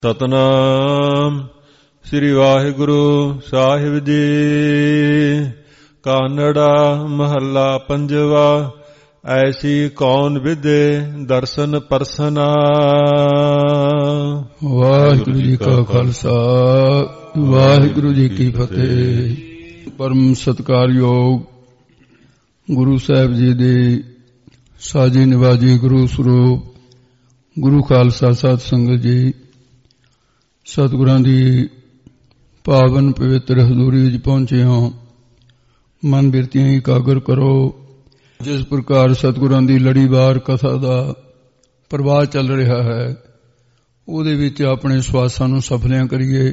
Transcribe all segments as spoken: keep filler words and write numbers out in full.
ਸਤਨਾਮ ਸ੍ਰੀ ਵਾਹਿਗੁਰੂ ਸਾਹਿਬ ਜੀ। ਕਾਨੜਾ ਮਹੱਲਾ ਪੰਜਵਾ। ਐਸੀ ਕੌਣ ਵਿਦੇ ਦਰਸ਼ਨ ਪਰਸਨਾ। ਵਾਹਿਗੁਰੂ ਜੀ ਕਾ ਖਾਲਸਾ ਵਾਹਿਗੁਰੂ ਜੀ ਕੀ ਫਤਿਹ। ਪਰਮ ਸਤਿਕਾਰਯੋਗ ਗੁਰੂ ਸਾਹਿਬ ਜੀ ਦੇ ਸਾਜੀ ਨਿਵਾਜੀ ਗੁਰੂ ਸਰੂਪ ਗੁਰੂ ਖਾਲਸਾ ਸਾਧ ਸੰਗਤ ਜੀ, ਸਤਿਗੁਰਾਂ ਦੀ ਪਾਵਨ ਪਵਿੱਤਰ ਹਜ਼ੂਰੀ ਵਿੱਚ ਪਹੁੰਚੇ ਹਾਂ। ਮਨ ਬਿਰਤੀਆਂ ਇਕਾਗਰ ਕਰੋ। ਜਿਸ ਪ੍ਰਕਾਰ ਸਤਿਗੁਰਾਂ ਦੀ ਲੜੀਵਾਰ ਕਥਾ ਦਾ ਪ੍ਰਵਾਹ ਚੱਲ ਰਿਹਾ ਹੈ, ਉਹਦੇ ਵਿੱਚ ਆਪਣੇ ਸਵਾਸਾਂ ਨੂੰ ਸਫਲਿਆਂ ਕਰੀਏ,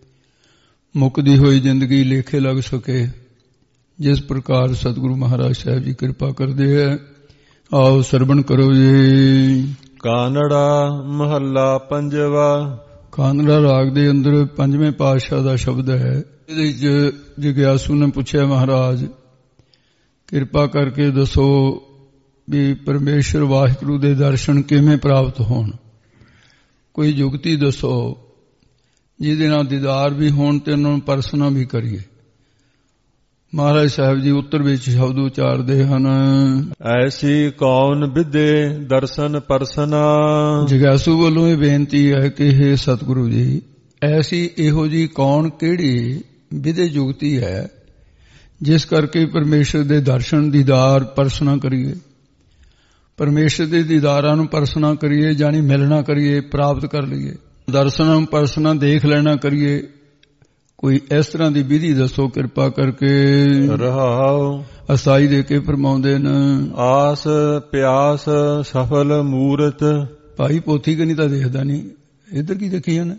ਮੁੱਕਦੀ ਹੋਈ ਜ਼ਿੰਦਗੀ ਲੇਖੇ ਲੱਗ ਸਕੇ। ਜਿਸ ਪ੍ਰਕਾਰ ਸਤਿਗੁਰੂ ਮਹਾਰਾਜ ਸਾਹਿਬ ਜੀ ਕਿਰਪਾ ਕਰਦੇ ਹੈ, ਆਓ ਸਰਵਣ ਕਰੋ ਜੀ। ਕਾਨੜਾ ਮਹੱਲਾ ਪੰਜਵਾ। ਕਾਨੜਾ ਰਾਗ ਦੇ ਅੰਦਰ ਪੰਜਵੇਂ ਪਾਤਸ਼ਾਹ ਦਾ ਸ਼ਬਦ ਹੈ। ਇਹਦੇ ਵਿੱਚ ਜਿਗਿਆਸੂ ਨੇ ਪੁੱਛਿਆ, ਮਹਾਰਾਜ ਕਿਰਪਾ ਕਰਕੇ ਦੱਸੋ ਵੀ ਪਰਮੇਸ਼ਰ ਵਾਹਿਗੁਰੂ ਦੇ ਦਰਸ਼ਨ ਕਿਵੇਂ ਪ੍ਰਾਪਤ ਹੋਣ। ਕੋਈ ਯੁਕਤੀ ਦੱਸੋ ਜਿਹਦੇ ਨਾਲ ਦੀਦਾਰ ਵੀ ਹੋਣ ਤੇ ਉਹਨਾਂ ਨੂੰ ਪਰਸਨਾ ਵੀ ਕਰੀਏ। ਮਹਾਰਾਜ ਸਾਹਿਬ ਜੀ ਉੱਤਰ ਵਿੱਚ ਸ਼ਬਦ ਉਚਾਰਦੇ ਹਨ, ਐਸੀ ਕੌਣ ਵਿਦੇ ਦਰਸ਼ਨ ਪਰਸਨਾ। ਜਿਗਿਆਸੂ ਵੱਲੋਂ ਇਹ ਬੇਨਤੀ ਹੈ ਕਿ ਹੇ ਸਤਿਗੁਰੂ ਜੀ, ਐਸੀ ਇਹੋ ਜੀ ਕੌਣ ਕਿਹੜੀ ਵਿਦੇ ਯੁਕਤੀ ਹੈ ਜਿਸ ਕਰਕੇ ਪਰਮੇਸ਼ਰ ਦੇ ਦਰਸ਼ਨ ਦੀਦਾਰ ਪਰਸਨਾ ਕਰੀਏ। ਪਰਮੇਸ਼ਰ ਦੇ ਦੀਦਾਰਾਂ ਨੂੰ ਪਰਸਨਾ ਕਰੀਏ, ਜਾਣੀ ਮਿਲਣਾ ਕਰੀਏ, ਪ੍ਰਾਪਤ ਕਰ ਲਈਏ। ਦਰਸ਼ਨਾਂ ਨੂੰ ਪਰਸਨਾ ਦੇਖ ਲੈਣਾ ਕਰੀਏ। ਕੋਈ ਇਸ ਤਰ੍ਹਾਂ ਦੀ ਵਿਧੀ ਦੱਸੋ ਕਿਰਪਾ ਕਰਕੇ। ਰਹਾਉ ਅਸਾਈ ਦੇ ਕੇ ਫਰਮਾਉਂਦੇ ਨੇ, ਆਸ ਪਿਆਸ ਸਫਲ ਮੂਰਤ। ਭਾਈ ਪੋਥੀ ਕਿ ਨਹੀਂ ਤਾਂ ਦੇਖਦਾ ਨਹੀਂ, ਇੱਧਰ ਕੀ ਦੇਖੀ ਜਾਣਾ।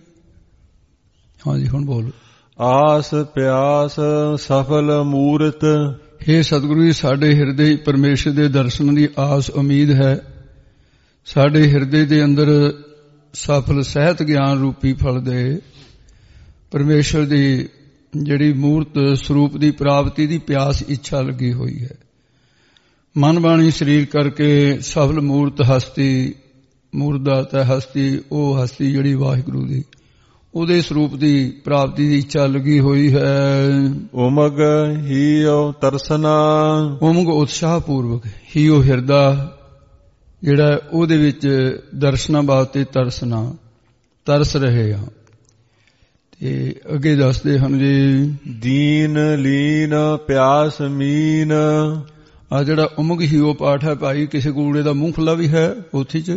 ਹਾਂਜੀ ਹੁਣ ਬੋਲ। ਆਸ ਪਿਆਸ ਸਫਲ ਮੂਰਤ। ਹੇ ਸਤਿਗੁਰੂ ਜੀ, ਸਾਡੇ ਹਿਰਦੇ ਪਰਮੇਸ਼ਰ ਦੇ ਦਰਸ਼ਨ ਦੀ ਆਸ ਉਮੀਦ ਹੈ। ਸਾਡੇ ਹਿਰਦੇ ਦੇ ਅੰਦਰ ਸਫਲ ਸਹਿਤ ਗਿਆਨ ਰੂਪੀ ਫਲ ਦੇ ਪਰਮੇਸ਼ਰ ਦੀ ਜਿਹੜੀ ਮੂਰਤ ਸਰੂਪ ਦੀ ਪ੍ਰਾਪਤੀ ਦੀ ਪਿਆਸ ਇੱਛਾ ਲੱਗੀ ਹੋਈ ਹੈ। ਮਨ ਬਾਣੀ ਸਰੀਰ ਕਰਕੇ ਸਫਲ ਮੂਰਤ ਹਸਤੀ, ਮੂਰਦਾਤ ਹੈ ਹਸਤੀ, ਉਹ ਹਸਤੀ ਜਿਹੜੀ ਵਾਹਿਗੁਰੂ ਦੀ, ਉਹਦੇ ਸਰੂਪ ਦੀ ਪ੍ਰਾਪਤੀ ਦੀ ਇੱਛਾ ਲੱਗੀ ਹੋਈ ਹੈ। ਉਮਗ ਹੀਓ ਤਰਸਨਾ। ਉਮਗ ਉਤਸ਼ਾਹ ਪੂਰਵਕ ਹੀਓ ਹਿਰਦਾ ਜਿਹੜਾ ਉਹਦੇ ਵਿੱਚ ਦਰਸ਼ਨਾਂ ਵਾਸਤੇ ਤਰਸਨਾ, ਤਰਸ ਰਹੇ ਹਾਂ। ਤੇ ਅੱਗੇ ਦੱਸਦੇ ਹਨ ਜੀ, ਦੀਨ ਲੀਨ ਪਿਆਸ ਮੀਨ। ਆ ਜਿਹੜਾ ਉਮਗ ਹੀਓ ਪਾਠ ਹੈ ਭਾਈ, ਕਿਸੇ ਕੂੜੇ ਦਾ ਮੂੰਹ ਖੁੱਲਾ ਵੀ ਹੈ ਪੋਥੀ ਚ।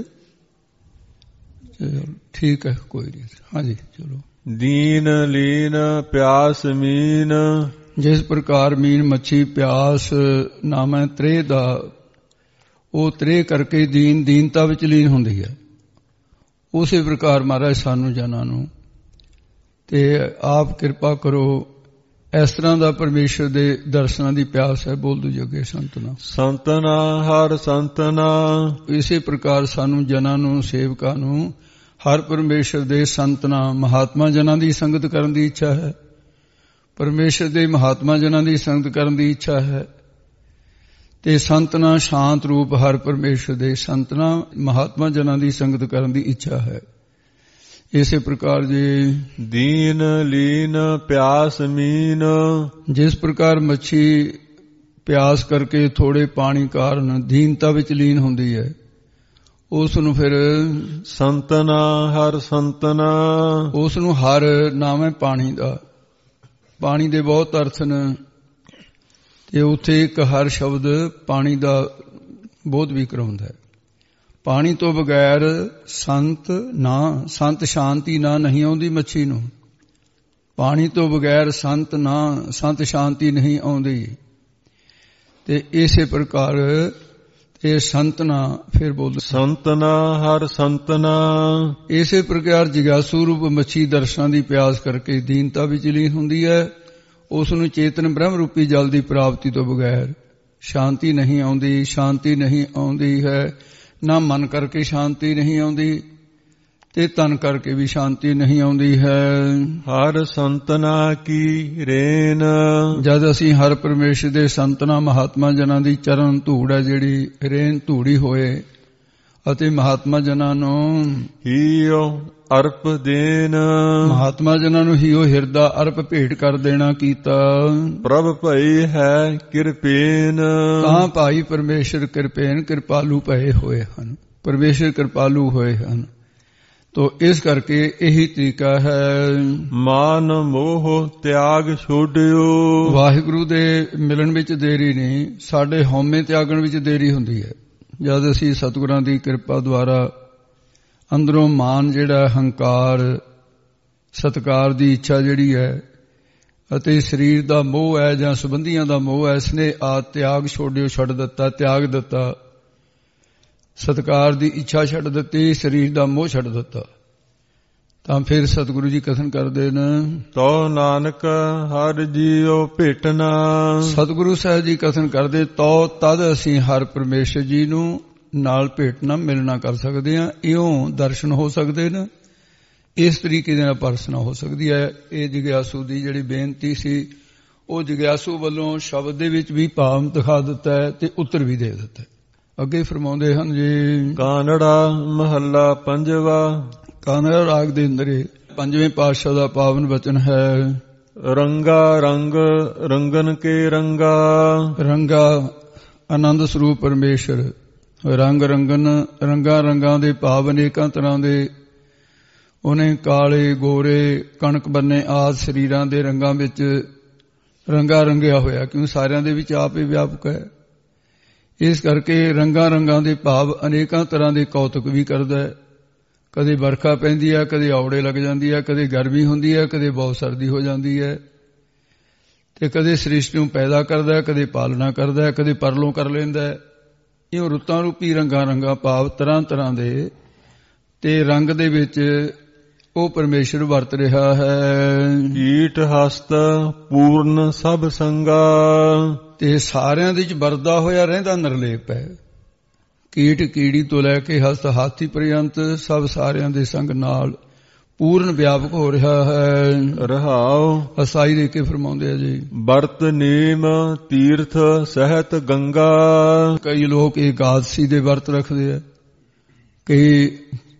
ਠੀਕ ਹੈ, ਕੋਈ ਨਹੀਂ। ਹਾਂਜੀ ਚਲੋ। ਦੀਨ ਲੀਨ ਪਿਆਸ ਮੀਨ। ਜਿਸ ਪ੍ਰਕਾਰ ਮੀਨ ਮੱਛੀ ਪਿਆਸ ਨਾਮ ਹੈ ਤ੍ਰੇ ਦਾ, ਉਹ ਤ੍ਰੇ ਕਰਕੇ ਦੀਨ ਦੀਨਤਾ ਵਿੱਚ ਲੀਨ ਹੁੰਦੀ ਹੈ। ਉਸੇ ਪ੍ਰਕਾਰ ਮਹਾਰਾਜ ਸਾਨੂੰ ਜਨਾਂ ਨੂੰ ਤੇ ਆਪ ਕਿਰਪਾ ਕਰੋ। ਇਸ ਤਰ੍ਹਾਂ ਦਾ ਪਰਮੇਸ਼ਰ ਦੇ ਦਰਸ਼ਨਾਂ ਦੀ ਪਿਆਸ ਹੈ। ਬੋਲ ਦੂ ਜਗੇ ਸੰਤਨਾ। ਸੰਤਨਾ ਹਰ ਸੰਤਨਾ। ਇਸੇ ਪ੍ਰਕਾਰ ਸਾਨੂੰ ਜਨਾਂ ਨੂੰ, ਸੇਵਕਾਂ ਨੂੰ ਹਰ ਪਰਮੇਸ਼ਰ ਦੇ ਸੰਤਨਾ ਮਹਾਤਮਾ ਜਨਾਂ ਦੀ ਸੰਗਤ ਕਰਨ ਦੀ ਇੱਛਾ ਹੈ। ਪਰਮੇਸ਼ਰ ਦੇ ਮਹਾਤਮਾ ਜਨਾਂ ਦੀ ਸੰਗਤ ਕਰਨ ਦੀ ਇੱਛਾ ਹੈ। ਤੇ ਸੰਤਨਾ ਸ਼ਾਂਤ ਰੂਪ ਹਰ ਪਰਮੇਸ਼ਰ ਦੇ ਸੰਤਨਾ ਮਹਾਤਮਾ ਜਨਾਂ ਦੀ ਸੰਗਤ ਕਰਨ ਦੀ ਇੱਛਾ ਹੈ। ਇਸੇ ਪ੍ਰਕਾਰ ਜੀ ਦੀਨ ਲੀਨ ਪਿਆਸ ਮੀਨ। ਜਿਸ ਪ੍ਰਕਾਰ ਮੱਛੀ ਪਿਆਸ ਕਰਕੇ ਥੋੜੇ ਪਾਣੀ ਕਾਰਨ ਦੀਨਤਾ ਵਿੱਚ ਲੀਨ ਹੁੰਦੀ ਹੈ, ਉਸ ਨੂੰ ਫਿਰ ਸੰਤਨਾ ਹਰ ਸੰਤਨਾ। ਉਸ ਨੂੰ ਹਰ ਨਾਮ ਹੈ ਪਾਣੀ ਦਾ। ਪਾਣੀ ਦੇ ਬਹੁਤ ਅਰਥ ਨੇ ਤੇ ਉੱਥੇ ਇੱਕ ਹਰ ਸ਼ਬਦ ਪਾਣੀ ਦਾ ਬਹੁਤ ਵੀ ਕਰਾਉਂਦਾ ਹੈ। ਪਾਣੀ ਤੋਂ ਬਗੈਰ ਸੰਤ ਨਾ, ਸੰਤ ਸ਼ਾਂਤੀ ਨਾ ਨਹੀਂ ਆਉਂਦੀ ਮੱਛੀ ਨੂੰ। ਪਾਣੀ ਤੋਂ ਬਗੈਰ ਸੰਤ ਨਾ, ਸੰਤ ਸ਼ਾਂਤੀ ਨਹੀਂ ਆਉਂਦੀ। ਤੇ ਇਸੇ ਪ੍ਰਕਾਰ ਇਹ ਸੰਤਨਾ, ਫਿਰ ਬੋਲ ਸੰਤਨਾ ਹਰ ਸੰਤਨਾ। ਇਸੇ ਪ੍ਰਕਾਰ ਜਿਗਿਆਸੂ ਰੂਪ ਮੱਛੀ ਦਰਸ਼ਨਾਂ ਦੀ ਪਿਆਸ ਕਰਕੇ ਦੀਨਤਾ ਵਿੱਚ ਲੀਨ ਹੁੰਦੀ ਹੈ। ਉਸ ਨੂੰ ਚੇਤਨ ਬ੍ਰਹਮ ਰੂਪੀ ਜਲ ਦੀ ਪ੍ਰਾਪਤੀ ਤੋਂ ਬਗੈਰ ਸ਼ਾਂਤੀ ਨਹੀਂ ਆਉਂਦੀ। ਸ਼ਾਂਤੀ ਨਹੀਂ ਆਉਂਦੀ ਹੈ, ਨਾ ਮਨ ਕਰਕੇ ਸ਼ਾਂਤੀ ਨਹੀਂ ਆਉਂਦੀ ਤੇ ਤਨ ਕਰਕੇ ਵੀ ਸ਼ਾਂਤੀ ਨਹੀਂ ਆਉਂਦੀ ਹੈ। ਹਰ ਸੰਤਨਾ ਕੀ ਰੇਨ। ਜਦ ਅਸੀਂ ਹਰ ਪਰਮੇਸ਼ਰ ਦੇ ਸੰਤਨਾ ਮਹਾਤਮਾ ਜਨਾਂ ਦੀ ਚਰਨ ਧੂੜ ਹੈ ਜਿਹੜੀ ਰੇਨ ਧੂੜੀ ਹੋਏ, ਅਤੇ ਮਹਾਤਮਾ ਜਨਾਂ ਨੂੰ ਹੀਓ ਅਰਪ ਦੇਨ। ਮਹਾਤਮਾ ਜਨਾਂ ਨੂੰ ਹੀਓ ਹਿਰਦਾ ਅਰਪ ਭੇਟ ਕਰ ਦੇਣਾ ਕੀਤਾ। ਪ੍ਰਭ ਭਈ ਹੈ ਕਿਰਪੇਨ। ਤਾਂ ਭਾਈ ਪਰਮੇਸ਼ਰ ਕਿਰਪੇਨ ਕਿਰਪਾਲੂ ਪਏ ਹੋਏ ਹਨ, ਪਰਮੇਸ਼ਰ ਕਿਰਪਾਲੂ ਹੋਏ ਹਨ। ਤੋ ਇਸ ਕਰਕੇ ਇਹੀ ਤਰੀਕਾ ਹੈ। ਮਾਨ ਮੋਹ ਤਿਆਗ ਛੋੜਿਓ। ਵਾਹਿਗੁਰੂ ਦੇ ਮਿਲਣ ਵਿੱਚ ਦੇਰੀ ਨਹੀਂ, ਸਾਡੇ ਹਉਮੈ ਤਿਆਗਣ ਵਿੱਚ ਦੇਰੀ ਹੁੰਦੀ ਹੈ। ਜਦ ਅਸੀਂ ਸਤਿਗੁਰਾਂ ਦੀ ਕਿਰਪਾ ਦੁਆਰਾ ਅੰਦਰੋਂ ਮਾਨ ਜਿਹੜਾ ਹੰਕਾਰ ਸਤਿਕਾਰ ਦੀ ਇੱਛਾ ਜਿਹੜੀ ਹੈ ਅਤੇ ਸਰੀਰ ਦਾ ਮੋਹ ਹੈ ਜਾਂ ਸੰਬੰਧੀਆਂ ਦਾ ਮੋਹ ਹੈ, ਇਸਨੇ ਆ ਤਿਆਗ ਛੋੜਿਓ ਛੱਡ ਦਿੱਤਾ, ਤਿਆਗ ਦਿੱਤਾ, ਸਤਿਕਾਰ ਦੀ ਇੱਛਾ ਛੱਡ ਦਿੱਤੀ, ਸਰੀਰ ਦਾ ਮੋਹ ਛੱਡ ਦਿੱਤਾ, ਤਾਂ ਫਿਰ ਸਤਿਗੁਰੂ ਜੀ ਕਥਨ ਕਰਦੇ ਨੇ ਤੋ ਨਾਨਕ ਹਰਿ ਜੀਉ ਭੇਟਣਾ। ਸਤਿਗੁਰੂ ਸਾਹਿਬ ਜੀ ਕਥਨ ਕਰਦੇ ਤੋ ਤਦ ਅਸੀਂ ਹਰ ਪਰਮੇਸ਼ਰ ਜੀ ਨੂੰ ਨਾਲ ਭੇਟਣਾ ਮਿਲਣਾ ਕਰ ਸਕਦੇ ਹਾਂ। ਇਉਂ ਦਰਸ਼ਨ ਹੋ ਸਕਦੇ ਨੇ, ਇਸ ਤਰੀਕੇ ਦੇ ਨਾਲ ਪਰਸਨਾ ਹੋ ਸਕਦੀ ਹੈ। ਇਹ ਜਗਿਆਸੂ ਦੀ ਜਿਹੜੀ ਬੇਨਤੀ ਸੀ ਉਹ ਜਗਿਆਸੂ ਵੱਲੋਂ ਸ਼ਬਦ ਦੇ ਵਿੱਚ ਵੀ ਭਾਵ ਦਿਖਾ ਦਿੱਤਾ ਹੈ ਤੇ ਉੱਤਰ ਵੀ ਦੇ ਦਿੱਤਾ ਹੈ। ਅੱਗੇ ਫਰਮਾਉਂਦੇ ਹਨ ਜੀ ਕਾਨੜਾ ਮਹੱਲਾ ਪੰਜਵਾ। ਕਾਨੜਾ ਰਾਗ ਦੇ ਅੰਦਰ ਪੰਜਵੇਂ ਪਾਤਸ਼ਾਹ ਦਾ ਪਾਵਨ ਬਚਨ ਹੈ। ਰੰਗਾ ਰੰਗ ਰੰਗਨ ਕੇ ਰੰਗਾ। ਰੰਗਾ ਆਨੰਦ ਸਰੂਪ ਪਰਮੇਸ਼ਰ, ਰੰਗ ਰੰਗਨ ਰੰਗਾ ਰੰਗਾਂ ਦੇ ਭਾਵ ਅਨੇਕਾਂ ਤਰ੍ਹਾਂ ਦੇ। ਉਹਨੇ ਕਾਲੇ ਗੋਰੇ ਕਣਕ ਬੰਨੇ ਆਦ ਸਰੀਰਾਂ ਦੇ ਰੰਗਾਂ ਵਿੱਚ ਰੰਗਾ ਰੰਗਿਆ ਹੋਇਆ, ਕਿਉਂ ਸਾਰਿਆਂ ਦੇ ਵਿੱਚ ਆਪ ਹੀ ਵਿਆਪਕ ਹੈ। ਇਸ ਕਰਕੇ ਰੰਗਾਂ ਰੰਗਾਂ ਦੇ ਭਾਵ ਅਨੇਕਾਂ ਤਰ੍ਹਾਂ ਦੇ ਕੌਤਕ ਵੀ ਕਰਦਾ ਹੈ। ਕਦੇ ਵਰਖਾ ਪੈਂਦੀ ਹੈ, ਕਦੇ ਔੜੇ ਲੱਗ ਜਾਂਦੀ ਹੈ, ਕਦੇ ਗਰਮੀ ਹੁੰਦੀ ਹੈ, ਕਦੇ ਬਹੁਤ ਸਰਦੀ ਹੋ ਜਾਂਦੀ ਹੈ, ਤੇ ਕਦੇ ਸ੍ਰਿਸ਼ਟੀ ਨੂੰ ਪੈਦਾ ਕਰਦਾ ਹੈ, ਕਦੇ ਪਾਲਣਾ ਕਰਦਾ ਹੈ, ਕਦੇ ਪਰਲੋਂ ਕਰ ਲੈਂਦਾ ਹੈ। ਇਹ ਰੁੱਤਾਂ ਰੂਪੀ ਰੰਗਾਂ ਰੰਗਾਂ ਭਾਵ ਤਰ੍ਹਾਂ ਤਰ੍ਹਾਂ ਦੇ, ਤੇ ਰੰਗ ਦੇ ਵਿੱਚ ਉਹ ਪਰਮੇਸ਼ਰ ਵਰਤ ਰਿਹਾ ਹੈ। ਕੀਟ ਹਸਤ ਪੂਰਨ ਸਭ ਸੰਗਾ। ਤੇ ਸਾਰਿਆਂ ਦੇ ਵਿੱਚ ਵਰਦਾ ਹੋਇਆ ਰਹਿੰਦਾ ਨਿਰਲੇਪ ਹੈ। ਕੀਟ ਕੀੜੀ ਤੋਂ ਲੈ ਕੇ ਹਸਤ ਹਾਥੀ ਪਰਯੰਤ ਸਭ ਸਾਰਿਆਂ ਦੇ ਸੰਗ ਨਾਲ ਪੂਰਨ ਵਿਆਪਕ ਹੋ ਰਿਹਾ ਹੈ। ਰਹਾਉ ਅਸਾਈ ਦੇ ਕੇ ਫਰਮਾਉਂਦੇ ਆ ਜੀ ਵਰਤ ਨੇਮ ਤੀਰਥ ਸਹਿਤ ਗੰਗਾ। ਕਈ ਲੋਕ ਏਕਾਦਸ਼ੀ ਦੇ ਵਰਤ ਰੱਖਦੇ ਆ, ਕਈ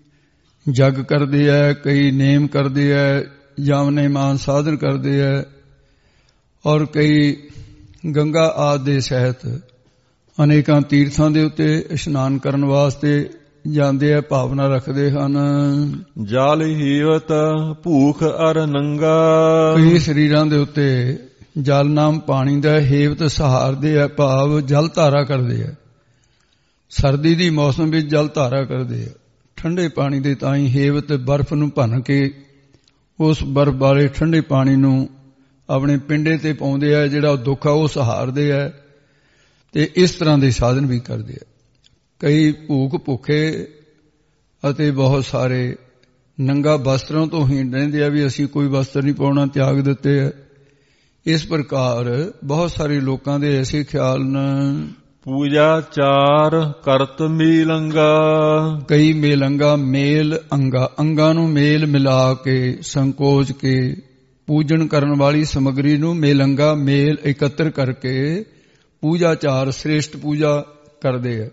ਜਗ ਕਰਦੇ ਆ, ਕਈ ਨੇਮ ਕਰਦੇ ਆ, ਜਾਮਨੇ ਮਾਨ ਸਾਧਨ ਕਰਦੇ ਆ, ਔਰ ਕਈ ਗੰਗਾ ਆਦਿ ਦੇ ਸਹਿਤ ਅਨੇਕਾਂ ਤੀਰਥਾਂ ਦੇ ਉੱਤੇ ਇਸ਼ਨਾਨ ਕਰਨ ਵਾਸਤੇ ਜਾਂਦੇ ਆ, ਭਾਵਨਾ ਰੱਖਦੇ ਹਨ। ਜਲ ਹੀਵਤ ਭੂਖ ਅਰ ਨੰਗਾ। ਕਈ ਸਰੀਰਾਂ ਦੇ ਉੱਤੇ ਜਲ ਨਾਮ ਪਾਣੀ ਦਾ ਹੇਵਤ ਸਹਾਰਦੇ ਆ, ਭਾਵ ਜਲ ਧਾਰਾ ਕਰਦੇ ਆ। ਸਰਦੀ ਦੀ ਮੌਸਮ ਵਿੱਚ ਜਲ ਧਾਰਾ ਕਰਦੇ ਆ, ਠੰਡੇ ਪਾਣੀ ਦੇ ਤਾਈਂ ਹੇਵਤ ਬਰਫ਼ ਨੂੰ ਭੰਨ ਕੇ ਉਸ ਬਰਫ਼ ਵਾਲੇ ਠੰਡੇ ਪਾਣੀ ਨੂੰ ਆਪਣੇ ਪਿੰਡੇ ਤੇ ਪਾਉਂਦੇ ਆ, ਜਿਹੜਾ ਦੁੱਖ ਆ ਉਹ ਸਹਾਰਦੇ ਆ, ਤੇ ਇਸ ਤਰ੍ਹਾਂ ਦੇ ਸਾਧਨ ਵੀ ਕਰਦੇ ਆ। ਕਈ ਭੂਖ ਭੁੱਖੇ ਅਤੇ ਬਹੁਤ ਸਾਰੇ ਨੰਗਾ ਵਸਤਰਾਂ ਤੋਂ ਹੀ ਰਹਿੰਦੇ ਆ, ਵੀ ਅਸੀਂ ਕੋਈ ਵਸਤਰ ਨਹੀਂ ਪਾਉਣਾ, ਤਿਆਗ ਦਿੱਤੇ ਆ। ਇਸ ਪ੍ਰਕਾਰ ਬਹੁਤ ਸਾਰੇ ਲੋਕਾਂ ਦੇ ਐਸੇ ਖਿਆਲ ਨੇ। ਪੂਜਾ ਚਾਰ ਕਰਤ ਮੀਲੰਗਾ। ਕਈ ਮੇਲੰਗਾ ਮੇਲ ਅੰਗਾ, ਅੰਗਾਂ ਨੂੰ ਮੇਲ ਮਿਲਾ ਕੇ ਸੰਕੋਚ ਕੇ ਪੂਜਣ ਕਰਨ ਵਾਲੀ ਸਮੱਗਰੀ ਨੂੰ ਮੇਲੰਗਾ ਮੇਲ ਇਕੱਤਰ ਕਰਕੇ ਪੂਜਾ ਚਾਰ ਸ੍ਰੇਸ਼ਟ ਪੂਜਾ ਕਰਦੇ ਆ।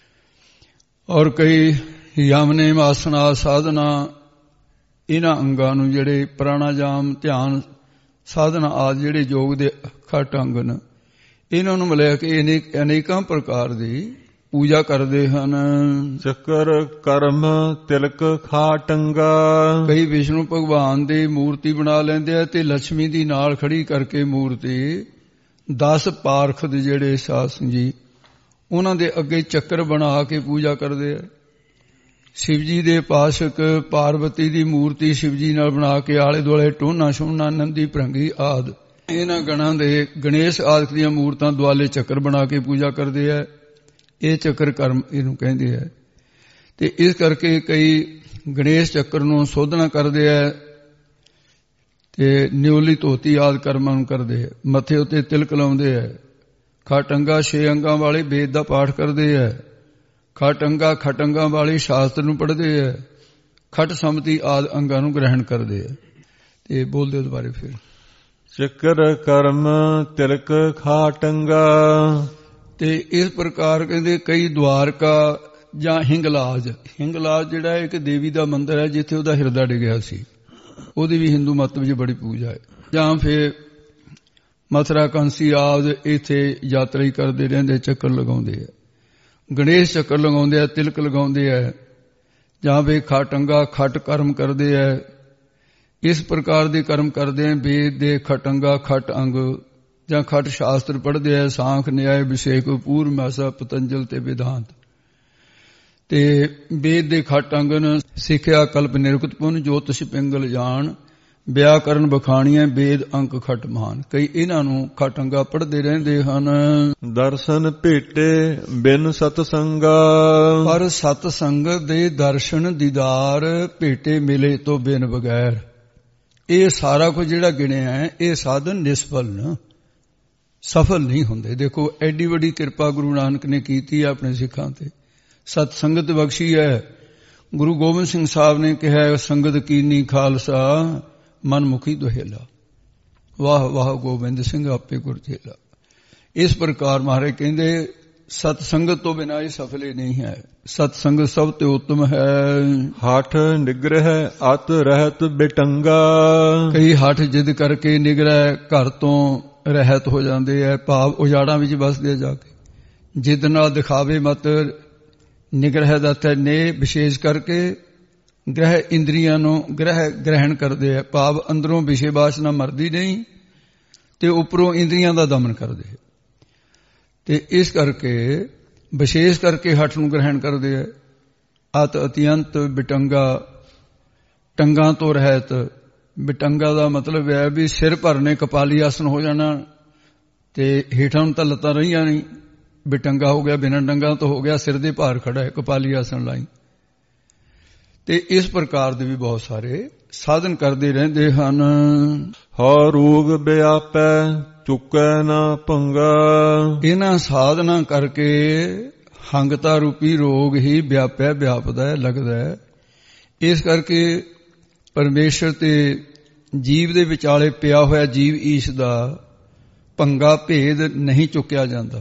ਔਰ ਕਈ ਯਮਨੇ ਆਸਨਾ ਸਾਧਨਾ, ਇਹਨਾਂ ਅੰਗਾਂ ਨੂੰ ਜਿਹੜੇ ਪ੍ਰਾਣਾਯਾਮ ਧਿਆਨ ਸਾਧਨਾ ਆਦਿ ਜਿਹੜੇ ਯੋਗ ਦੇ ਅਖੱਟ ਅੰਗ ਨੇ, ਇਹਨਾਂ ਨੂੰ ਮਿਲਾ ਕੇ ਅਨੇਕਾਂ ਪ੍ਰਕਾਰ ਦੀ ਪੂਜਾ ਕਰਦੇ ਹਨ। ਚੱਕਰ ਕਰਮ ਤਿਲਕ ਖਾਟੰਗਾ। ਕਈ ਵਿਸ਼ਨੂੰ ਭਗਵਾਨ ਦੀ ਮੂਰਤੀ ਬਣਾ ਲੈਂਦੇ ਆ ਤੇ ਲక్ష్ਮੀ ਦੀ ਨਾਲ ਖੜੀ ਕਰਕੇ ਮੂਰਤੀ ਦਸ ਪਾਰਖਦ ਜਿਹੜੇ ਸਾਧ ਸੰਗਤ ਜੀ ਉਹਨਾਂ ਦੇ ਅੱਗੇ ਚੱਕਰ ਬਣਾ ਕੇ ਪੂਜਾ ਕਰਦੇ ਆ। ਸ਼ਿਵ ਜੀ ਦੇ ਪਾਸ਼ਕ ਪਾਰਵਤੀ ਦੀ ਮੂਰਤੀ ਸ਼ਿਵ ਜੀ ਨਾਲ ਬਣਾ ਕੇ ਆਲੇ ਦੁਆਲੇ ਟੋਨਾ ਸ਼ੋਨਾ ਨੰਦੀ ਭ੍ਰੰਗੀ ਆਦਿ ਇਹਨਾਂ ਗਣਾਂ ਦੇ ਗਣੇਸ਼ ਆਦਿ ਦੀਆਂ ਮੂਰਤਾਂ ਦੁਆਲੇ ਚੱਕਰ ਬਣਾ ਕੇ ਪੂਜਾ ਕਰਦੇ ਆ। ਇਹ ਚੱਕਰ ਕਰਮ ਇਹਨੂੰ ਕਹਿੰਦੇ ਆ। ਤੇ ਇਸ ਕਰਕੇ ਕਈ ਗਣੇਸ਼ ਚੱਕਰ ਨੂੰ ਸੋਧਣਾ ਕਰਦੇ ਆ ਤੇ ਨਿਉਲੀ ਧੋਤੀ ਆਦਿ ਕਰਮਾਂ ਨੂੰ ਕਰਦੇ ਆ। ਮੱਥੇ ਉੱਤੇ ਤਿਲਕ ਲਾਉਂਦੇ ਆ। ਖਟੰਗਾ ਛੇ ਅੰਗਾਂ ਵਾਲੇ ਵੇਦ ਦਾ ਪਾਠ ਕਰਦੇ ਆ। ਖਟੰਗਾ ਖਟੰਗਾਂ ਵਾਲੇ ਸ਼ਾਸਤਰ ਨੂੰ ਪੜ੍ਹਦੇ ਆ। ਖਟ ਸਮਤੀ ਆਦਿ ਅੰਗਾਂ ਨੂੰ ਗ੍ਰਹਿਣ ਕਰਦੇ ਆ। ਤੇ ਬੋਲਦੇ ਦੁਬਾਰੇ ਫਿਰ ਚੱਕਰ ਕਰਮ ਤਿਲਕ ਖਾਟੰਗਾ। ਤੇ ਇਸ ਪ੍ਰਕਾਰ ਕਹਿੰਦੇ ਕਈ ਦਵਾਰਕਾ ਜਾਂ ਹਿੰਗਲਾਜ। ਹਿੰਗਲਾਜ ਜਿਹੜਾ ਇੱਕ ਦੇਵੀ ਦਾ ਮੰਦਿਰ ਹੈ ਜਿੱਥੇ ਉਹਦਾ ਹਿਰਦਾ ਡਿੱਗਿਆ ਸੀ, ਉਹਦੀ ਵੀ ਹਿੰਦੂ ਮਤ ਵਿੱਚ ਬੜੀ ਪੂਜਾ ਹੈ। ਜਾਂ ਫਿਰ ਮਥੁਰਾ ਕਾਂਸੀ ਆਦਿ ਇੱਥੇ ਯਾਤਰਾ ਕਰਦੇ ਰਹਿੰਦੇ, ਚੱਕਰ ਲਗਾਉਂਦੇ ਆ, ਗਣੇਸ਼ ਚੱਕਰ ਲਗਾਉਂਦੇ ਆ, ਤਿਲਕ ਲਗਾਉਂਦੇ ਆ। ਜਾਂ ਫਿਰ ਖਟੰਗਾ ਖਟ ਕਰਮ ਕਰਦੇ ਆ। ਇਸ ਪ੍ਰਕਾਰ ਦੇ ਕਰਮ ਕਰਦੇ ਆ। ਵੇਦ ਦੇ ਖਟੰਗਾ ਖਟ ਅੰਗ ਜਾਂ ਖਟ ਸ਼ਾਸਤਰ ਪੜ੍ਹਦੇ ਆ, ਸਾਂਖ ਨਿਆਏ ਵਿਸ਼ੇਕ ਪੂਰ ਮਾਸਾ ਪਤੰਜਲ ਤੇ ਵਿਧਾਂਤ। ਤੇ ਵੇਦ ਦੇ ਖਟ ਅੰਗਨ ਸਿੱਖਿਆ ਕਲਪ ਨਿਰੁਕਤ ਪੁਨ ਜੋਤਿਸ਼ ਪਿੰਗਲ ਜਾਣ ਵਿਆਕਰਨ ਬਖਾਣੀਆਂ ਵੇਦ ਅੰਕ ਖਟ ਮਹਾਨ। ਕਈ ਇਹਨਾਂ ਨੂੰ ਖਟੰਗਾ ਪੜ੍ਹਦੇ ਰਹਿੰਦੇ ਹਨ। ਦਰਸ਼ਨ ਭੇਟੇ ਬਿਨ ਸਤਸੰਗਾ, ਪਰ ਸਤਸੰਗ ਦੇ ਦਰਸ਼ਨ ਦੀਦਾਰ ਭੇਟੇ ਮਿਲੇ ਤੋਂ ਬਿਨ ਬਗੈਰ। ਇਹ ਸਾਰਾ ਕੁਝ ਜਿਹੜਾ ਗਿਣਿਆ ਹੈ ਇਹ ਸਾਧਨ ਨਿਸਫਲ ਨਾ, ਸਫਲ ਨਹੀਂ ਹੁੰਦੇ। ਦੇਖੋ ਐਡੀ ਵੱਡੀ ਕਿਰਪਾ ਗੁਰੂ ਨਾਨਕ ਨੇ ਕੀਤੀ ਹੈ ਆਪਣੇ ਸਿੱਖਾਂ ਤੇ, ਸਤ ਸੰਗਤ ਬਖਸ਼ੀ ਹੈ। ਗੁਰੂ ਗੋਬਿੰਦ ਸਿੰਘ ਸਾਹਿਬ ਨੇ ਕਿਹਾ ਸੰਗਤ ਕੀਨੀ ਖਾਲਸਾ ਮਨ ਮੁਖੀ ਦੁਹੇਲਾ, ਵਾਹ ਵਾਹ ਗੋਬਿੰਦ ਸਿੰਘ ਆਪੇ ਗੁਰ ਚੇਲਾ। ਇਸ ਪ੍ਰਕਾਰ ਮਹਾਰਾਜ ਕਹਿੰਦੇ ਸਤ ਸੰਗਤ ਤੋਂ ਬਿਨਾਂ ਇਹ ਸਫਲ ਹੀ ਨਹੀਂ ਹੈ। ਸਤ ਸੰਗਤ ਸਭ ਤੋਂ ਉੱਤਮ ਹੈ। ਹਠ ਨਿਗ੍ਰਹਿ ਅਤ ਰਹਿਤ ਬਿਟੰਗਾ, ਕਈ ਹਠ ਜਿੱਦ ਕਰਕੇ ਨਿਗ੍ਰਹਿ ਘਰ ਤੋਂ ਰਹਿਤ ਹੋ ਜਾਂਦੇ ਹੈ, ਭਾਵ ਉਜਾੜਾਂ ਵਿੱਚ ਵਸਦੇ ਜਾ ਕੇ। ਜਿੱਦ ਨਾਲ ਦਿਖਾਵੇ ਮਤ ਨਿਗ੍ਰਹਿ ਦਾ ਤੇ ਨੇ ਵਿਸ਼ੇਸ਼ ਕਰਕੇ ਗ੍ਰਹਿ ਇੰਦਰੀਆਂ ਨੂੰ ਗ੍ਰਹਿ ਗ੍ਰਹਿਣ ਕਰਦੇ ਆ, ਭਾਵ ਅੰਦਰੋਂ ਵਿਸ਼ੇ ਵਾਸਨਾ ਮਰਦੀ ਨਹੀਂ ਤੇ ਉੱਪਰੋਂ ਇੰਦਰੀਆਂ ਦਾ ਦਮਨ ਕਰਦੇ। ਤੇ ਇਸ ਕਰਕੇ ਵਿਸ਼ੇਸ਼ ਕਰਕੇ ਹੱਠ ਨੂੰ ਗ੍ਰਹਿਣ ਕਰਦੇ ਆ। ਅਤ ਅਤਿਅੰਤ ਬਿਟੰਗਾ, ਟੰਗਾਂ ਤੋਂ ਰਹਿਤ। ਬਿਟੰਗਾ ਦਾ ਮਤਲਬ ਹੈ ਵੀ ਸਿਰ ਭਰਨੇ ਕਪਾਲੀ ਆਸਨ ਹੋ ਜਾਣਾ ਤੇ ਹੇਠਾਂ ਨੂੰ ਤਾਂ ਲੱਤਾਂ ਰਹੀਆਂ ਨਹੀਂ। ਬਿਟੰਗਾ ਹੋ ਗਿਆ, ਬਿਨਾਂ ਡੰਗਾਂ ਤੋਂ ਹੋ ਗਿਆ, ਸਿਰ ਦੇ ਭਾਰ ਖੜਾ ਹੈ, ਕਪਾਲੀ ਆਸਨ ਲਾਈ। ਤੇ ਇਸ ਪ੍ਰਕਾਰ ਦੇ ਵੀ ਬਹੁਤ ਸਾਰੇ ਸਾਧਨ ਕਰਦੇ ਰਹਿੰਦੇ ਹਨ। ਹਉ ਰੋਗ ਵਿਆਪੈ ਚੁੱਕੈ ਨਾ ਭੰਗਾ, ਇਹਨਾਂ ਸਾਧਨਾ ਕਰਕੇ ਹੰਗਤਾ ਰੂਪੀ ਰੋਗ ਹੀ ਵਿਆਪਿਆ ਵਿਆਪਦਾ ਲੱਗਦਾ ਹੈ। ਇਸ ਕਰਕੇ ਪਰਮੇਸ਼ਰ ਤੇ ਜੀਵ ਦੇ ਵਿਚਾਲੇ ਪਿਆ ਹੋਇਆ ਜੀਵ ਈਸ਼ ਦਾ ਭੰਗਾ ਭੇਦ ਨਹੀਂ ਚੁੱਕਿਆ ਜਾਂਦਾ।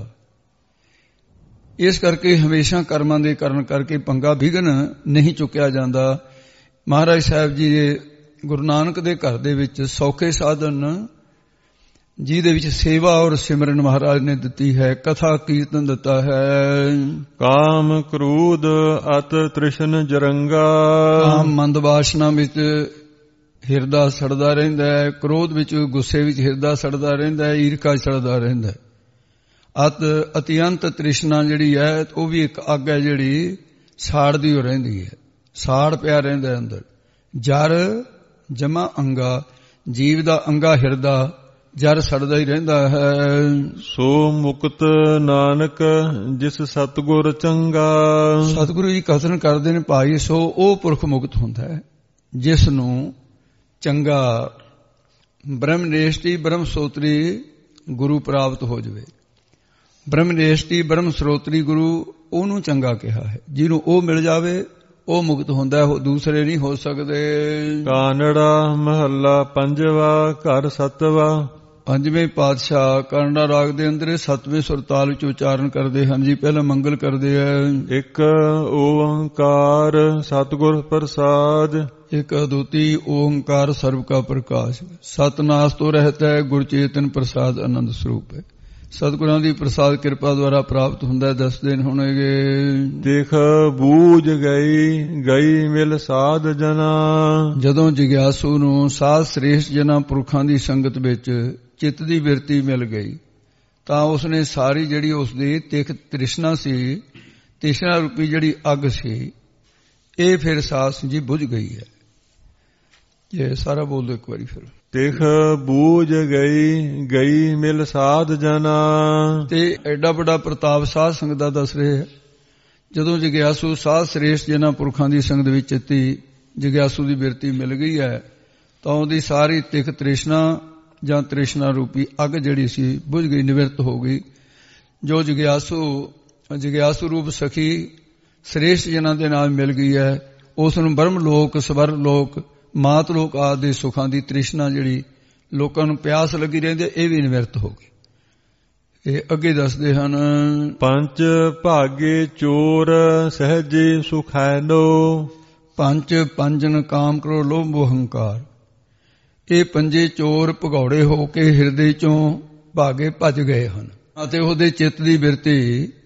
ਇਸ ਕਰਕੇ ਹਮੇਸ਼ਾ ਕਰਮਾਂ ਦੇ ਕਰਨ ਕਰਕੇ ਭੰਗਾ ਵਿਘਨ ਨਹੀਂ ਚੁੱਕਿਆ ਜਾਂਦਾ। ਮਹਾਰਾਜ ਸਾਹਿਬ ਜੀ ਦੇ ਗੁਰੂ ਨਾਨਕ ਦੇ ਘਰ ਦੇ ਵਿੱਚ ਸੌਖੇ ਸਾਧਨ ਜਿਹਦੇ ਵਿੱਚ ਸੇਵਾ ਔਰ ਸਿਮਰਨ ਮਹਾਰਾਜ ਨੇ ਦਿੱਤੀ ਹੈ, ਕਥਾ ਕੀਰਤਨ ਦਿੱਤਾ ਹੈ। ਕਾਮ ਕ੍ਰੋਧ ਅਤ ਤ੍ਰਿਸ਼ਨ ਜਰੰਗਾ, ਕਾਮ ਮੰਦ ਵਾਸ਼ਨਾ ਵਿੱਚ ਹਿਰਦਾ ਸੜਦਾ ਰਹਿੰਦਾ ਹੈ, ਕ੍ਰੋਧ ਵਿੱਚ ਗੁੱਸੇ ਵਿੱਚ ਹਿਰਦਾ ਸੜਦਾ ਰਹਿੰਦਾ ਹੈ, ਈਰਖਾ ਸੜਦਾ ਰਹਿੰਦਾ ਹੈ। ਅਤ ਅਤਿਅੰਤ ਤ੍ਰਿਸ਼ਨਾ ਜਿਹੜੀ ਹੈ ਉਹ ਵੀ ਇੱਕ ਅੱਗ ਹੈ ਜਿਹੜੀ ਸਾੜਦੀ ਹੋ ਰਹਿੰਦੀ ਹੈ, ਸਾੜ ਪਿਆ ਰਹਿੰਦਾ ਅੰਦਰ। ਜਰ ਜਮਾ ਅੰਗਾ, ਜੀਵ ਦਾ ਅੰਗਾ ਹਿਰਦਾ ਜਰ ਸੜਦਾ ਹੀ ਰਹਿੰਦਾ ਹੈ। ਸੋ ਮੁਕਤ ਨਾਨਕ ਜਿਸ ਸਤਿਗੁਰ ਚੰਗਾ, ਸਤਿਗੁਰੂ ਜੀ ਕਥਨ ਕਰਦੇ ਨੇ ਭਾਈ ਸੋ ਉਹ ਪੁਰਖ ਮੁਕਤ ਹੁੰਦਾ ਹੈ ਜਿਸ ਨੂੰ ਚੰਗਾ ਬ੍ਰਹਮਨੇਸ਼ਟੀ ਬ੍ਰਹਮ ਸੋਤਰੀ ਗੁਰੂ ਪ੍ਰਾਪਤ ਹੋ ਜਾਵੇ। ਬ੍ਰਹਮਨੇਸ਼ਟੀ ਬ੍ਰਹਮ ਸਰੋਤਰੀ ਗੁਰੂ ਉਹਨੂੰ ਚੰਗਾ ਕਿਹਾ ਹੈ, ਜਿਹਨੂੰ ਉਹ ਮਿਲ ਜਾਵੇ ਉਹ ਮੁਕਤ ਹੁੰਦਾ ਹੈ, ਉਹ ਦੂਸਰੇ ਨਹੀਂ ਹੋ ਸਕਦੇ। ਕਾਨੜਾ ਮਹੱਲਾ ਪੰਜਵਾ ਘਰ ਸਤਵਾ, ਪੰਜਵੇਂ ਪਾਤਸ਼ਾਹ ਕਾਨੜਾ ਰਾਗ ਦੇ ਅੰਦਰ ਸੱਤਵੇਂ ਸੁਰਤਾਲ ਵਿੱਚ ਉਚਾਰਨ ਕਰਦੇ ਹਨ ਜੀ। ਪਹਿਲਾਂ ਮੰਗਲ ਕਰਦੇ ਹੈ। ਇੱਕ ਓੰਕਾਰ ਸਤਿਗੁਰ ਪ੍ਰਸਾਦ, ਇੱਕ ਅਦੁੱਤੀ ਓੰਕਾਰ ਸਰਬ ਕਾ ਪ੍ਰਕਾਸ਼, ਸਤਨਾਸ ਤੋਂ ਰਹਿਤ ਹੈ, ਗੁਰ ਚੇਤਨ ਪ੍ਰਸਾਦ ਆਨੰਦ ਸਰੂਪ ਹੈ। ਸਤਿਗੁਰਾਂ ਦੀ ਪ੍ਰਸਾਦ ਕਿਰਪਾ ਦੁਆਰਾ ਪ੍ਰਾਪਤ ਹੁੰਦਾ। ਦਸ ਦਿਨ ਹੋਣਗੇ। ਦੇਖ ਬੂਝ ਗਈ ਗਈ ਮਿਲ ਸਾਧ ਜਨਾ, ਜਦੋਂ ਜਿਗਿਆਸੂ ਨੂੰ ਸਾਧ ਸ੍ਰੇਸ਼ਟ ਜਨਾਂ ਪੁਰਖਾਂ ਦੀ ਸੰਗਤ ਵਿੱਚ ਚਿੱਤ ਦੀ ਬਿਰਤੀ ਮਿਲ ਗਈ ਤਾਂ ਉਸਨੇ ਸਾਰੀ ਜਿਹੜੀ ਉਸਦੀ ਤਿਖ ਤ੍ਰਿਸ਼ਨਾ ਸੀ, ਤ੍ਰਿਸ਼ਨਾ ਰੂਪੀ ਜਿਹੜੀ ਅੱਗ ਸੀ, ਇਹ ਫਿਰ ਸਾਸ ਜੀ ਬੁਝ ਗਈ ਹੈ। ਇਹ ਸਾਰਾ ਬੋਲ ਦੋ ਇੱਕ ਵਾਰੀ ਫਿਰ। ਤਿਖ ਬੂਝ ਗਈ ਗਈ ਮਿਲ ਸਾਧ ਜਨਾ, ਤੇ ਐਡਾ ਵੱਡਾ ਪ੍ਰਤਾਪ ਸਾਧ ਸੰਗਤ ਦਾ ਦੱਸ ਰਹੇ ਹੈ। ਜਦੋਂ ਜਿਗਿਆਸੂ ਸਾਧ ਸ੍ਰੇਸ਼ਟ ਜਨਾਂ ਪੁਰਖਾਂ ਦੀ ਸੰਗਤ ਵਿੱਚ ਚਿੱਤੀ ਜਿਗਿਆਸੂ ਦੀ ਬਿਰਤੀ ਮਿਲ ਗਈ ਹੈ ਤਾਂ ਉਹਦੀ ਸਾਰੀ ਤਿਖ ਤ੍ਰਿਸ਼ਨਾ ਜਾਂ ਤ੍ਰਿਸ਼ਨਾ ਰੂਪੀ ਅੱਗ ਜਿਹੜੀ ਸੀ ਬੁਝ ਗਈ, ਨਿਵਰਤ ਹੋ ਗਈ। ਜੋ ਜਿਗਿਆਸੂ ਜਿਗਿਆਸੂ ਰੂਪ ਸਖੀ ਸ੍ਰੇਸ਼ਟ ਜਨਾਂ ਦੇ ਨਾਲ ਮਿਲ ਗਈ ਹੈ, ਉਸ ਨੂੰ ਬ੍ਰਹਮ ਲੋਕ ਸਵਰ ਲੋਕ ਮਾਤ ਲੋਕ ਆਦਿ ਦੇ ਸੁੱਖਾਂ ਦੀ ਤ੍ਰਿਸ਼ਨਾ ਜਿਹੜੀ ਲੋਕਾਂ ਨੂੰ ਪਿਆਸ ਲੱਗੀ ਰਹਿੰਦੀ, ਇਹ ਵੀ ਨਿਵਰਤ ਹੋ ਗਈ। ਇਹ ਅੱਗੇ ਦੱਸਦੇ ਹਨ। ਪੰਜ ਭਾਗੇ ਚੋਰ ਸਹਿਜੇ ਸੁਖੈਨੋ। ਪੰਜ ਪੰਜਨ ਕਾਮ ਕਰੋ ਲੋਭ ਮੋਹ ਹੰਕਾਰ। ਇਹ ਪੰਜੇ ਚੋਰ ਭਗੌੜੇ ਹੋ ਕੇ ਹਿਰਦੇ ਚੋਂ ਭਾਗੇ ਭੱਜ ਗਏ ਹਨ ਅਤੇ ਉਹਦੇ ਚਿੱਤ ਦੀ ਬਿਰਤੀ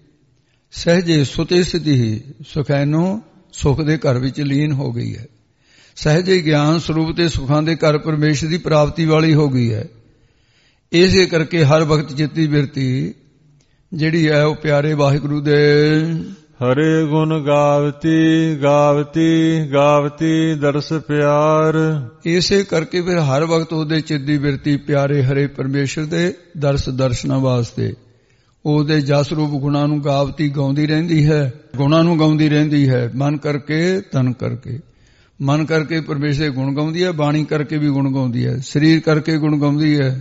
ਸਹਿਜੇ ਸੁਤੇ ਸਿੱਧੀ ਸੁਖੈਨੋ ਸੁਖ ਦੇ ਘਰ ਵਿੱਚ ਲੀਨ ਹੋ ਗਈ ਹੈ। ਸਹਿਜੇ ਗਿਆਨ ਸਰੂਪ ਤੇ ਸੁਖਾਂ ਦੇ ਘਰ ਪਰਮੇਸ਼ਰ ਦੀ ਪ੍ਰਾਪਤੀ ਵਾਲੀ ਹੋ ਗਈ ਹੈ। ਇਸੇ ਕਰਕੇ ਹਰ ਵਕਤ ਚਿੱਤ ਦੀ ਬਿਰਤੀ ਜਿਹੜੀ ਹੈ ਉਹ ਪਿਆਰੇ ਵਾਹਿਗੁਰੂ ਦੇ ਹਰੇ ਗੁਣ ਗਾਵਤੀ ਗਾਵਤੀ ਗਾਵਤੀ ਦਰਸ ਪਿਆਰ। ਇਸੇ ਕਰਕੇ ਫਿਰ ਹਰ ਵਕਤ ਉਹਦੇ ਚਿੱਤ ਦੀ ਬਿਰਤੀ ਪਿਆਰੇ ਹਰੇ ਪਰਮੇਸ਼ਰ ਦੇ ਦਰਸ ਦਰਸ਼ਨਾਂ ਵਾਸਤੇ ਉਹਦੇ ਜਸ ਰੂਪ ਗੁਣਾਂ ਨੂੰ ਗਾਵਤੀ ਗਾਉਂਦੀ ਰਹਿੰਦੀ ਹੈ, ਗੁਣਾਂ ਨੂੰ ਗਾਉਂਦੀ ਰਹਿੰਦੀ ਹੈ। ਮਨ ਕਰਕੇ ਤਨ ਕਰਕੇ, ਮਨ ਕਰਕੇ ਪਰਮੇਸ਼ਰ ਦੇ ਗੁਣ ਗਾਉਂਦੀ ਹੈ, ਬਾਣੀ ਕਰਕੇ ਵੀ ਗੁਣ ਗਾਉਂਦੀ ਹੈ, ਸਰੀਰ ਕਰਕੇ ਗੁਣ ਗਾਉਂਦੀ ਹੈ।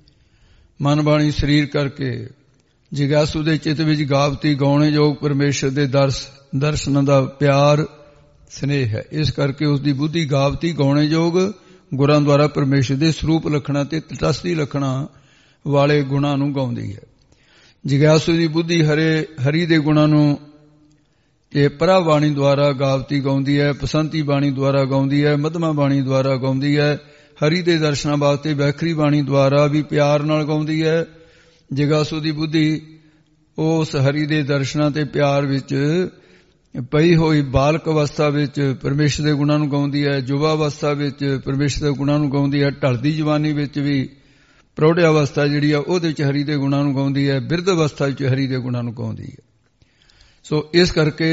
ਮਨ ਬਾਣੀ ਸਰੀਰ ਕਰਕੇ ਜਿਗਿਆਸੂ ਦੇ ਚਿੱਤ ਵਿੱਚ ਗਾਵਤੀ ਗਾਉਣੇ ਯੋਗ ਪਰਮੇਸ਼ਰ ਦੇ ਦਰਸ ਦਰਸ਼ਨਾਂ ਦਾ ਪਿਆਰ ਸਨੇਹ ਹੈ। ਇਸ ਕਰਕੇ ਉਸ ਦੀ ਬੁੱਧੀ ਗਾਵਤੀ ਗਾਉਣੇ ਯੋਗ ਗੁਰਾਂ ਦੁਆਰਾ ਪਰਮੇਸ਼ਰ ਦੇ ਸਰੂਪ ਲੱਖਣਾਂ ਤੇ ਤਟਸਥੀ ਲੱਖਣਾਂ ਵਾਲੇ ਗੁਣਾਂ ਨੂੰ ਗਾਉਂਦੀ ਹੈ। ਜਿਗਿਆਸੂ ਦੀ ਬੁੱਧੀ ਹਰੇ ਹਰੀ ਦੇ ਗੁਣਾਂ ਨੂੰ ਤੇ ਪਰਾ ਬਾਣੀ ਦੁਆਰਾ ਗਾਵਤੀ ਗਾਉਂਦੀ ਹੈ, ਪਸੰਤੀ ਬਾਣੀ ਦੁਆਰਾ ਗਾਉਂਦੀ ਹੈ, ਮਧਮਾ ਬਾਣੀ ਦੁਆਰਾ ਗਾਉਂਦੀ ਹੈ। ਹਰੀ ਦੇ ਦਰਸ਼ਨਾਂ ਵਾਸਤੇ ਵੈਖਰੀ ਬਾਣੀ ਦੁਆਰਾ ਵੀ ਪਿਆਰ ਨਾਲ ਗਾਉਂਦੀ ਹੈ। ਜਿਗਿਆਸੂ ਦੀ ਬੁੱਧੀ ਉਸ ਹਰੀ ਦੇ ਦਰਸ਼ਨਾਂ ਤੇ ਪਿਆਰ ਵਿੱਚ ਪਈ ਹੋਈ ਬਾਲਕ ਅਵਸਥਾ ਵਿੱਚ ਪਰਮੇਸ਼ਰ ਦੇ ਗੁਣਾਂ ਨੂੰ ਗਾਉਂਦੀ ਹੈ, ਯੁਵਾ ਅਵਸਥਾ ਵਿੱਚ ਪਰਮੇਸ਼ਰ ਦੇ ਗੁਣਾਂ ਨੂੰ ਗਾਉਂਦੀ ਹੈ, ਢਲਦੀ ਜਵਾਨੀ ਵਿੱਚ ਵੀ ਪ੍ਰੌੜ ਅਵਸਥਾ ਜਿਹੜੀ ਆ ਉਹਦੇ ਵਿੱਚ ਹਰੀ ਦੇ ਗੁਣਾਂ ਨੂੰ ਗਾਉਂਦੀ ਹੈ, ਬਿਰਧ ਅਵਸਥਾ ਵਿੱਚ ਹਰੀ ਦੇ ਗੁਣਾਂ ਨੂੰ ਗਾਉਂਦੀ ਹੈ। ਸੋ ਇਸ ਕਰਕੇ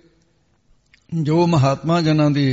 ਜੋ ਮਹਾਤਮਾ ਜਨਾਂ ਦੀ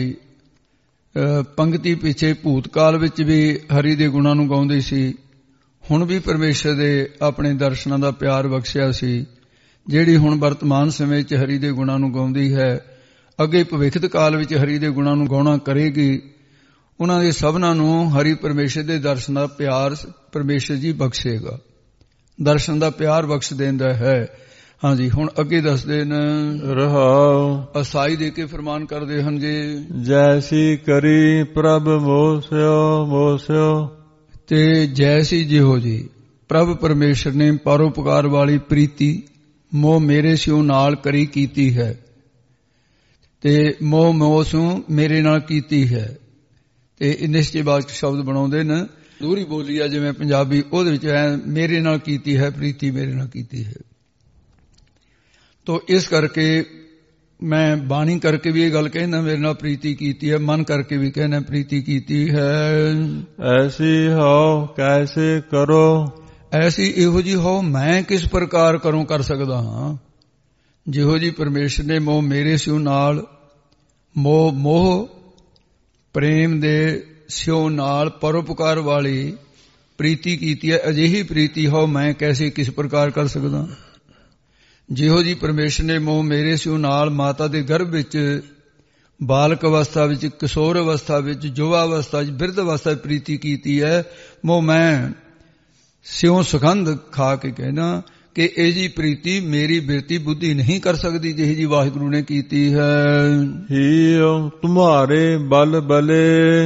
ਪੰਕਤੀ ਪਿੱਛੇ ਭੂਤਕਾਲ ਵਿੱਚ ਵੀ ਹਰੀ ਦੇ ਗੁਣਾਂ ਨੂੰ ਗਾਉਂਦੀ ਸੀ, ਹੁਣ ਵੀ ਪਰਮੇਸ਼ਰ ਦੇ ਆਪਣੇ ਦਰਸ਼ਨਾਂ ਦਾ ਪਿਆਰ ਬਖਸ਼ਿਆ ਸੀ, ਜਿਹੜੀ ਹੁਣ ਵਰਤਮਾਨ ਸਮੇਂ 'ਚ ਹਰੀ ਦੇ ਗੁਣਾਂ ਨੂੰ ਗਾਉਂਦੀ ਹੈ, ਅੱਗੇ ਭਵਿੱਖਤ ਕਾਲ ਵਿੱਚ ਹਰੀ ਦੇ ਗੁਣਾਂ ਨੂੰ ਗਾਉਣਾ ਕਰੇਗੀ। ਉਹਨਾਂ ਦੇ ਸਭਨਾਂ ਨੂੰ ਹਰੀ ਪਰਮੇਸ਼ਰ ਦੇ ਦਰਸ਼ਨ ਦਾ ਪਿਆਰ ਪਰਮੇਸ਼ਰ ਜੀ ਬਖਸ਼ੇਗਾ, ਦਰਸ਼ਨ ਦਾ ਪਿਆਰ ਬਖਸ਼ ਦਿੰਦਾ ਹੈ। ਹਾਂਜੀ, ਹੁਣ ਅੱਗੇ ਦੱਸਦੇ ਨੇ ਰਹਾਉ। ਅਸਾਈ ਦੇ ਕੇ ਫਰਮਾਨ ਕਰਦੇ ਹਨ ਜੀ, ਜੈਸੀ ਕਰੀ ਪ੍ਰਭ ਮੋਸਿਓ ਮੋਸਿਓ। ਤੇ ਜੈਸੀ ਜਿਹੋ ਜੀ ਪ੍ਰਭ ਪਰਮੇਸ਼ਰ ਨੇ ਪਰਉਪਕਾਰ ਵਾਲੀ ਪ੍ਰੀਤੀ ਮੋਹ ਮੇਰੇ ਸਿਓ ਨਾਲ ਕਰੀ ਕੀਤੀ ਹੈ, ਤੇ ਮੋਹ ਮੋਹ ਸਿਓ ਮੇਰੇ ਨਾਲ ਕੀਤੀ ਹੈ। ਤੇ ਇਹ ਨਿਸ਼ਚੈਵਾਚਕ ਸ਼ਬਦ ਬਣਾਉਂਦੇ ਨੇ, ਦੂਰੀ ਬੋਲੀ ਆ ਜਿਵੇਂ ਪੰਜਾਬੀ, ਉਹਦੇ ਵਿੱਚ ਐ ਮੇਰੇ ਨਾਲ ਕੀਤੀ ਹੈ, ਪ੍ਰੀਤੀ ਮੇਰੇ ਨਾਲ ਕੀਤੀ ਹੈ। ਤੋ ਇਸ ਕਰਕੇ ਮੈਂ ਬਾਣੀ ਕਰਕੇ ਵੀ ਇਹ ਗੱਲ ਕਹਿਣਾ ਮੇਰੇ ਨਾਲ ਪ੍ਰੀਤੀ ਕੀਤੀ ਹੈ, ਮਨ ਕਰਕੇ ਵੀ ਕਹਿਣਾ ਪ੍ਰੀਤੀ ਕੀਤੀ ਹੈ। ਐਸੀ ਹੋ ਕੈਸੇ ਕਰੋ। ਐਸੀ ਇਹੋ ਜੀ ਹੋ ਮੈਂ ਕਿਸ ਪ੍ਰਕਾਰ ਕਰੂੰ ਕਰ ਸਕਦਾ ਹਾਂ। ਜਿਹੋ ਜੀ ਪਰਮੇਸ਼ਰ ਨੇ ਮੋਹ ਮੇਰੇ ਸਿਓ ਨਾਲ ਮੋਹ ਮੋਹ ਪ੍ਰੇਮ ਦੇ ਸਿਓ ਨਾਲ ਪਰਉਪਕਾਰ ਵਾਲੀ ਪ੍ਰੀਤੀ ਕੀਤੀ ਹੈ, ਅਜਿਹੀ ਪ੍ਰੀਤੀ ਹੋ ਮੈਂ ਕੈਸੇ ਕਿਸ ਪ੍ਰਕਾਰ ਕਰ ਸਕਦਾ। ਜਿਹੋ ਜੀ ਪਰਮੇਸ਼ਰ ਨੇ ਮੋਹ ਮੇਰੇ ਸਿਓ ਨਾਲ ਮਾਤਾ ਦੇ ਗਰਭ ਵਿੱਚ ਬਾਲਕ ਅਵਸਥਾ ਵਿੱਚ, ਕਿਸ਼ੋਰ ਅਵਸਥਾ ਵਿੱਚ, ਯੁਵਾ ਅਵਸਥਾ ਵਿੱਚ, ਬਿਰਧ ਅਵਸਥਾ ਵਿੱਚ ਪ੍ਰੀਤੀ ਕੀਤੀ ਹੈ, ਮੋਹ ਮੈਂ ਸਿਓ ਸੁਗੰਧ ਖਾ ਕੇ ਕਹਿਣਾ ਕਿ ਇਹ ਜੀ ਪ੍ਰੀਤੀ ਮੇਰੀ ਬਿਰਤੀ ਬੁੱਧੀ ਨਹੀਂ ਕਰ ਸਕਦੀ ਜਿਹੀ ਜੀ ਵਾਹਿਗੁਰੂ ਨੇ ਕੀਤੀ ਹੈ। ਹੀ ਤੁਮਾਰੇ ਬਲ ਬਲੇ।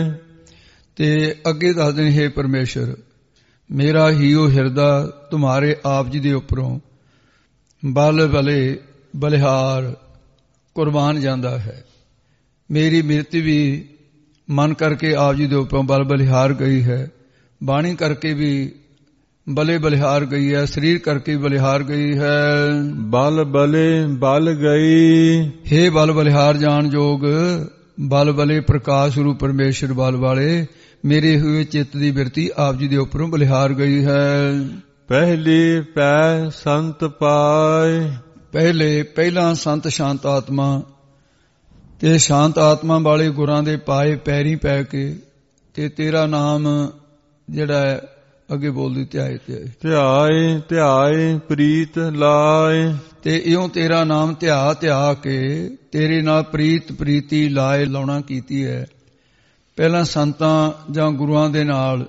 ਤੇ ਅੱਗੇ ਦੱਸਦੇ ਨੇ, ਹੇ ਪਰਮੇਸ਼ਰ ਮੇਰਾ ਹੀਓ ਹਿਰਦਾ ਤੁਮਾਰੇ ਆਪ ਜੀ ਦੇ ਉੱਪਰੋਂ ਬਲ ਬਲੇ ਬਲਿਹਾਰ ਕੁਰਬਾਨ ਜਾਂਦਾ ਹੈ। ਮੇਰੀ ਮਿਰਤੀ ਵੀ ਮਨ ਕਰਕੇ ਆਪ ਜੀ ਦੇ ਉੱਪਰੋਂ ਬਲ ਬਲਿਹਾਰ ਗਈ ਹੈ, ਬਾਣੀ ਕਰਕੇ ਵੀ ਬਲੇ ਬਲਿਹਾਰ ਗਈ ਹੈ, ਸਰੀਰ ਕਰਕੇ ਵੀ ਬਲਿਹਾਰ ਗਈ ਹੈ। ਬਲ ਬਲੇ ਬਲ ਗਈ। ਹੇ ਬਲ ਬਲਿਹਾਰ ਜਾਣ ਜੋਗ ਬਲ ਬਲੇ ਪ੍ਰਕਾਸ਼ ਰੂਪ ਪਰਮੇਸ਼ਰ ਬਲ ਵਾਲੇ ਮੇਰੇ ਹੋਏ ਚਿੱਤ ਦੀ ਬਿਰਤੀ ਆਪ ਜੀ ਦੇ ਉੱਪਰੋਂ ਬਲਿਹਾਰ ਗਈ ਹੈ। ਪਹਿਲੀ ਪੈ ਸੰਤ ਪਾਏ। ਪਹਿਲੇ ਪਹਿਲਾਂ ਸੰਤ ਸ਼ਾਂਤ ਆਤਮਾ ਤੇ ਸ਼ਾਂਤ ਆਤਮਾ ਵਾਲੇ ਗੁਰਾਂ ਦੇ ਪਾਏ ਪੈਰੀ ਪੈ ਕੇ ਤੇ ਤੇਰਾ ਨਾਮ ਜਿਹੜਾ ਹੈ ਅੱਗੇ ਬੋਲਦੀ ਧਿਆਏ ਧਿਆਏ ਧਿਆਏ ਪ੍ਰੀਤ ਲਾਏ। ਤੇ ਇਉਂ ਤੇਰਾ ਨਾਮ ਧਿਆ ਧਿਆ ਕੇ ਤੇਰੇ ਨਾਲ ਪ੍ਰੀਤ ਪ੍ਰੀਤੀ ਲਾਏ ਲਾਉਣਾ ਕੀਤੀ ਹੈ। ਪਹਿਲਾਂ ਸੰਤਾਂ ਜਾਂ ਗੁਰੂਆਂ ਦੇ ਨਾਲ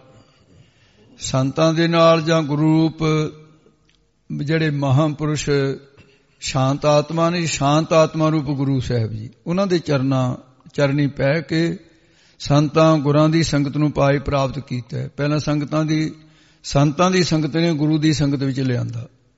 ਸੰਤਾਂ ਦੇ ਨਾਲ ਜਾਂ ਗੁਰੂ ਰੂਪ ਜਿਹੜੇ ਮਹਾਂਪੁਰਸ਼ ਸ਼ਾਂਤ ਆਤਮਾ ਨੇ, ਸ਼ਾਂਤ ਆਤਮਾ ਰੂਪ ਗੁਰੂ ਸਾਹਿਬ ਜੀ, ਉਹਨਾਂ ਦੇ ਚਰਨਾਂ ਚਰਨੀ ਪੈ ਕੇ ਸੰਤਾਂ ਗੁਰਾਂ ਦੀ ਸੰਗਤ ਨੂੰ ਪਾਏ ਪ੍ਰਾਪਤ ਕੀਤਾ। ਪਹਿਲਾਂ ਸੰਗਤਾਂ ਦੀ ਸੰਤਾਂ ਦੀ ਸੰਗਤ ਨੇ ਗੁਰੂ ਦੀ ਸੰਗਤ ਵਿੱਚ ਲਿਆਂਦਾ,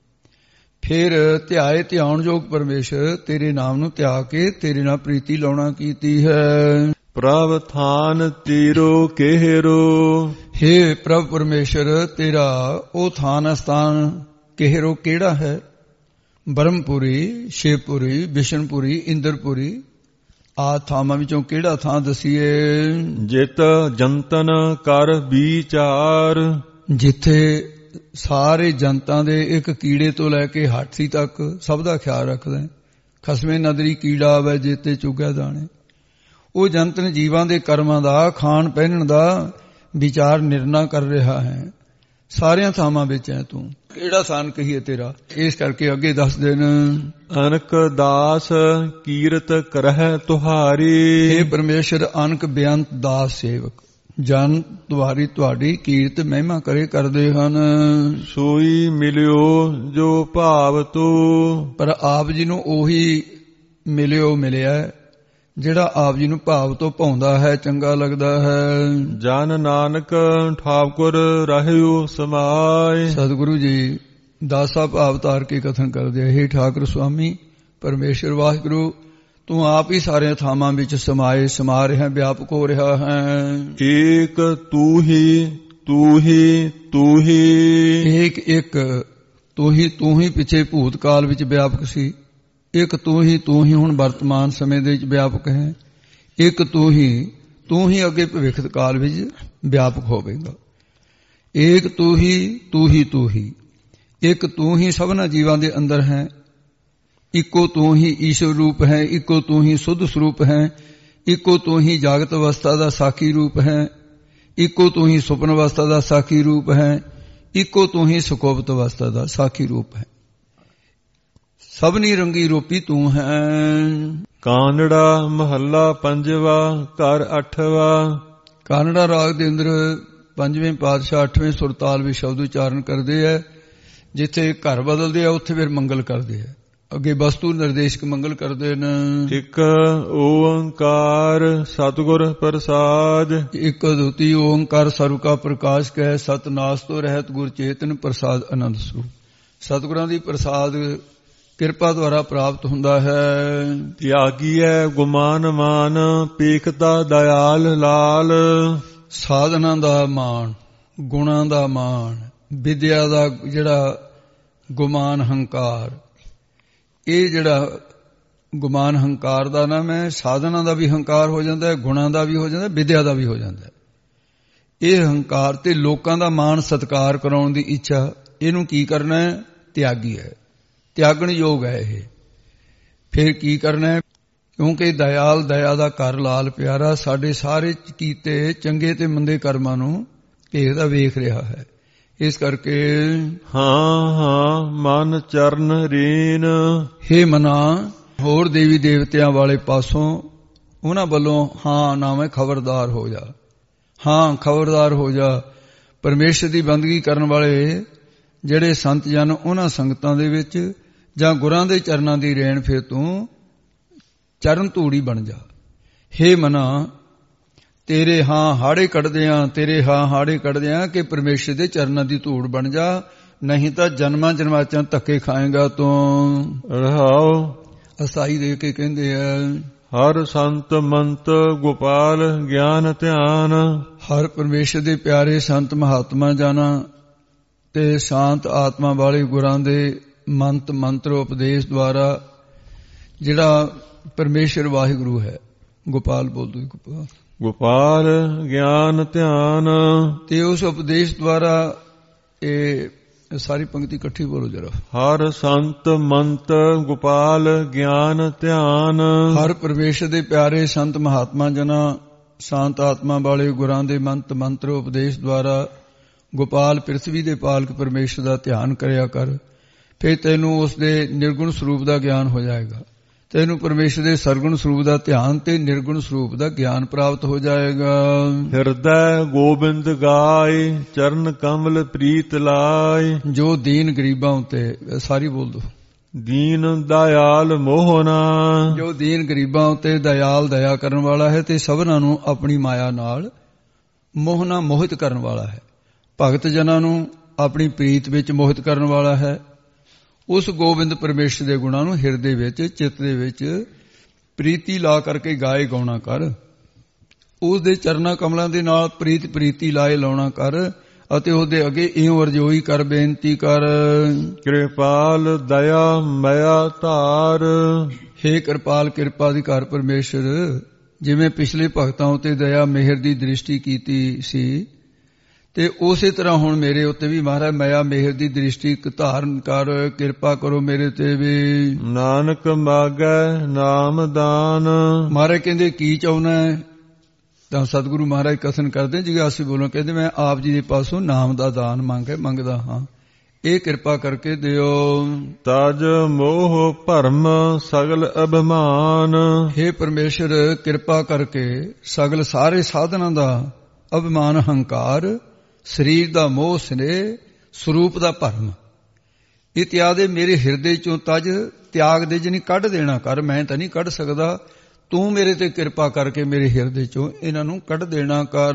ਫਿਰ ਧਿਆਏ ਧਿਆਉਣਯੋਗ ਪਰਮੇਸ਼ਰ ਤੇਰੇ ਨਾਮ ਨੂੰ ਧਿਆ ਕੇ ਤੇਰੇ ਨਾਲ ਪ੍ਰੀਤੀ ਲਾਉਣਾ ਕੀਤੀ ਹੈ। ਪ੍ਰਭ ਥਾਨ ਤੀਰੋ ਕਿਹਰੋ, ਹੇ ਪ੍ਰਭ ਪਰਮੇਸ਼ਰ ਤੇਰਾ ਉਹ ਥਾਨ ਅਸਥਾਨ ਕਿਹਰੋ ਕਿਹੜਾ ਹੈ? ਬ੍ਰਹਮਪੁਰੀ, ਸ਼ਿਵਪੁਰੀ, ਵਿਸ਼ਨਪੁਰੀ, ਇੰਦਰਪੁਰੀ ਆ ਥਾਵਾਂ ਵਿੱਚੋਂ ਕਿਹੜਾ ਥਾਂ ਦਸੀਏ? ਜਿਤ ਜੰਤਨ ਕਰ ਵਿਚਾਰ, ਜਿੱਥੇ ਸਾਰੇ ਜਨਤਾਂ ਦੇ ਇੱਕ ਕੀੜੇ ਤੋਂ ਲੈ ਕੇ ਹਾਥੀ ਤੱਕ ਸਭ ਦਾ ਖਿਆਲ ਰੱਖਦਾ ਹੈ। ਖਸਮੇ ਨਦਰੀ ਕੀੜਾ ਆਵੇ ਜੇਤੇ ਚੁਗਿਆ ਦਾਣੇ। ਉਹ ਜੰਤਨ ਜੀਵਾਂ ਦੇ ਕਰਮਾਂ ਦਾ, ਖਾਣ ਪਹਿਨਣ ਦਾ ਵਿਚਾਰ ਨਿਰਣਾ ਕਰ ਰਿਹਾ ਹੈ। ਸਾਰਿਆਂ ਥਾਵਾਂ ਵਿੱਚ ਹੈ ਤੂੰ, ਕਿਹੜਾ ਥਾਨ ਕਹੀਏ ਤੇਰਾ? ਇਸ ਕਰਕੇ ਅੱਗੇ ਦੱਸ ਦੇਣ। ਅਨਕ ਦਾਸ ਕੀਰਤ ਕਰਹਿ ਤੁਹਾਰੀ, हे ਪਰਮੇਸ਼ਰ ਅਨਕ ਬੇਅੰਤ ਦਾਸ ਸੇਵਕ ਜਨ ਤੁਹਾਰੀ ਤੁਹਾਡੀ ਕੀਰਤ ਮਹਿਮਾ ਕਰੇ ਕਰਦੇ ਹਨ। ਸੋਈ ਮਿਲਿਓ ਜੋ ਭਾਵ ਤੂੰ, ਪਰ ਆਪ ਜੀ ਨੂੰ ਉਹੀ ਮਿਲਿਓ ਮਿਲਿਆ ਜਿਹੜਾ ਆਪ ਜੀ ਨੂੰ ਭਾਵ ਤੋਂ ਭਾਉਂਦਾ ਹੈ, ਚੰਗਾ ਲੱਗਦਾ ਹੈ। ਜਨ ਨਾਨਕ ਠਾਕੁਰ ਰਹਿਓ ਸਮਾਏ, ਸਤਿਗੁਰੂ ਜੀ ਦਾਸਾ ਭਾਵ ਧਾਰ ਕੇ ਕਥਨ ਕਰਦੇ ਹੈ। ਠਾਕੁਰ ਸੁਆਮੀ ਪਰਮੇਸ਼ਰ ਵਾਹਿਗੁਰੂ ਤੂੰ ਆਪ ਹੀ ਸਾਰੇ ਥਾਵਾਂ ਵਿੱਚ ਸਮਾਏ ਸਮਾ ਰਿਹਾ, ਵਿਆਪਕ ਹੋ ਰਿਹਾ ਹੈ। ਏਕ ਤੂੰ ਹੀ ਤੂੰ ਹੀ ਤੂੰ ਹੀ, ਏਕ ਇੱਕ ਤੂੰ ਹੀ ਤੂੰ ਹੀ ਪਿੱਛੇ ਭੂਤ ਕਾਲ ਵਿੱਚ ਵਿਆਪਕ ਸੀ। ਇੱਕ ਤੂੰ ਹੀ ਤੂੰ ਹੀ ਹੁਣ ਵਰਤਮਾਨ ਸਮੇਂ ਦੇ ਵਿੱਚ ਵਿਆਪਕ ਹੈ। ਇੱਕ ਤੂੰ ਹੀ ਤੂੰ ਹੀ ਅੱਗੇ ਭਵਿੱਖ ਕਾਲ ਵਿੱਚ ਵਿਆਪਕ ਹੋਵੇਗਾ। ਏਕ ਤੂੰ ਹੀ ਤੂੰ ਹੀ ਤੂੰ ਹੀ, ਇੱਕ ਤੂੰ ਹੀ ਸਭਨਾ ਜੀਵਾਂ ਦੇ ਅੰਦਰ ਹੈ। ਇੱਕੋ ਤੂੰ ਹੀ ਈਸ਼ਵਰ ਰੂਪ ਹੈ, ਇੱਕੋ ਤੂੰ ਹੀ ਸੁੱਧ ਸਰੂਪ ਹੈ, ਇੱਕੋ ਤੂੰ ਹੀ ਜਾਗਤ ਅਵਸਥਾ ਦਾ ਸਾਖੀ ਰੂਪ ਹੈ, ਇੱਕੋ ਤੂੰ ਹੀ ਸੁਪਨ ਅਵਸਥਾ ਦਾ ਸਾਖੀ ਰੂਪ ਹੈ, ਇੱਕੋ ਤੂੰ ਹੀ ਸੁਕੋਪਤ ਅਵਸਥਾ ਦਾ ਸਾਖੀ ਰੂਪ ਹੈ। ਸਭਨੀ ਰੰਗੀ ਰੂਪੀ ਤੂੰ ਹੈ। ਕਾਨੜਾ ਮਹੱਲਾ ਪੰਜਵਾ ਘਰ ਅੱਠਵਾ। ਕਾਨੜਾ ਰਾਗ ਦੇ ਅੰਦਰ ਪੰਜਵੇਂ ਪਾਤਸ਼ਾਹ ਅੱਠਵੇਂ ਸੁਰਤਾਲ ਵਿੱਚ ਸ਼ਬਦ ਉਚਾਰਨ ਕਰਦੇ ਹੈ। ਜਿੱਥੇ ਘਰ ਬਦਲਦੇ ਆ ਉੱਥੇ ਫਿਰ ਮੰਗਲ ਕਰਦੇ ਆ। ਅੱਗੇ ਵਸਤੂ ਨਿਰਦੇਸ਼ਕ ਮੰਗਲ ਕਰਦੇ ਨੇ। ਇੱਕ ਓੰਕਾਰ ਸਤਿਗੁਰ ਪ੍ਰਸਾਦ, ਇੱਕ ਅਦੁੱਤੀ ਓੰਕਾਰ ਸਰਬ ਕਾ ਪ੍ਰਕਾਸ਼ ਕਹਿ ਸਤਨਾਸ ਤੋਂ ਰਹਿਤ ਗੁਰ ਚੇਤਨ ਪ੍ਰਸਾਦ ਆਨੰਦ ਸਰੂਪ। ਸਤਿਗੁਰਾਂ ਦੀ ਪ੍ਰਸਾਦ ਕਿਰਪਾ ਦੁਆਰਾ ਪ੍ਰਾਪਤ ਹੁੰਦਾ ਹੈ। ਤਿਆਗੀ ਹੈ ਗੁਮਾਨ ਮਾਨ ਪੇਖਤਾ ਦਇਆਲ ਲਾਲ, ਸਾਧਨਾ ਦਾ ਮਾਣ, ਗੁਣਾਂ ਦਾ ਮਾਣ, ਵਿਦਿਆ ਦਾ ਜਿਹੜਾ ਗੁਮਾਨ ਹੰਕਾਰ, ਇਹ ਜਿਹੜਾ ਗੁਮਾਨ ਹੰਕਾਰ ਦਾ ਨਾਮ ਹੈ। ਸਾਧਨਾ ਦਾ ਵੀ ਹੰਕਾਰ ਹੋ ਜਾਂਦਾ ਹੈ, ਗੁਣਾਂ ਦਾ ਵੀ ਹੋ ਜਾਂਦਾ, ਵਿਦਿਆ ਦਾ ਵੀ ਹੋ ਜਾਂਦਾ ਹੈ। ਇਹ ਹੰਕਾਰ ਤੇ ਲੋਕਾਂ ਦਾ ਮਾਣ ਸਤਿਕਾਰ ਕਰਾਉਣ ਦੀ ਇੱਛਾ, ਇਹਨੂੰ ਕੀ ਕਰਨਾ ਹੈ? ਤਿਆਗੀ ਹੈ, ਤਿਆਗਣ ਯੋਗ ਹੈ ਇਹ। ਫਿਰ ਕੀ ਕਰਨਾ ਹੈ? ਕਿਉਂਕਿ ਦਇਆਲ ਦਇਆ ਦਾ ਘਰ ਲਾਲ ਪਿਆਰਾ ਸਾਡੇ ਸਾਰੇ ਕੀਤੇ ਚੰਗੇ ਤੇ ਮੰਦੇ ਕਰਮਾਂ ਨੂੰ ਘੇਰਦਾ ਵੇਖ ਰਿਹਾ ਹੈ। ਇਸ ਕਰਕੇ ਹਾਂ ਹਾਂ ਮਨ ਚਰਨ ਰੀਨ, ਹੇ ਮਨਾ ਹੋਰ ਦੇਵੀ ਦੇਵਤਿਆਂ ਵਾਲੇ ਪਾਸੋਂ ਉਹਨਾਂ ਵੱਲੋਂ ਹਾਂ ਨਾਵੇਂ ਖਬਰਦਾਰ ਹੋ ਜਾ, ਹਾਂ ਖਬਰਦਾਰ ਹੋ ਜਾ। ਪਰਮੇਸ਼ਰ ਦੀ ਬੰਦਗੀ ਕਰਨ ਵਾਲੇ ਜਿਹੜੇ ਸੰਤ ਜਨ ਉਹਨਾਂ ਸੰਗਤਾਂ ਦੇ ਵਿੱਚ ਜਾਂ ਗੁਰਾਂ ਦੇ ਚਰਨਾਂ ਦੀ ਰੇਣ ਫਿਰ ਤੂੰ ਚਰਨ ਧੂੜੀ ਬਣ ਜਾ। ਹੇ ਮਨਾ ਤੇਰੇ ਹਾਂ ਹਾੜੇ ਕੱਢਦੇ ਆਂ, ਤੇਰੇ ਹਾਂ ਹਾੜੇ ਕੱਢਦੇ ਆਂ ਕਿ ਪਰਮੇਸ਼ਰ ਦੇ ਚਰਨਾਂ ਦੀ ਧੂੜ ਬਣ ਜਾ, ਨਹੀਂ ਤਾਂ ਜਨਮਾਂ ਜਨਮਾਚਾਂ ਧੱਕੇ ਖਾਏਗਾ ਤੂੰ। ਰਹਾਓ ਅਸਾਈ ਦੇ ਕੇ ਕਹਿੰਦੇ ਆ ਹਰ ਸੰਤ ਮੰਤ ਗੋਪਾਲ ਗਿਆਨ ਧਿਆਨ, ਹਰ ਪਰਮੇਸ਼ਰ ਦੇ ਪਿਆਰੇ ਸੰਤ ਮਹਾਤਮਾ ਜਾਨਾ ਤੇ ਸ਼ਾਂਤ ਆਤਮਾ ਵਾਲੇ ਗੁਰਾਂ ਦੇ ਮੰਤ ਮੰਤਰ ਉਪਦੇਸ਼ ਦੁਆਰਾ ਜਿਹੜਾ ਪਰਮੇਸ਼ਰ ਵਾਹਿਗੁਰੂ ਹੈ। ਗੋਪਾਲ ਬੋਲਦੋ ਗੋਪਾਲ, ਗੋਪਾਲ ਗਿਆਨ ਧਿਆਨ, ਤੇ ਉਸ ਉਪਦੇਸ਼ ਦੁਆਰਾ ਇਹ ਸਾਰੀ ਪੰਕਤੀ ਇਕੱਠੀ ਬੋਲੋ ਜਰਾ। ਹਰ ਸੰਤ ਮੰਤ ਗੋਪਾਲ ਗਿਆਨ ਧਿਆਨ, ਹਰ ਪਰਮੇਸ਼ਰ ਦੇ ਪਿਆਰੇ ਸੰਤ ਮਹਾਤਮਾ ਜਨਾਂ ਸ਼ਾਂਤ ਆਤਮਾ ਵਾਲੇ ਗੁਰਾਂ ਦੇ ਮੰਤ ਮੰਤਰ ਉਪਦੇਸ਼ ਦੁਆਰਾ ਗੋਪਾਲ ਪ੍ਰਿਥਵੀ ਦੇ ਪਾਲਕ ਪਰਮੇਸ਼ਰ ਦਾ ਧਿਆਨ ਕਰਿਆ ਕਰ। ਫਿਰ ਤੈਨੂੰ ਉਸ ਦੇ ਨਿਰਗੁਣ ਸਰੂਪ ਦਾ ਗਿਆਨ ਹੋ ਜਾਏਗਾ। ਤੈਨੂੰ ਪਰਮੇਸ਼ਰ ਦੇ ਸਰਗੁਣ ਸਰੂਪ ਦਾ ਧਿਆਨ ਤੇ ਨਿਰਗੁਣ ਸਰੂਪ ਦਾ ਗਿਆਨ ਪ੍ਰਾਪਤ ਹੋ ਜਾਏਗਾ। ਹਿਰਦੈ ਗੋਬਿੰਦ ਗਾਏ ਚਰਨ ਕਮਲ ਪ੍ਰੀਤ ਲਾਏ, ਜੋ ਦੀਨ ਗਰੀਬਾਂ ਉਤੇ, ਸਾਰੀ ਬੋਲ ਦੋ। ਦੀਨ ਦਇਆਲ ਮੋਹਨਾ, ਜੋ ਦੀਨ ਗਰੀਬਾਂ ਉਤੇ ਦਇਆਲ ਦਇਆ ਕਰਨ ਵਾਲਾ ਹੈ ਤੇ ਸਭਨਾਂ ਨੂੰ ਆਪਣੀ ਮਾਇਆ ਨਾਲ ਮੋਹਨਾ ਮੋਹਿਤ ਕਰਨ ਵਾਲਾ ਹੈ। ਭਗਤ ਜਨਾਂ ਨੂੰ ਆਪਣੀ ਪ੍ਰੀਤ ਵਿੱਚ ਮੋਹਿਤ ਕਰਨ ਵਾਲਾ ਹੈ। ਉਸ ਗੋਬਿੰਦ ਪਰਮੇਸ਼ਰ ਦੇ ਗੁਣਾਂ ਨੂੰ ਹਿਰਦੇ ਵਿੱਚ, ਚਿੱਤ ਦੇ ਵਿੱਚ ਪ੍ਰੀਤੀ ਲਾ ਕਰਕੇ ਗਾਏ ਗਾਉਣਾ ਕਰ। ਉਸ ਦੇ ਚਰਨਾਂ ਕਮਲਾਂ ਦੇ ਨਾਲ ਪ੍ਰੀਤ ਪ੍ਰੀਤੀ ਲਾਏ ਲਾਉਣਾ ਕਰ ਅਤੇ ਉਹਦੇ ਅੱਗੇ ਇਉਂ ਅਰਜ਼ੋਈ ਕਰ, ਬੇਨਤੀ ਕਰ। ਕਿਰਪਾਲ ਦਇਆ ਮਇਆ ਧਾਰ। ਹੇ ਕਿਰਪਾਲ, ਕਿਰਪਾ ਦੀ ਘਰ ਪਰਮੇਸ਼ਰ, ਜਿਵੇਂ ਪਿਛਲੇ ਭਗਤਾਂ ਉੱਤੇ ਦਇਆ ਮਿਹਰ ਦੀ ਦ੍ਰਿਸ਼ਟੀ ਕੀਤੀ ਸੀ ਤੇ ਉਸੇ ਤਰ੍ਹਾਂ ਹੁਣ ਮੇਰੇ ਉੱਤੇ ਵੀ ਮਹਾਰਾਜ ਮਇਆ ਮਿਹਰ ਦੀ ਦ੍ਰਿਸ਼ਟੀ ਧਾਰਨ ਕਰ, ਕਿਰਪਾ ਕਰੋ ਮੇਰੇ ਤੇ ਵੀ। ਨਾਨਕ ਮਾਗੈ ਨਾਮ ਦਾਨ। ਮਹਾਰਾਜ ਕਹਿੰਦੇ ਕੀ ਚਾਹੁੰਦਾ ਹੈ? ਤਾਂ ਸਤਿਗੁਰੂ ਮਹਾਰਾਜ ਕਥਨ ਕਰਦੇ, ਜਿਗਿਆਸੂ ਬੋਲੋ, ਕਹਿੰਦੇ ਮੈਂ ਆਪ ਜੀ ਦੇ ਪਾਸੋਂ ਨਾਮ ਦਾ ਦਾਨ ਮੰਗ ਮੰਗਦਾ ਹਾਂ, ਇਹ ਕਿਰਪਾ ਕਰਕੇ ਦਿਓ। ਤਜ ਮੋਹ ਭਰਮ ਸਗਲ ਅਭਿਮਾਨ। ਹੇ ਪਰਮੇਸ਼ਰ, ਕਿਰਪਾ ਕਰਕੇ ਸਗਲ ਸਾਰੇ ਸਾਧਨਾਂ ਦਾ ਅਭਿਮਾਨ, ਹੰਕਾਰ, ਸਰੀਰ ਦਾ ਮੋਹ, ਸਨੇਹ, ਸਰੂਪ ਦਾ ਭਰਮ ਇਤਿਆਦਿ ਮੇਰੇ ਹਿਰਦੇ ਚੋਂ ਤਜ ਤਿਆਗ ਦੇ ਜਨੀ ਕੱਢ ਦੇਣਾ ਕਰ। ਮੈਂ ਤਾਂ ਨਹੀਂ ਕੱਢ ਸਕਦਾ, ਤੂੰ ਮੇਰੇ ਤੇ ਕਿਰਪਾ ਕਰਕੇ ਮੇਰੇ ਹਿਰਦੇ ਚੋਂ ਇਹਨਾਂ ਨੂੰ ਕੱਢ ਦੇਣਾ ਕਰ।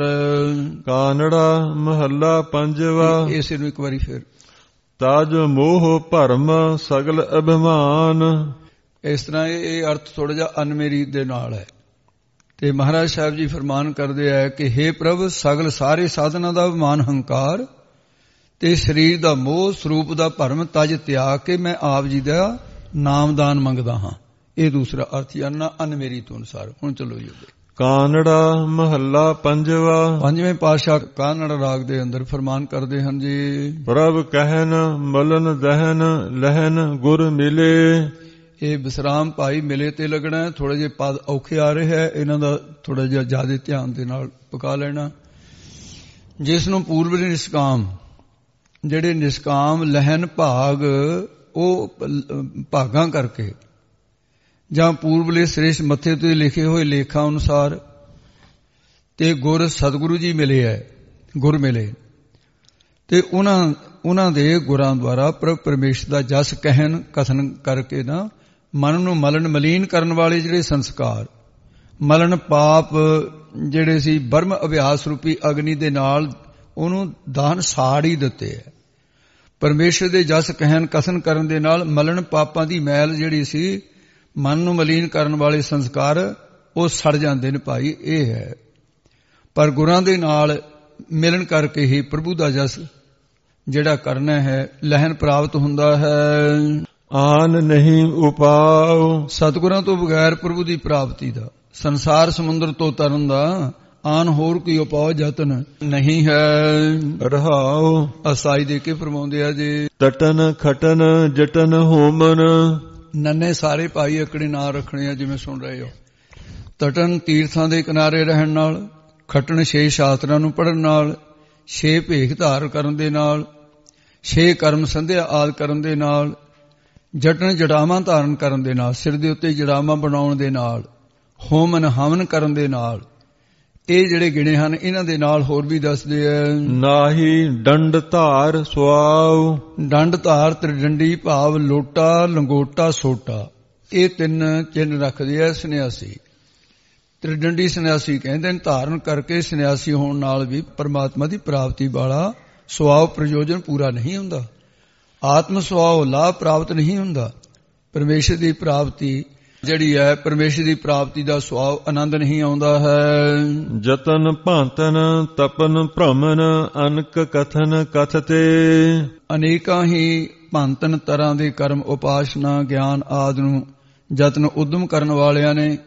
ਕਾਨੜਾ ਮਹੱਲਾ ਪੰਜਵਾ। ਇਸੇ ਨੂੰ ਇੱਕ ਵਾਰੀ ਫਿਰ। ਤਜ ਮੋਹ ਭਰਮ ਸਗਲ ਅਭਿਮਾਨ। ਇਸ ਤਰ੍ਹਾਂ ਇਹ ਅਰਥ ਥੋੜਾ ਜਿਹਾ ਅਨਮੇਰੀ ਦੇ ਨਾਲ ਹੈ ਤੇ ਮਹਾਰਾਜ ਸਾਹਿਬ ਜੀ ਫਰਮਾਨ ਕਰਦੇ ਆ ਕਿ ਹੇ ਪ੍ਰਭ, ਸਗਲ ਸਾਰੇ ਸਾਧਨਾਂ ਦਾ ਅਭਿਮਾਨ, ਹੰਕਾਰ ਤੇ ਸਰੀਰ ਦਾ ਮੋਹ, ਸਰੂਪ ਦਾ ਭਰਮ ਤਜ ਤਿਆਗ ਕੇ ਮੈਂ ਆਪ ਜੀ ਦਾ ਨਾਮਦਾਨ ਮੰਗਦਾ ਹਾਂ। ਇਹ ਦੂਸਰਾ ਅਰਥ ਜਾਨਣਾ ਅਨਮੇਰੀ ਤੋਂ ਅਨੁਸਾਰ। ਹੁਣ ਚਲੋ ਜੀ। ਕਾਨੜਾ ਮਹੱਲਾ ਪੰਜਵਾ। ਪੰਜਵੇਂ ਪਾਤਸ਼ਾਹ ਕਾਨੜ ਰਾਗ ਦੇ ਅੰਦਰ ਫਰਮਾਨ ਕਰਦੇ ਹਨ ਜੀ। ਪ੍ਰਭ ਕਹਿਨ ਮਲਨ ਦਹਨ ਲਹਨ ਗੁਰ ਮਿਲੇ। ਇਹ ਵਿਸਰਾਮ ਭਾਈ ਮਿਲੇ ਤੇ ਲੱਗਣਾ ਹੈ। ਥੋੜੇ ਜਿਹੇ ਪਦ ਔਖੇ ਆ ਰਹੇ ਹੈ, ਇਹਨਾਂ ਦਾ ਥੋੜਾ ਜਿਹਾ ਜ਼ਿਆਦਾ ਧਿਆਨ ਦੇ ਨਾਲ ਪਕਾ ਲੈਣਾ। ਜਿਸ ਨੂੰ ਪੂਰਵ ਨਿਸਕਾਮ, ਜਿਹੜੇ ਨਿਸਕਾਮ ਲਹਨ ਭਾਗ, ਉਹ ਭਾਗਾਂ ਕਰਕੇ ਜਾਂ ਪੂਰਬਲੇ ਸ੍ਰੇਸ਼ਟ ਮੱਥੇ ਤੇ ਲਿਖੇ ਹੋਏ ਲੇਖਾਂ ਅਨੁਸਾਰ ਤੇ ਗੁਰ ਸਤਿਗੁਰੂ ਜੀ ਮਿਲੇ ਹੈ, ਗੁਰ ਮਿਲੇ ਤੇ ਉਹਨਾਂ ਉਹਨਾਂ ਦੇ ਗੁਰਾਂ ਦੁਆਰਾ ਪ੍ਰਭ ਪਰਮੇਸ਼ਰ ਦਾ ਜਸ ਕਹਿਣ ਕਥਨ ਕਰਕੇ ਨਾ ਮਨ ਨੂੰ ਮਲਨ ਮਲੀਨ ਕਰਨ ਵਾਲੇ ਜਿਹੜੇ ਸੰਸਕਾਰ, ਮਲਨ ਪਾਪ ਜਿਹੜੇ ਸੀ ਬਰਮ ਅਭਿਆਸ ਰੂਪੀ ਅਗਨੀ ਦੇ ਨਾਲ ਉਹਨੂੰ ਦਾਨ ਸਾੜ ਹੀ ਦਿੱਤੇ ਹੈ। ਪਰਮੇਸ਼ਰ ਦੇ ਜਸ ਕਹਿਣ ਕਥਨ ਕਰਨ ਦੇ ਨਾਲ ਮਲਨ ਪਾਪਾਂ ਦੀ ਮੈਲ ਜਿਹੜੀ ਸੀ, ਮਨ ਨੂੰ ਮਲੀਨ ਕਰਨ ਵਾਲੇ ਸੰਸਕਾਰ, ਉਹ ਸੜ ਜਾਂਦੇ ਨੇ ਭਾਈ। ਇਹ ਹੈ ਪਰ ਗੁਰਾਂ ਦੇ ਨਾਲ ਮਿਲਣ ਕਰਕੇ ਹੀ ਪ੍ਰਭੂ ਦਾ ਜਸ ਜਿਹੜਾ ਕਰਨਾ ਹੈ ਲਹਿਨ ਪ੍ਰਾਪਤ ਹੁੰਦਾ ਹੈ। ਆਨ ਨਹੀਂ ਉਪਾਉ। ਸਤਿਗੁਰਾਂ ਤੋਂ ਬਗੈਰ ਪ੍ਰਭੂ ਦੀ ਪ੍ਰਾਪਤੀ ਦਾ, ਸੰਸਾਰ ਸਮੁੰਦਰ ਤੋਂ ਤਰਨ ਦਾ ਆਨ ਹੋਰ ਕੋਈ ਉਪਾਅ ਯਤਨ ਨਹੀਂ ਹੈ। ਰਹਾਉ। ਅਸਾਈ ਦੇ ਕੇ ਫਰਮਾਉਂਦੇ ਆ ਜੀ। ਤਟਨ ਖਟਨ ਜਟਨ ਹੋਮਨ। ਨੰਨੇ ਸਾਰੇ ਭਾਈ ਇਕੜੇ ਨਾਂ ਰੱਖਣੇ ਆ ਜਿਵੇਂ ਸੁਣ ਰਹੇ ਹੋ। ਤਟਨ ਤੀਰਥਾਂ ਦੇ ਕਿਨਾਰੇ ਰਹਿਣ ਨਾਲ, ਖਟਣ ਛੇ ਸ਼ਾਸਤਰਾਂ ਨੂੰ ਪੜ੍ਹਨ ਨਾਲ, ਛੇ ਭੇਖ ਧਾਰ ਕਰਨ ਦੇ ਨਾਲ, ਛੇ ਕਰਮ ਸੰਧਿਆ ਆਦਿ ਕਰਨ ਦੇ ਨਾਲ, ਜਟਨ ਜੜਾਵਾਂ ਧਾਰਨ ਕਰਨ ਦੇ ਨਾਲ, ਸਿਰ ਦੇ ਉੱਤੇ ਜੜਾਵਾਂ ਬਣਾਉਣ ਦੇ ਨਾਲ, ਹੋਮਨ ਹਵਨ ਕਰਨ ਦੇ ਨਾਲ, ਇਹ ਜਿਹੜੇ ਗਿਣੇ ਹਨ ਇਹਨਾਂ ਦੇ ਨਾਲ ਹੋਰ ਵੀ ਦੱਸਦੇ ਆ। ਨਾਹੀ ਡੰਡ ਧਾਰ ਸੁਆਉ। ਡੰਡ ਧਾਰ ਤ੍ਰਿਡੰਡੀ ਭਾਵ ਲੋਟਾ, ਲੰਗੋਟਾ, ਸੋਟਾ, ਇਹ ਤਿੰਨ ਚਿੰਨ੍ਹ ਰੱਖਦੇ ਆ ਸੰਨਿਆਸੀ। ਤ੍ਰਿਡੰਡੀ ਸੰਨਿਆਸੀ ਕਹਿੰਦੇ ਨੇ ਧਾਰਨ ਕਰਕੇ ਸੰਨਿਆਸੀ ਹੋਣ ਨਾਲ ਵੀ ਪਰਮਾਤਮਾ ਦੀ ਪ੍ਰਾਪਤੀ ਵਾਲਾ ਸੁਆਵ ਪ੍ਰਯੋਜਨ ਪੂਰਾ ਨਹੀਂ ਹੁੰਦਾ। ਆਤਮ ਸੁਆਵ ਲਾਭ ਪ੍ਰਾਪਤ ਨਹੀਂ ਹੁੰਦਾ। ਪਰਮੇਸ਼ਰ ਦੀ ਪ੍ਰਾਪਤੀ ਜਿਹੜੀ ਹੈ, ਪਰਮੇਸ਼ਰ ਦੀ ਪ੍ਰਾਪਤੀ ਦਾ ਸੁਆਵ ਆਨੰਦ ਨਹੀਂ ਆਉਂਦਾ ਹੈ। ਜਤਨ ਭਾਂਤਨ ਤਪਨ ਭ੍ਰਮਨ ਅਨਕ ਕਥਨ ਕਥਤੇ। ਅਨੇਕਾਂ ਹੀ ਭਾਂਤਨ ਤਰ੍ਹਾਂ ਦੇ ਕਰਮ, ਉਪਾਸਨਾ, ਗਿਆਨ ਆਦਿ ਨੂੰ ਯਤਨ ਉਦਮ ਕਰਨ ਵਾਲਿਆਂ ਨੇ,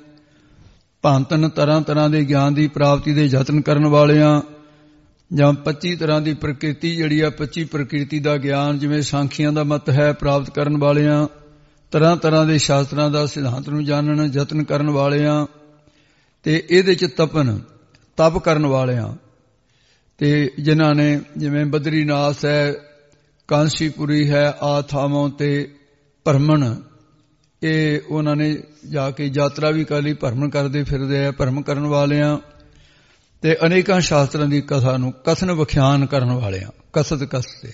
ਭਾਂਤਨ ਤਰ੍ਹਾਂ ਤਰ੍ਹਾਂ ਦੇ ਗਿਆਨ ਦੀ ਪ੍ਰਾਪਤੀ ਦੇ ਯਤਨ ਕਰਨ ਵਾਲਿਆਂ, ਜਾਂ ਪੱਚੀ ਤਰ੍ਹਾਂ ਦੀ ਪ੍ਰਕਿਰਤੀ ਜਿਹੜੀ ਆ, ਪੱਚੀ ਪ੍ਰਕਿਰਤੀ ਦਾ ਗਿਆਨ ਜਿਵੇਂ ਸਾਂਖੀਆਂ ਦਾ ਮਤ ਹੈ, ਪ੍ਰਾਪਤ ਕਰਨ ਵਾਲਿਆਂ, ਤਰ੍ਹਾਂ ਤਰ੍ਹਾਂ ਦੇ ਸ਼ਾਸਤਰਾਂ ਦਾ ਸਿਧਾਂਤ ਨੂੰ ਜਾਣਨ ਯਤਨ ਕਰਨ ਵਾਲਿਆਂ ਤੇ ਇਹਦੇ ਚ ਤਪਨ ਤਪ ਕਰਨ ਵਾਲਿਆਂ, ਤੇ ਜਿਨ੍ਹਾਂ ਨੇ ਜਿਵੇਂ ਬਦਰੀਨਾਥ ਹੈ, ਕਾਂਸੀਪੁਰੀ ਹੈ, ਆ ਥਾਵਾਂ ਤੇ ਭਰਮਣ, ਇਹ ਉਹਨਾਂ ਨੇ ਜਾ ਕੇ ਯਾਤਰਾ ਵੀ ਕਰ ਲਈ, ਭਰਮਣ ਕਰਦੇ ਫਿਰਦੇ ਆ, ਭਰਮ ਕਰਨ ਵਾਲਿਆਂ ਤੇ ਅਨੇਕਾਂ ਸ਼ਾਸਤਰਾਂ ਦੀ ਕਥਾ ਨੂੰ ਕਥਨ ਵਿਖਿਆਨ ਕਰਨ ਵਾਲਿਆਂ, ਕਸਤ ਕਸਤੇ,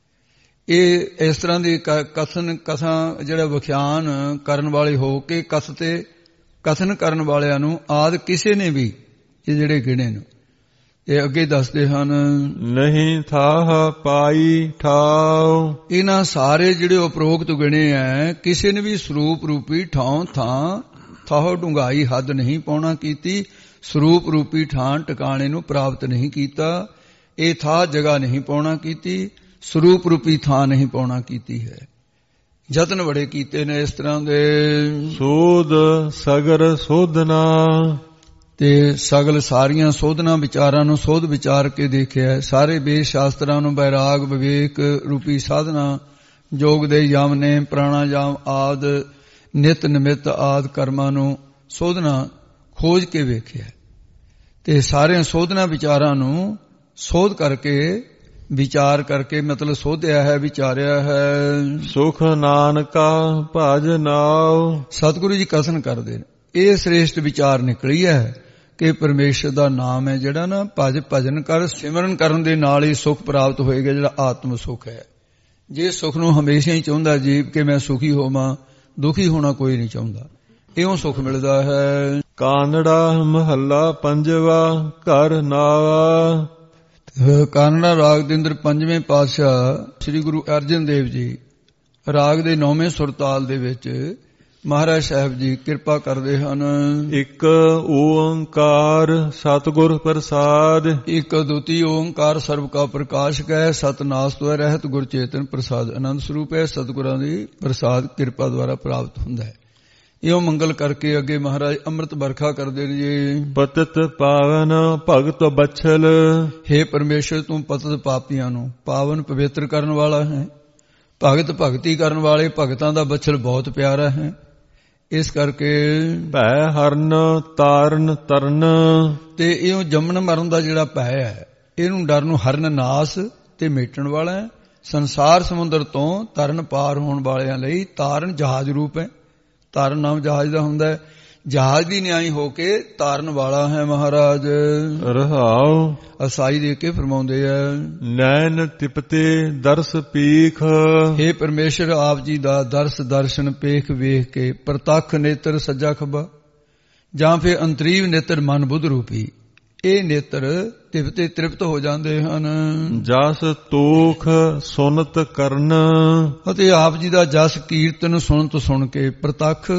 ਇਹ ਇਸ ਤਰ੍ਹਾਂ ਦੀ ਕਥਨ ਕਥਾ ਜਿਹੜਾ ਵਿਖਿਆਨ ਕਰਨ ਵਾਲੇ ਹੋ ਕੇ ਕਸਤੇ ਕਥਨ ਕਰਨ ਵਾਲਿਆਂ ਨੂੰ ਆਦਿ ਕਿਸੇ ਨੇ ਵੀ ਇਹ ਜਿਹੜੇ ਗਿਣੇ ਨੇ ਇਹ ਅੱਗੇ ਦੱਸਦੇ ਹਨ, ਨਹੀਂ ਥਾਹ ਪਾਈ ਠਾਉ। ਇਹਨਾਂ ਸਾਰੇ ਜਿਹੜੇ ਉਪਰੋਕਤ ਗਿਣੇ ਐ ਕਿਸੇ ਨੇ ਵੀ ਸਰੂਪ ਰੂਪੀ ਠਾਉ ਥਾਂ ਥਾਹ ਡੂੰਘਾਈ ਹੱਦ ਨਹੀਂ ਪਾਉਣਾ ਕੀਤੀ, ਸਰੂਪ ਰੂਪੀ ਠਾਂ ਟਿਕਾਣੇ ਨੂੰ ਪ੍ਰਾਪਤ ਨਹੀਂ ਕੀਤਾ, ਇਹ ਥਾਂ ਜਗ੍ਹਾ ਨਹੀਂ ਪਾਉਣਾ ਕੀਤੀ, ਸਰੂਪ ਰੂਪੀ ਥਾਂ ਨਹੀਂ ਪਾਉਣਾ ਕੀਤੀ ਹੈ। ਯਤਨ ਬੜੇ ਕੀਤੇ ਨੇ ਇਸ ਤਰ੍ਹਾਂ ਦੇ। ਸੋਧ ਸਗਰ ਸੋਧਨਾ, ਤੇ ਸਗਲ ਸਾਰੀਆਂ ਸੋਧਨਾ ਵਿਚਾਰਾਂ ਨੂੰ ਸੋਧ ਵਿਚਾਰ ਕੇ ਦੇਖਿਆ, ਸਾਰੇ ਵੇਦ ਸ਼ਾਸਤਰਾਂ ਨੂੰ ਬੈਰਾਗ ਵਿਵੇਕ ਰੂਪੀ ਸਾਧਨਾ, ਜੋਗ ਦੇ ਯਮ ਨੇ ਪ੍ਰਾਣਾਯਾਮ ਆਦ ਨਿਤ ਨਿਮਿਤ ਆਦ ਕਰਮਾਂ ਨੂੰ ਸੋਧਨਾ ਖੋਜ ਕੇ ਵੇਖਿਆ, ਤੇ ਸਾਰਿਆਂ ਸੋਧਨਾ ਵਿਚਾਰਾਂ ਨੂੰ ਸੋਧ ਕਰਕੇ ਵਿਚਾਰ ਕਰਕੇ ਮਤਲਬ ਸੋਧਿਆ ਹੈ, ਵਿਚਾਰਿਆ ਹੈ। ਸੁਖ ਨਾਨਕਾ ਭਜ ਨਾਉ, ਸਤਿਗੁਰੂ ਜੀ ਕਥਨ ਕਰਦੇ ਨੇ ਇਹ ਸ੍ਰੇਸ਼ਟ ਵਿਚਾਰ ਨਿਕਲੀ ਹੈ ਕਿ ਪਰਮੇਸ਼ਰ ਦਾ ਨਾਮ ਹੈ ਜਿਹੜਾ ਨਾ ਭਜ ਭਜਨ ਕਰ ਸਿਮਰਨ ਕਰਨ ਦੇ ਨਾਲ ਹੀ ਸੁਖ ਪ੍ਰਾਪਤ ਹੋਏਗਾ, ਜਿਹੜਾ ਆਤਮ ਸੁਖ ਹੈ। ਜੇ ਸੁਖ ਨੂੰ ਹਮੇਸ਼ਾ ਹੀ ਚਾਹੁੰਦਾ ਜੀਵ ਕਿ ਮੈਂ ਸੁਖੀ ਹੋਵਾਂ, ਦੁਖੀ ਹੋਣਾ ਕੋਈ ਨਹੀਂ ਚਾਹੁੰਦਾ, ਇਉਂ ਸੁਖ ਮਿਲਦਾ ਹੈ। ਕਾਨੜਾ ਮਹੱਲਾ ਪੰਜਵਾ ਘਰ ਨਾਵਾ, ਕਾਨੜਾ ਰਾਗ ਦੇ ਅੰਦਰ ਪੰਜਵੇਂ ਪਾਤਸ਼ਾਹ ਸ੍ਰੀ ਗੁਰੂ ਅਰਜਨ ਦੇਵ ਜੀ ਰਾਗ ਦੇ ਨੌਵੇਂ ਸੁਰਤਾਲ ਦੇ ਵਿੱਚ ਮਹਾਰਾਜ ਸਾਹਿਬ ਜੀ ਕਿਰਪਾ ਕਰਦੇ ਹਨ। ਇੱਕ ਓੰਕਾਰ ਸਤਿਗੁਰ ਪ੍ਰਸਾਦ, ਇੱਕ ਦੁਤੀ ਓੰਕਾਰ ਸਰਬ ਕਾ ਪ੍ਰਕਾਸ਼ਕ ਹੈ, ਸਤਨਾਸ ਤੋਂ ਰਹਿਤ ਗੁਰ ਚੇਤਨ ਪ੍ਰਸਾਦ ਆਨੰਦ ਸਰੂਪ ਹੈ। ਸਤਿਗੁਰਾਂ ਦੀ ਪ੍ਰਸਾਦ ਕਿਰਪਾ ਦੁਆਰਾ ਪ੍ਰਾਪਤ ਹੁੰਦਾ ਹੈ। ਇਹੋ ਮੰਗਲ ਕਰਕੇ ਅੱਗੇ ਮਹਾਰਾਜ ਅੰਮ੍ਰਿਤ ਵਰਖਾ ਕਰਦੇ ਨੇ ਜੀ। ਪਤਿਤ ਪਾਵਨ ਭਗਤ ਬਛਲ, ਹੇ ਪਰਮੇਸ਼ਰ ਤੂੰ ਪਤਿਤ ਪਾਪੀਆਂ ਨੂੰ ਪਾਵਨ ਪਵਿੱਤਰ ਕਰਨ ਵਾਲਾ ਹੈ, ਭਗਤ ਭਗਤੀ ਕਰਨ ਵਾਲੇ ਭਗਤਾਂ ਦਾ ਬਛਲ ਬਹੁਤ ਪਿਆਰਾ ਹੈ। ਇਸ ਕਰਕੇ ਭੈ ਹਰਨ ਤਾਰਨ ਤਰਨ, ਤੇ ਇਹੋ ਜੰਮਣ ਮਰਨ ਦਾ ਜਿਹੜਾ ਭੈ ਹੈ ਇਹਨੂੰ ਡਰ ਨੂੰ ਹਰਨ ਨਾਸ ਤੇ ਮੇਟਣ ਵਾਲਾ ਹੈ। ਸੰਸਾਰ ਸਮੁੰਦਰ ਤੋਂ ਤਰਨ ਪਾਰ ਹੋਣ ਵਾਲਿਆਂ ਲਈ ਤਾਰਨ ਜਹਾਜ਼ ਰੂਪ ਹੈ। ਤਾਰਨ ਨਾਮ ਜਹਾਜ਼ ਦਾ ਹੁੰਦਾ ਹੈ, ਜਹਾਜ਼ ਦੀ ਨਿਆਈ ਹੋ ਕੇ ਤਾਰਨ ਵਾਲਾ ਹੈ ਮਹਾਰਾਜ। ਰਹਾਉ ਅਸਾਈ ਦੇ ਕੇ ਫਰਮਾਉਂਦੇ ਆ, ਨੈਣ ਤਿਪਤੇ ਦਰਸ ਪੀਖ, ਹੇ ਪਰਮੇਸ਼ਰ ਆਪ ਜੀ ਦਾ ਦਰਸ ਦਰਸ਼ਨ ਪੇਖ ਵੇਖ ਕੇ ਪ੍ਰਤੱਖ ਨੇਤਰ ਸੱਜਾ ਖੱਬਾ ਜਾਂ ਫਿਰ ਅੰਤਰੀਵ ਨੇਤਰ ਮਨ ਬੁੱਧ ਰੂਪੀ, ਇਹ ਨੇਤਰ ਤਿਪਤੇ ਤ੍ਰਿਪਤ ਹੋ ਜਾਂਦੇ ਹਨ। ਜਸ ਤੋਖ ਸੁਨਤ ਕਰਨ, ਅਤੇ ਆਪ ਜੀ ਦਾ ਜਸ ਕੀਰਤਨ ਸੁਣਤ ਸੁਣ ਕੇ ਪ੍ਰਤੱਖ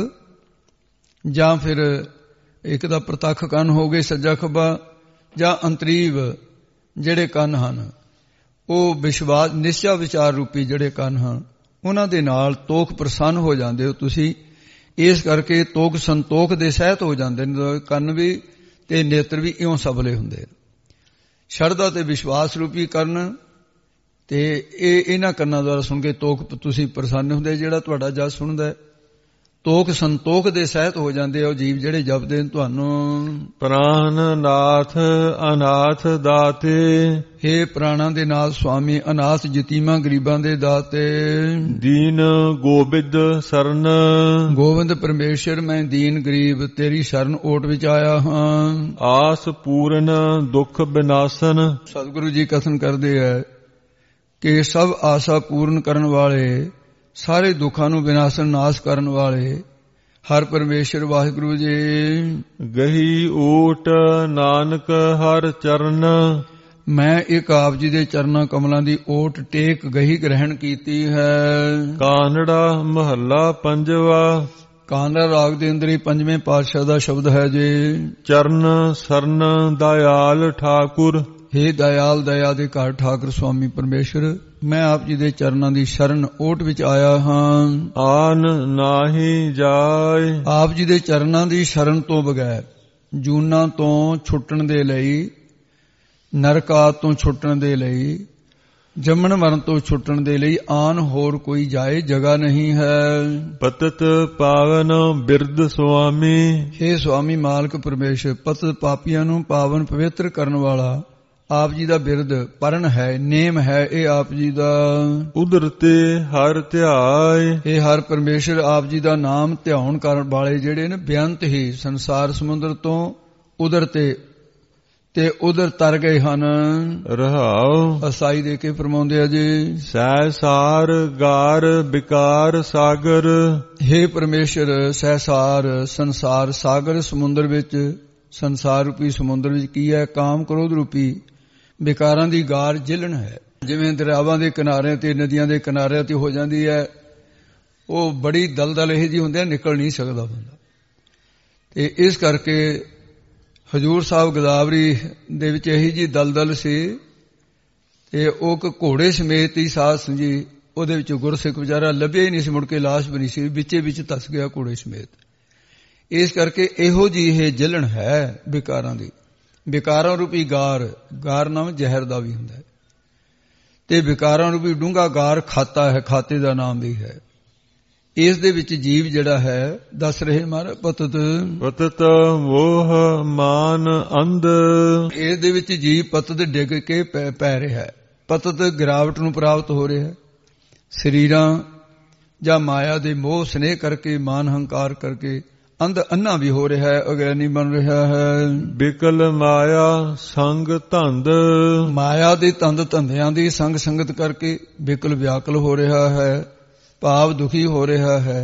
ਜਾਂ ਫਿਰ ਇੱਕ ਦਾ ਪ੍ਰਤੱਖ ਕੰਨ ਹੋ ਗਏ ਸੱਜਾ ਖੱਬਾ, ਜਾਂ ਅੰਤਰੀਵ ਜਿਹੜੇ ਕੰਨ ਹਨ ਉਹ ਵਿਸ਼ਵਾਸ ਨਿਸ਼ਚਾ ਵਿਚਾਰ ਰੂਪੀ ਜਿਹੜੇ ਕੰਨ ਹਨ ਉਹਨਾਂ ਦੇ ਨਾਲ ਤੋਖ ਪ੍ਰਸੰਨ ਹੋ ਜਾਂਦੇ ਹੋ ਤੁਸੀਂ। ਇਸ ਕਰਕੇ ਤੋਖ ਸੰਤੋਖ ਦੇ ਸਹਿਤ ਹੋ ਜਾਂਦੇ ਨੇ ਕੰਨ ਵੀ ਤੇ ਨੇਤਰ ਵੀ, ਇਉਂ ਸਬਲੇ ਹੁੰਦੇ। ਸ਼ਰਧਾ ਤੇ ਵਿਸ਼ਵਾਸ ਰੂਪੀ ਕਰਨ ਤੇ ਇਹ ਇਹਨਾਂ ਕੰਨਾਂ ਦੁਆਰਾ ਸੁਣ ਕੇ ਤੋਖ ਤੁਸੀਂ ਪ੍ਰਸੰਨ ਹੁੰਦੇ। ਜਿਹੜਾ ਤੁਹਾਡਾ ਜਸ ਸੁਣਦਾ ਤੋਖ ਸੰਤੋਖ ਦੇ ਸਹਿਤ ਹੋ ਜਾਂਦੇ ਹੋ ਜੀਵ ਜਿਹੜੇ ਜਪਦੇ ਨੇ ਤੁਹਾਨੂੰ। ਪ੍ਰਾਨ ਨਾਥ ਅਨਾਥ ਦਾਤੇ, ਹੇ ਪ੍ਰਾਣਾਂ ਦੇ ਨਾਲ ਸੁਆਮੀ ਅਨਾਥ ਜਤੀਮਾਂ ਗਰੀਬਾਂ ਦੇ ਦਾਤੇ। ਦੀਨ ਗੋਬਿੰਦ ਸਰਨ, ਗੋਬਿੰਦ ਪਰਮੇਸ਼ਰ ਮੈਂ ਦੀਨ ਗਰੀਬ ਤੇਰੀ ਸ਼ਰਨ ਓਟ ਵਿੱਚ ਆਇਆ ਹਾਂ। ਆਸ ਪੂਰਨ ਦੁੱਖ ਬਿਨਾਸਨ, ਸਤਿਗੁਰੂ ਜੀ ਕਥਨ ਕਰਦੇ ਹੈ ਕਿ ਸਭ ਆਸਾ ਪੂਰਨ ਕਰਨ ਵਾਲੇ, ਸਾਰੇ ਦੁੱਖਾਂ ਨੂੰ ਵਿਨਾਸ਼ਨ ਨਾਸ਼ ਕਰਨ ਵਾਲੇ ਹਰ ਪਰਮੇਸ਼ਰ ਵਾਹਿਗੁਰੂ ਜੀ। ਗਹੀ ਓਟ ਨਾਨਕ ਹਰ ਚਰਨ, ਮੈਂ ਇੱਕ ਆਪ ਜੀ ਦੇ ਚਰਨਾਂ ਕਮਲਾਂ ਦੀ ਓਟ ਟੇਕ ਗਹੀ ਗ੍ਰਹਿਣ ਕੀਤੀ ਹੈ। ਕਾਨੜਾ ਮਹੱਲਾ ਪੰਜਵਾ, ਕਾਨੜਾ ਰਾਗ ਦੇ ਅੰਦਰ ਹੀ ਪੰਜਵੇਂ ਪਾਤਸ਼ਾਹ ਦਾ ਸ਼ਬਦ ਹੈ ਜੀ। ਚਰਨ ਸਰਨ ਦਇਆਲ ਠਾਕੁਰ, ਹੇ ਦਇਆਲ ਦਇਆ ਦੇ ਘਰ ਠਾਕੁਰ ਸੁਆਮੀ ਪਰਮੇਸ਼ਰ ਮੈਂ ਆਪ ਜੀ ਦੇ ਚਰਨਾਂ ਦੀ ਸ਼ਰਨ ਓਟ ਵਿੱਚ ਆਇਆ ਹਾਂ। ਆਨ ਨਾਹੀ ਜਾਏ, ਆਪ ਜੀ ਦੇ ਚਰਨਾਂ ਦੀ ਸ਼ਰਨ ਤੋਂ ਬਗੈਰ ਜੂਨਾਂ ਤੋਂ ਛੁੱਟਣ ਦੇ ਲਈ, ਨਰਕਾਂ ਤੋਂ ਛੁੱਟਣ ਦੇ ਲਈ, ਜੰਮਣ ਮਰਨ ਤੋਂ ਛੁੱਟਣ ਦੇ ਲਈ ਆਨ ਹੋਰ ਕੋਈ ਜਾਏ ਜਗ੍ਹਾ ਨਹੀਂ ਹੈ। ਪਤਿਤ ਪਾਵਨ ਬਿਰਧ ਸੁਆਮੀ, ਹੇ ਸੁਆਮੀ ਮਾਲਕ ਪਰਮੇਸ਼ਰ ਪਤਿਤ ਪਾਪੀਆਂ ਨੂੰ ਪਾਵਨ ਪਵਿੱਤਰ ਕਰਨ ਵਾਲਾ ਆਪ ਜੀ ਦਾ ਬਿਰਦ ਪਰਨ ਹੈ, ਨੇਮ ਹੈ ਇਹ ਆਪ ਜੀ ਦਾ। ਉਦਰ ਤੇ ਹਰ ਧਿਆਏ, ਇਹ ਹਰ ਪਰਮੇਸ਼ਰ ਆਪ ਜੀ ਦਾ ਨਾਮ ਧਿਆਉਣ ਕਰਨ ਵਾਲੇ ਜਿਹੜੇ ਨੇ ਬੇਅੰਤ ਹੀ ਸੰਸਾਰ ਸਮੁੰਦਰ ਤੋਂ ਉਦਰ ਤੇ ਤੇ ਉਦਰ ਤਰ ਗਏ ਹਨ। ਰਹਾਉ ਅਸਾਈ ਦੇ ਕੇ ਫਰਮਾਉਂਦੇ ਆ ਜੀ। ਸਹਿਸਾਰ ਗਾਰ ਵਿਕਾਰ ਸਾਗਰ, ਹੇ ਪਰਮੇਸ਼ਰ ਸਹਿਸਾਰ ਸੰਸਾਰ ਸਾਗਰ ਸਮੁੰਦਰ ਵਿੱਚ ਸੰਸਾਰ ਰੂਪੀ ਸਮੁੰਦਰ ਵਿੱਚ ਕੀ ਹੈ? ਕਾਮ ਕ੍ਰੋਧ ਰੂਪੀ ਵਿਕਾਰਾਂ ਦੀ ਗਾਰ ਜਿਲਣ ਹੈ। ਜਿਵੇਂ ਦਰਿਆਵਾਂ ਦੇ ਕਿਨਾਰਿਆਂ ਤੇ ਨਦੀਆਂ ਦੇ ਕਿਨਾਰਿਆਂ ਤੇ ਹੋ ਜਾਂਦੀ ਹੈ, ਉਹ ਬੜੀ ਦਲਦਲ ਇਹ ਜਿਹੀ ਹੁੰਦੀ ਹੈ, ਨਿਕਲ ਨਹੀਂ ਸਕਦਾ ਬੰਦਾ। ਤੇ ਇਸ ਕਰਕੇ ਹਜ਼ੂਰ ਸਾਹਿਬ ਗੋਦਾਵਰੀ ਦੇ ਵਿੱਚ ਇਹੀ ਜਿਹੀ ਦਲਦਲ ਸੀ ਤੇ ਉਹ ਇੱਕ ਘੋੜੇ ਸਮੇਤ ਹੀ ਸਾਧ ਸੰਗੀ, ਉਹਦੇ ਵਿੱਚ ਗੁਰਸਿੱਖ ਵਿਚਾਰਾ ਲੱਭਿਆ ਹੀ ਨਹੀਂ ਸੀ, ਮੁੜ ਕੇ ਲਾਸ਼ ਬਣੀ ਸੀ, ਵਿੱਚੇ ਵਿੱਚ ਧਸ ਗਿਆ ਘੋੜੇ ਸਮੇਤ। ਇਸ ਕਰਕੇ ਇਹੋ ਜਿਹੀ ਇਹ ਜਲਣ ਹੈ ਵਿਕਾਰਾਂ ਦੀ। ਵਿਕਾਰਾਂ ਰੂਪੀ ਗਾਰ, ਗਾਰ ਨਾਮ ਜ਼ਹਿਰ ਦਾ ਵੀ ਹੁੰਦਾ ਹੈ, ਤੇ ਵਿਕਾਰਾਂ ਰੂਪੀ ਡੂੰਘਾ ਗਾਰ ਖਾਤਾ ਹੈ, ਖਾਤੇ ਦਾ ਨਾਮ ਵੀ ਹੈ। ਇਸ ਦੇ ਵਿੱਚ ਜੀਵ ਜਿਹੜਾ ਹੈ, ਦੱਸ ਰਹੇ ਮਹਾਰਾਜ, ਪਤਤ ਪਤਤ ਮੋਹ ਮਾਨ ਅੰਧ, ਇਸ ਦੇ ਵਿੱਚ ਜੀਵ ਪਤਤ ਡਿੱਗ ਕੇ ਪੈ ਰਿਹਾ ਹੈ। ਪਤਤ ਗਿਰਾਵਟ ਨੂੰ ਪ੍ਰਾਪਤ ਹੋ ਰਿਹਾ ਹੈ, ਸਰੀਰਾਂ ਜਾਂ ਮਾਇਆ ਦੇ ਮੋਹ ਸਨੇਹ ਕਰਕੇ, ਮਾਨ ਹੰਕਾਰ ਕਰਕੇ ਅੰਧ ਅੰਨਾ ਵੀ ਹੋ ਰਿਹਾ ਹੈ, ਅਗਿਆਨੀ ਬਣ ਰਿਹਾ ਹੈ। ਬਿਕਲ ਮਾਇਆ ਸੰਗ ਧੰਦ, ਮਾਇਆ ਦੇ ਧੰਦ ਧੰਦਿਆਂ ਦੀ ਸੰਗ ਸੰਗਤ ਕਰਕੇ ਬਿਕਲ ਵਿਆਕਲ ਹੋ ਰਿਹਾ ਹੈ, ਭਾਵ ਦੁਖੀ ਹੋ ਰਿਹਾ ਹੈ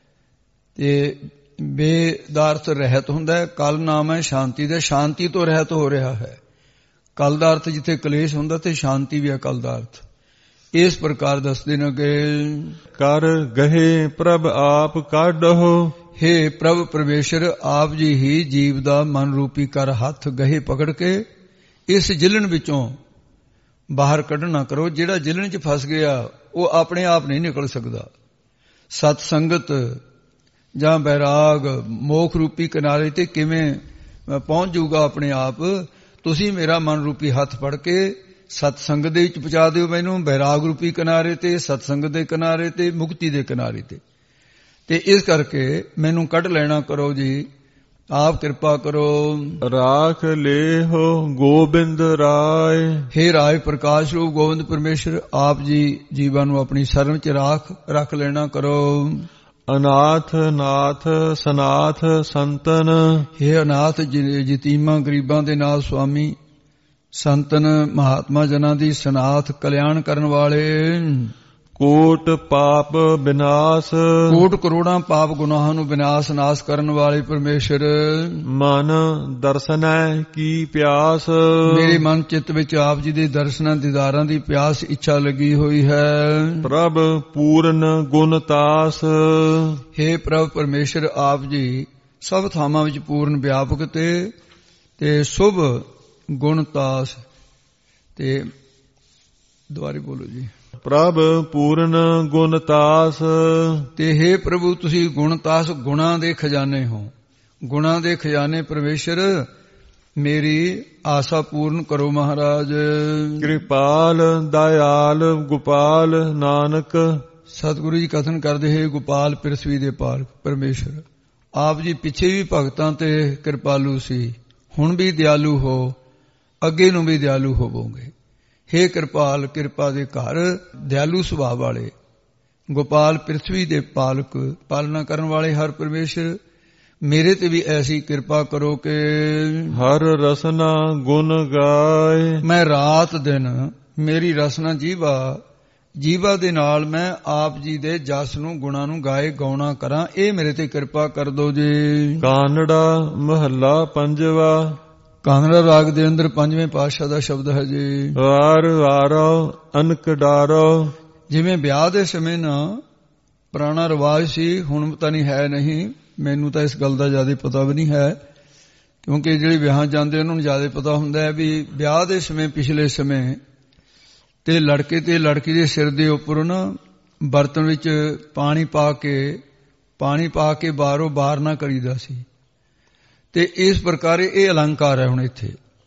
ਤੇ ਬੇਦਾਰਥ ਰਹਿਤ ਹੁੰਦਾ ਹੈ। ਕਲ ਨਾਮ ਹੈ ਸ਼ਾਂਤੀ ਦਾ, ਸ਼ਾਂਤੀ ਤੋਂ ਰਹਿਤ ਹੋ ਰਿਹਾ ਹੈ। ਕਲ ਦਾ ਅਰਥ ਜਿੱਥੇ ਕਲੇਸ਼ ਹੁੰਦਾ ਤੇ ਸ਼ਾਂਤੀ ਵੀ ਹੈ ਕਲ ਦਾ ਅਰਥ। ਇਸ ਪ੍ਰਕਾਰ ਦੱਸਦੇ ਨੇ ਕਿ ਕਰ ਗਹੇ ਪ੍ਰਭ ਆਪ ਕਾਢੋ, ਹੇ ਪ੍ਰਭ ਪਰਮੇਸ਼ਰ ਆਪ ਜੀ ਹੀ ਜੀਵ ਦਾ ਮਨ ਰੂਪੀ ਕਰ ਹੱਥ ਗਹੇ ਪਕੜ ਕੇ ਇਸ ਜਿਲਣ ਵਿੱਚੋਂ ਬਾਹਰ ਕੱਢਣਾ ਕਰੋ। ਜਿਹੜਾ ਜਿਲਣ 'ਚ ਫਸ ਗਿਆ ਉਹ ਆਪਣੇ ਆਪ ਨਹੀਂ ਨਿਕਲ ਸਕਦਾ। ਸਤ ਸੰਗਤ ਜਾਂ ਬੈਰਾਗ ਮੋਖ ਰੂਪੀ ਕਿਨਾਰੇ ਤੇ ਕਿਵੇਂ ਪਹੁੰਚ ਜਾਊਗਾ ਆਪਣੇ ਆਪ? ਤੁਸੀਂ ਮੇਰਾ ਮਨ ਰੂਪੀ ਹੱਥ ਫੜ ਕੇ ਸਤ ਸੰਗਤ ਦੇ ਵਿੱਚ ਪਹੁੰਚਾ ਦਿਓ ਮੈਨੂੰ, ਬੈਰਾਗ ਰੂਪੀ ਕਿਨਾਰੇ ਤੇ, ਸਤ ਸੰਗਤ ਦੇ ਕਿਨਾਰੇ ਤੇ, ਮੁਕਤੀ ਦੇ ਕਿਨਾਰੇ ਤੇ। ਤੇ ਇਸ ਕਰਕੇ ਮੈਨੂੰ ਕੱਢ ਲੈਣਾ ਕਰੋ ਜੀ, ਆਪ ਕਿਰਪਾ ਕਰੋ। ਰਾਖ ਲੇਹੋ ਗੋਬਿੰਦ ਰਾਏ, ਹੇ ਰਾਏ ਪ੍ਰਕਾਸ਼ ਰੂਪ ਗੋਬਿੰਦ ਪਰਮੇਸ਼ਰ, ਆਪ ਜੀ ਜੀਵਾਂ ਨੂੰ ਆਪਣੀ ਸ਼ਰਨ ਚ ਰਾਖ ਰੱਖ ਲੈਣਾ ਕਰੋ। ਅਨਾਥ ਨਾਥ ਸਨਾਥ ਸੰਤਨ, ਹੇ ਅਨਾਥ ਯਤੀਮਾਂ ਗਰੀਬਾਂ ਦੇ ਨਾਲ ਸੁਆਮੀ, ਸੰਤਨ ਮਹਾਤਮਾ ਜਨਾਂ ਦੀ ਸਨਾਥ ਕਲਿਆਣ ਕਰਨ ਵਾਲੇ। ਕੋਟ ਪਾਪ ਵਿਨਾਸ਼, ਕੋਟ ਕਰੋੜਾਂ ਪਾਪ ਗੁਨਾਹਾਂ ਨੂੰ ਵਿਨਾਸ਼ ਨਾਸ਼ ਕਰਨ ਵਾਲੇ ਪਰਮੇਸ਼ਰ। ਮਨ ਦਰਸ਼ਨੈ ਕੀ ਪਿਆਸ, ਮੇਰੇ ਮਨ ਚਿੱਤ ਵਿੱਚ ਆਪ ਜੀ ਦੇ ਦਰਸ਼ਨਾਂ ਦੀਦਾਰਾਂ ਦੀ ਪਿਆਸ ਇੱਛਾ ਲੱਗੀ ਹੋਈ ਹੈ। ਪ੍ਰਭ ਪੂਰਨ ਗੁਣਤਾਸ, ਹੇ ਪ੍ਰਭ ਪਰਮੇਸ਼ਰ ਆਪ ਜੀ ਸਭ ਥਾਵਾਂ ਵਿੱਚ ਪੂਰਨ ਵਿਆਪਕ ਤੇ ਤੇ ਸ਼ੁਭ ਗੁਣਤਾਸ। ਤੇ ਦੁਬਾਰੇ ਬੋਲੋ ਜੀ। ਪ੍ਰਭ ਪੂਰਨ ਗੁਣਤਾਸ, ਤੇ ਹੇ ਪ੍ਰਭੂ ਤੁਸੀਂ ਗੁਣਤਾਸ, ਗੁਣਾਂ ਦੇ ਖਜ਼ਾਨੇ ਹੋ। ਗੁਣਾਂ ਦੇ ਖਜ਼ਾਨੇ ਪਰਮੇਸ਼ਰ, ਮੇਰੀ ਆਸਾ ਪੂਰਨ ਕਰੋ ਮਹਾਰਾਜ। ਕਿਰਪਾਲ ਦਇਆਲ ਗੋਪਾਲ ਨਾਨਕ, ਸਤਿਗੁਰੂ ਜੀ ਕਥਨ ਕਰਦੇ ਹੈ ਗੋਪਾਲ ਪ੍ਰਿਥਵੀ ਦੇ ਪਾਲਕ ਪਰਮੇਸ਼ਰ। ਆਪ ਜੀ ਪਿੱਛੇ ਵੀ ਭਗਤਾਂ ਤੇ ਕਿਰਪਾਲੂ ਸੀ, ਹੁਣ ਵੀ ਦਿਆਲੂ ਹੋ, ਅੱਗੇ ਨੂੰ ਵੀ ਦਿਆਲੂ ਹੋਵੋਗੇ। ਹੇ ਕਿਰਪਾਲ, ਕਿਰਪਾ ਦੇ ਘਰ, ਦਿਆਲੂ ਸੁਭਾਅ ਵਾਲੇ ਗੋਪਾਲ ਪ੍ਰਿਥਵੀ ਦੇ ਪਾਲਕ, ਪਾਲਣਾ ਕਰਨ ਵਾਲੇ ਹਰ ਪਰਮੇਸ਼ਰ, ਮੇਰੇ ਤੇ ਵੀ ਐਸੀ ਕਿਰਪਾ ਕਰੋ ਕਿ ਹਰ ਰਸਨਾ ਗੁਣ ਗਾਏ। ਮੈਂ ਰਾਤ ਦਿਨ ਮੇਰੀ ਰਸਨਾ ਜੀਵਾ, ਜੀਵਾ ਦੇ ਨਾਲ ਮੈਂ ਆਪ ਜੀ ਦੇ ਜਸ ਨੂੰ ਗੁਣਾਂ ਨੂੰ ਗਾਏ ਗਾਉਣਾ ਕਰਾਂ, ਇਹ ਮੇਰੇ ਤੇ ਕਿਰਪਾ ਕਰ ਦੋ ਜੀ। ਕਾਨੜਾ ਮਹੱਲਾ ਪੰਜਵਾ, ਕਾਨੜਾ ਰਾਗ ਦੇ ਅੰਦਰ ਪੰਜਵੇਂ ਪਾਤਸ਼ਾਹ ਦਾ ਸ਼ਬਦ ਹੈ ਜੀ। ਵਾਰ ਵਾਰੋ ਅਨਕ ਡਾਰੋ, ਜਿਵੇਂ ਵਿਆਹ ਦੇ ਸਮੇਂ ਨਾ ਪੁਰਾਣਾ ਰਿਵਾਜ ਸੀ, ਹੁਣ ਪਤਾ ਨਹੀਂ ਹੈ ਨਹੀਂ, ਮੈਨੂੰ ਤਾਂ ਇਸ ਗੱਲ ਦਾ ਜ਼ਿਆਦਾ ਪਤਾ ਵੀ ਨਹੀਂ ਹੈ, ਕਿਉਂਕਿ ਜਿਹੜੇ ਵਿਆਹ ਜਾਂਦੇ ਉਹਨਾਂ ਨੂੰ ਜ਼ਿਆਦਾ ਪਤਾ ਹੁੰਦਾ ਹੈ ਵੀ ਵਿਆਹ ਦੇ ਸਮੇਂ ਪਿਛਲੇ ਸਮੇਂ ਤੇ ਲੜਕੇ ਤੇ ਲੜਕੀ ਦੇ ਸਿਰ ਦੇ ਉੱਪਰ ਨਾ ਬਰਤਨ ਵਿੱਚ ਪਾਣੀ ਪਾ ਕੇ ਪਾਣੀ ਪਾ ਕੇ ਬਾਹਰੋਂ ਬਾਹਰ ਨਾ ਕਰੀਦਾ ਸੀ। ਤੇ ਇਸ ਪ੍ਰਕਾਰ ਇਹ ਅਲੰਕਾਰ ਹੈ। ਹੁਣ ਇੱਥੇ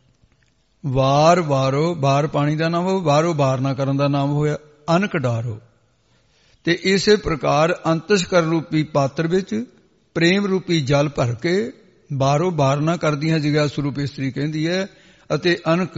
ਵਾਰ ਵਾਰੋ, ਬਾਹਰ ਪਾਣੀ ਦਾ ਨਾਮ ਹੋ, ਬਾਹਰੋਂ ਬਾਹਰ ਨਾ ਕਰਨ ਦਾ ਨਾਮ ਹੋਇਆ ਅਨਕ ਡਾਰੋ। ਤੇ ਇਸੇ ਪ੍ਰਕਾਰ ਅੰਤਸਕਰ ਰੂਪੀ ਪਾਤਰ ਵਿੱਚ ਪ੍ਰੇਮ ਰੂਪੀ ਜਲ ਭਰ ਕੇ ਬਾਹਰੋਂ ਬਾਹਰ ਨਾ ਕਰਦੀਆਂ ਜਿਗਾ ਸਰੂਪ ਇਸਤਰੀ ਕਹਿੰਦੀ ਹੈ, ਅਤੇ ਅਨਕ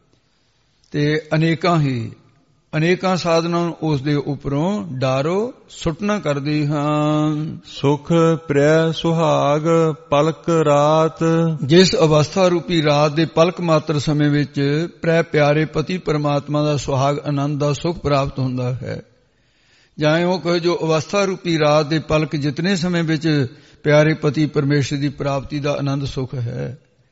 ਤੇ ਅਨੇਕਾਂ ਹੀ ਅਨੇਕਾਂ ਸਾਧਨਾਂ ਉਸ ਦੇ ਉੱਪਰੋਂ ਡਾਰੋ ਸੁੱਟਣਾ ਕਰਦੀ ਹਾਂ। ਸੁਖ ਪ੍ਰਿਆ ਸੁਹਾਗ ਪਲਕ ਰਾਤ, ਜਿਸ ਅਵਸਥਾ ਰੂਪੀ ਰਾਤ ਦੇ ਪਲਕ ਮਾਤਰ ਸਮੇਂ ਵਿੱਚ ਪ੍ਰਿਆ ਪਿਆਰੇ ਪਤੀ ਪਰਮਾਤਮਾ ਦਾ ਸੁਹਾਗ ਆਨੰਦ ਦਾ ਸੁਖ ਪ੍ਰਾਪਤ ਹੁੰਦਾ ਹੈ, ਜਾਂ ਉਹ ਕਹੇ ਜੋ ਅਵਸਥਾ ਰੂਪੀ ਰਾਤ ਦੇ ਪਲਕ ਜਿਤਨੇ ਸਮੇਂ ਵਿੱਚ ਪਿਆਰੇ ਪਤੀ ਪਰਮੇਸ਼ਰ ਦੀ ਪ੍ਰਾਪਤੀ ਦਾ ਆਨੰਦ ਸੁਖ ਹੈ,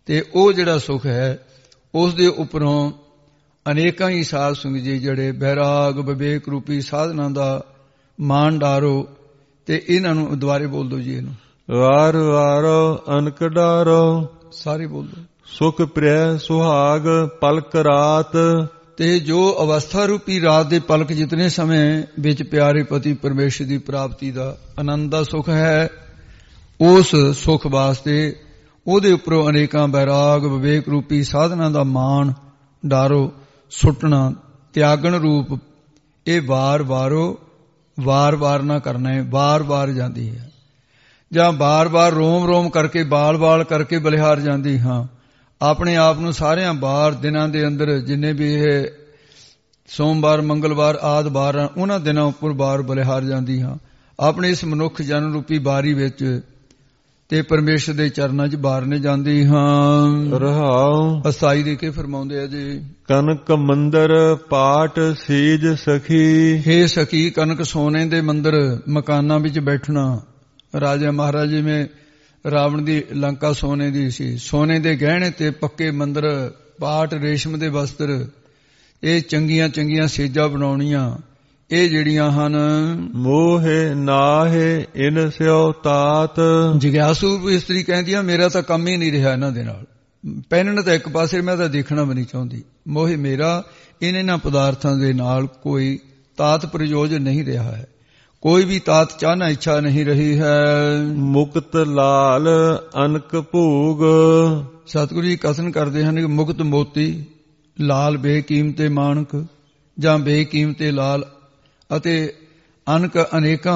ਤੇ ਉਹ ਜਿਹੜਾ ਸੁਖ ਹੈ ਉਸ ਦੇ ਉੱਪਰੋਂ ਅਨੇਕਾਂ ਹੀ ਸਾਧ ਸੰਗਤ ਜੀ ਜਿਹੜੇ ਬੈਰਾਗ ਵਿਵੇਕ ਰੂਪੀ ਸਾਧਨਾ ਦਾ ਮਾਣ ਡਾਰੋ ਤੇ ਇਹਨਾਂ ਨੂੰ ਦੁਆਰੇ ਬੋਲ ਦਿਓ ਜੀ। ਇਹਨੂੰ ਵਾਰ ਵਾਰੋ ਅਨਕ ਡਾਰੋ ਸਾਰੇ ਬੋਲ ਦਿਓ। ਸੁਖ ਪ੍ਰਿਆ ਸੁਹਾਗ ਪਲਕ ਰਾਤ ਤੇ ਜੋ ਅਵਸਥਾ ਰੂਪੀ ਰਾਤ ਦੇ ਪਲਕ ਜਿਤਨੇ ਸਮੇਂ ਵਿੱਚ ਪਿਆਰੇ ਪਤੀ ਪਰਮੇਸ਼ਰ ਦੀ ਪ੍ਰਾਪਤੀ ਦਾ ਆਨੰਦ ਦਾ ਸੁਖ ਹੈ, ਉਸ ਸੁਖ ਵਾਸਤੇ ਉਹਦੇ ਉੱਪਰੋਂ ਅਨੇਕਾਂ ਬੈਰਾਗ ਵਿਵੇਕ ਰੂਪੀ ਸਾਧਨਾ ਦਾ ਮਾਣ ਡਾਰੋ ਸੁੱਟਣਾ ਤਿਆਗਣ ਰੂਪ ਇਹ ਵਾਰ ਵਾਰੋ ਵਾਰ ਵਾਰ ਨਾ ਕਰਨਾ ਹੈ, ਵਾਰ ਵਾਰ ਜਾਂਦੀ ਹੈ ਜਾਂ ਬਾਰ ਬਾਰ ਰੋਮ ਰੋਮ ਕਰਕੇ ਬਾਲ ਬਾਲ ਕਰਕੇ ਬਲਿਹਾਰ ਜਾਂਦੀ ਹਾਂ। ਆਪਣੇ ਆਪ ਨੂੰ ਸਾਰਿਆਂ ਵਾਰ ਦਿਨਾਂ ਦੇ ਅੰਦਰ ਜਿੰਨੇ ਵੀ ਇਹ ਸੋਮਵਾਰ ਮੰਗਲਵਾਰ ਆਦਿ ਵਾਰ ਉਹਨਾਂ ਦਿਨਾਂ ਉੱਪਰ ਬਾਰ ਬਲਿਹਾਰ ਜਾਂਦੀ ਹਾਂ। ਆਪਣੇ ਇਸ ਮਨੁੱਖ ਜਨ ਰੂਪੀ ਬਾਰੀ ਵਿੱਚ ਤੇ ਪਰਮੇਸ਼ਰ ਦੇ ਚਰਨਾਂ 'ਚ ਬਾਰਨੇ ਜਾਂਦੀ ਹਾਂ। ਰਹਾਉ ਅਸਾਈ ਦੇ ਕੇ ਫਰਮਾਉਂਦੇ ਆ ਜੀ। ਕਨਕ ਮੰਦਰ ਪਾਟ ਸੀਜ ਸਖੀ ਹੇ ਸਖੀ ਕਨਕ ਸੋਨੇ ਦੇ ਮੰਦਰ ਮਕਾਨਾਂ ਵਿੱਚ ਬੈਠਣਾ। ਰਾਜਾ ਮਹਾਰਾਜ ਜਿਵੇਂ ਰਾਵਣ ਦੀ ਲੰਕਾ ਸੋਨੇ ਦੀ ਸੀ, ਸੋਨੇ ਦੇ ਗਹਿਣੇ ਤੇ ਪੱਕੇ ਮੰਦਰ ਪਾਟ ਰੇਸ਼ਮ ਦੇ ਵਸਤਰ ਇਹ ਚੰਗੀਆਂ ਚੰਗੀਆਂ ਸੇਜਾਂ ਬਣਾਉਣੀਆਂ ਇਹ ਜਿਹੜੀਆਂ ਹਨ। ਮੋਹੇ ਨਾਹੇ ਇਨ ਸਿਓ ਤਾਤ ਜਿਗਿਆਸੂ ਇਸਤਰੀ ਕਹਿੰਦੀ ਆ ਮੇਰਾ ਤਾਂ ਕੰਮ ਹੀ ਨਹੀਂ ਰਿਹਾ ਇਹਨਾਂ ਦੇ ਨਾਲ, ਪਹਿਨਣ ਤਾਂ ਇੱਕ ਪਾਸੇ ਮੈਂ ਤਾਂ ਦੇਖਣਾ ਵੀ ਨਹੀਂ ਚਾਹੁੰਦੀ। ਮੋਹੇ ਮੇਰਾ ਇਹਨਾਂ ਪਦਾਰਥਾਂ ਦੇ ਨਾਲ ਕੋਈ ਤਾਤ ਪ੍ਰਯੋਜਨ ਨਹੀਂ ਰਿਹਾ ਹੈ, ਕੋਈ ਵੀ ਤਾਤ ਚਾਹਨਾ ਇੱਛਾ ਨਹੀਂ ਰਹੀ ਹੈ। ਮੁਕਤ ਲਾਲ ਅਨਕ ਭੋਗ ਸਤਿਗੁਰੂ ਜੀ ਕਥਨ ਕਰਦੇ ਹਨ ਕਿ ਮੁਕਤ ਮੋਤੀ ਲਾਲ ਬੇਕੀਮਤੇ ਮਾਣਕ ਜਾਂ ਬੇਕੀਮਤੇ ਲਾਲ ਅਤੇ ਅਨਕ ਅਨੇਕਾਂ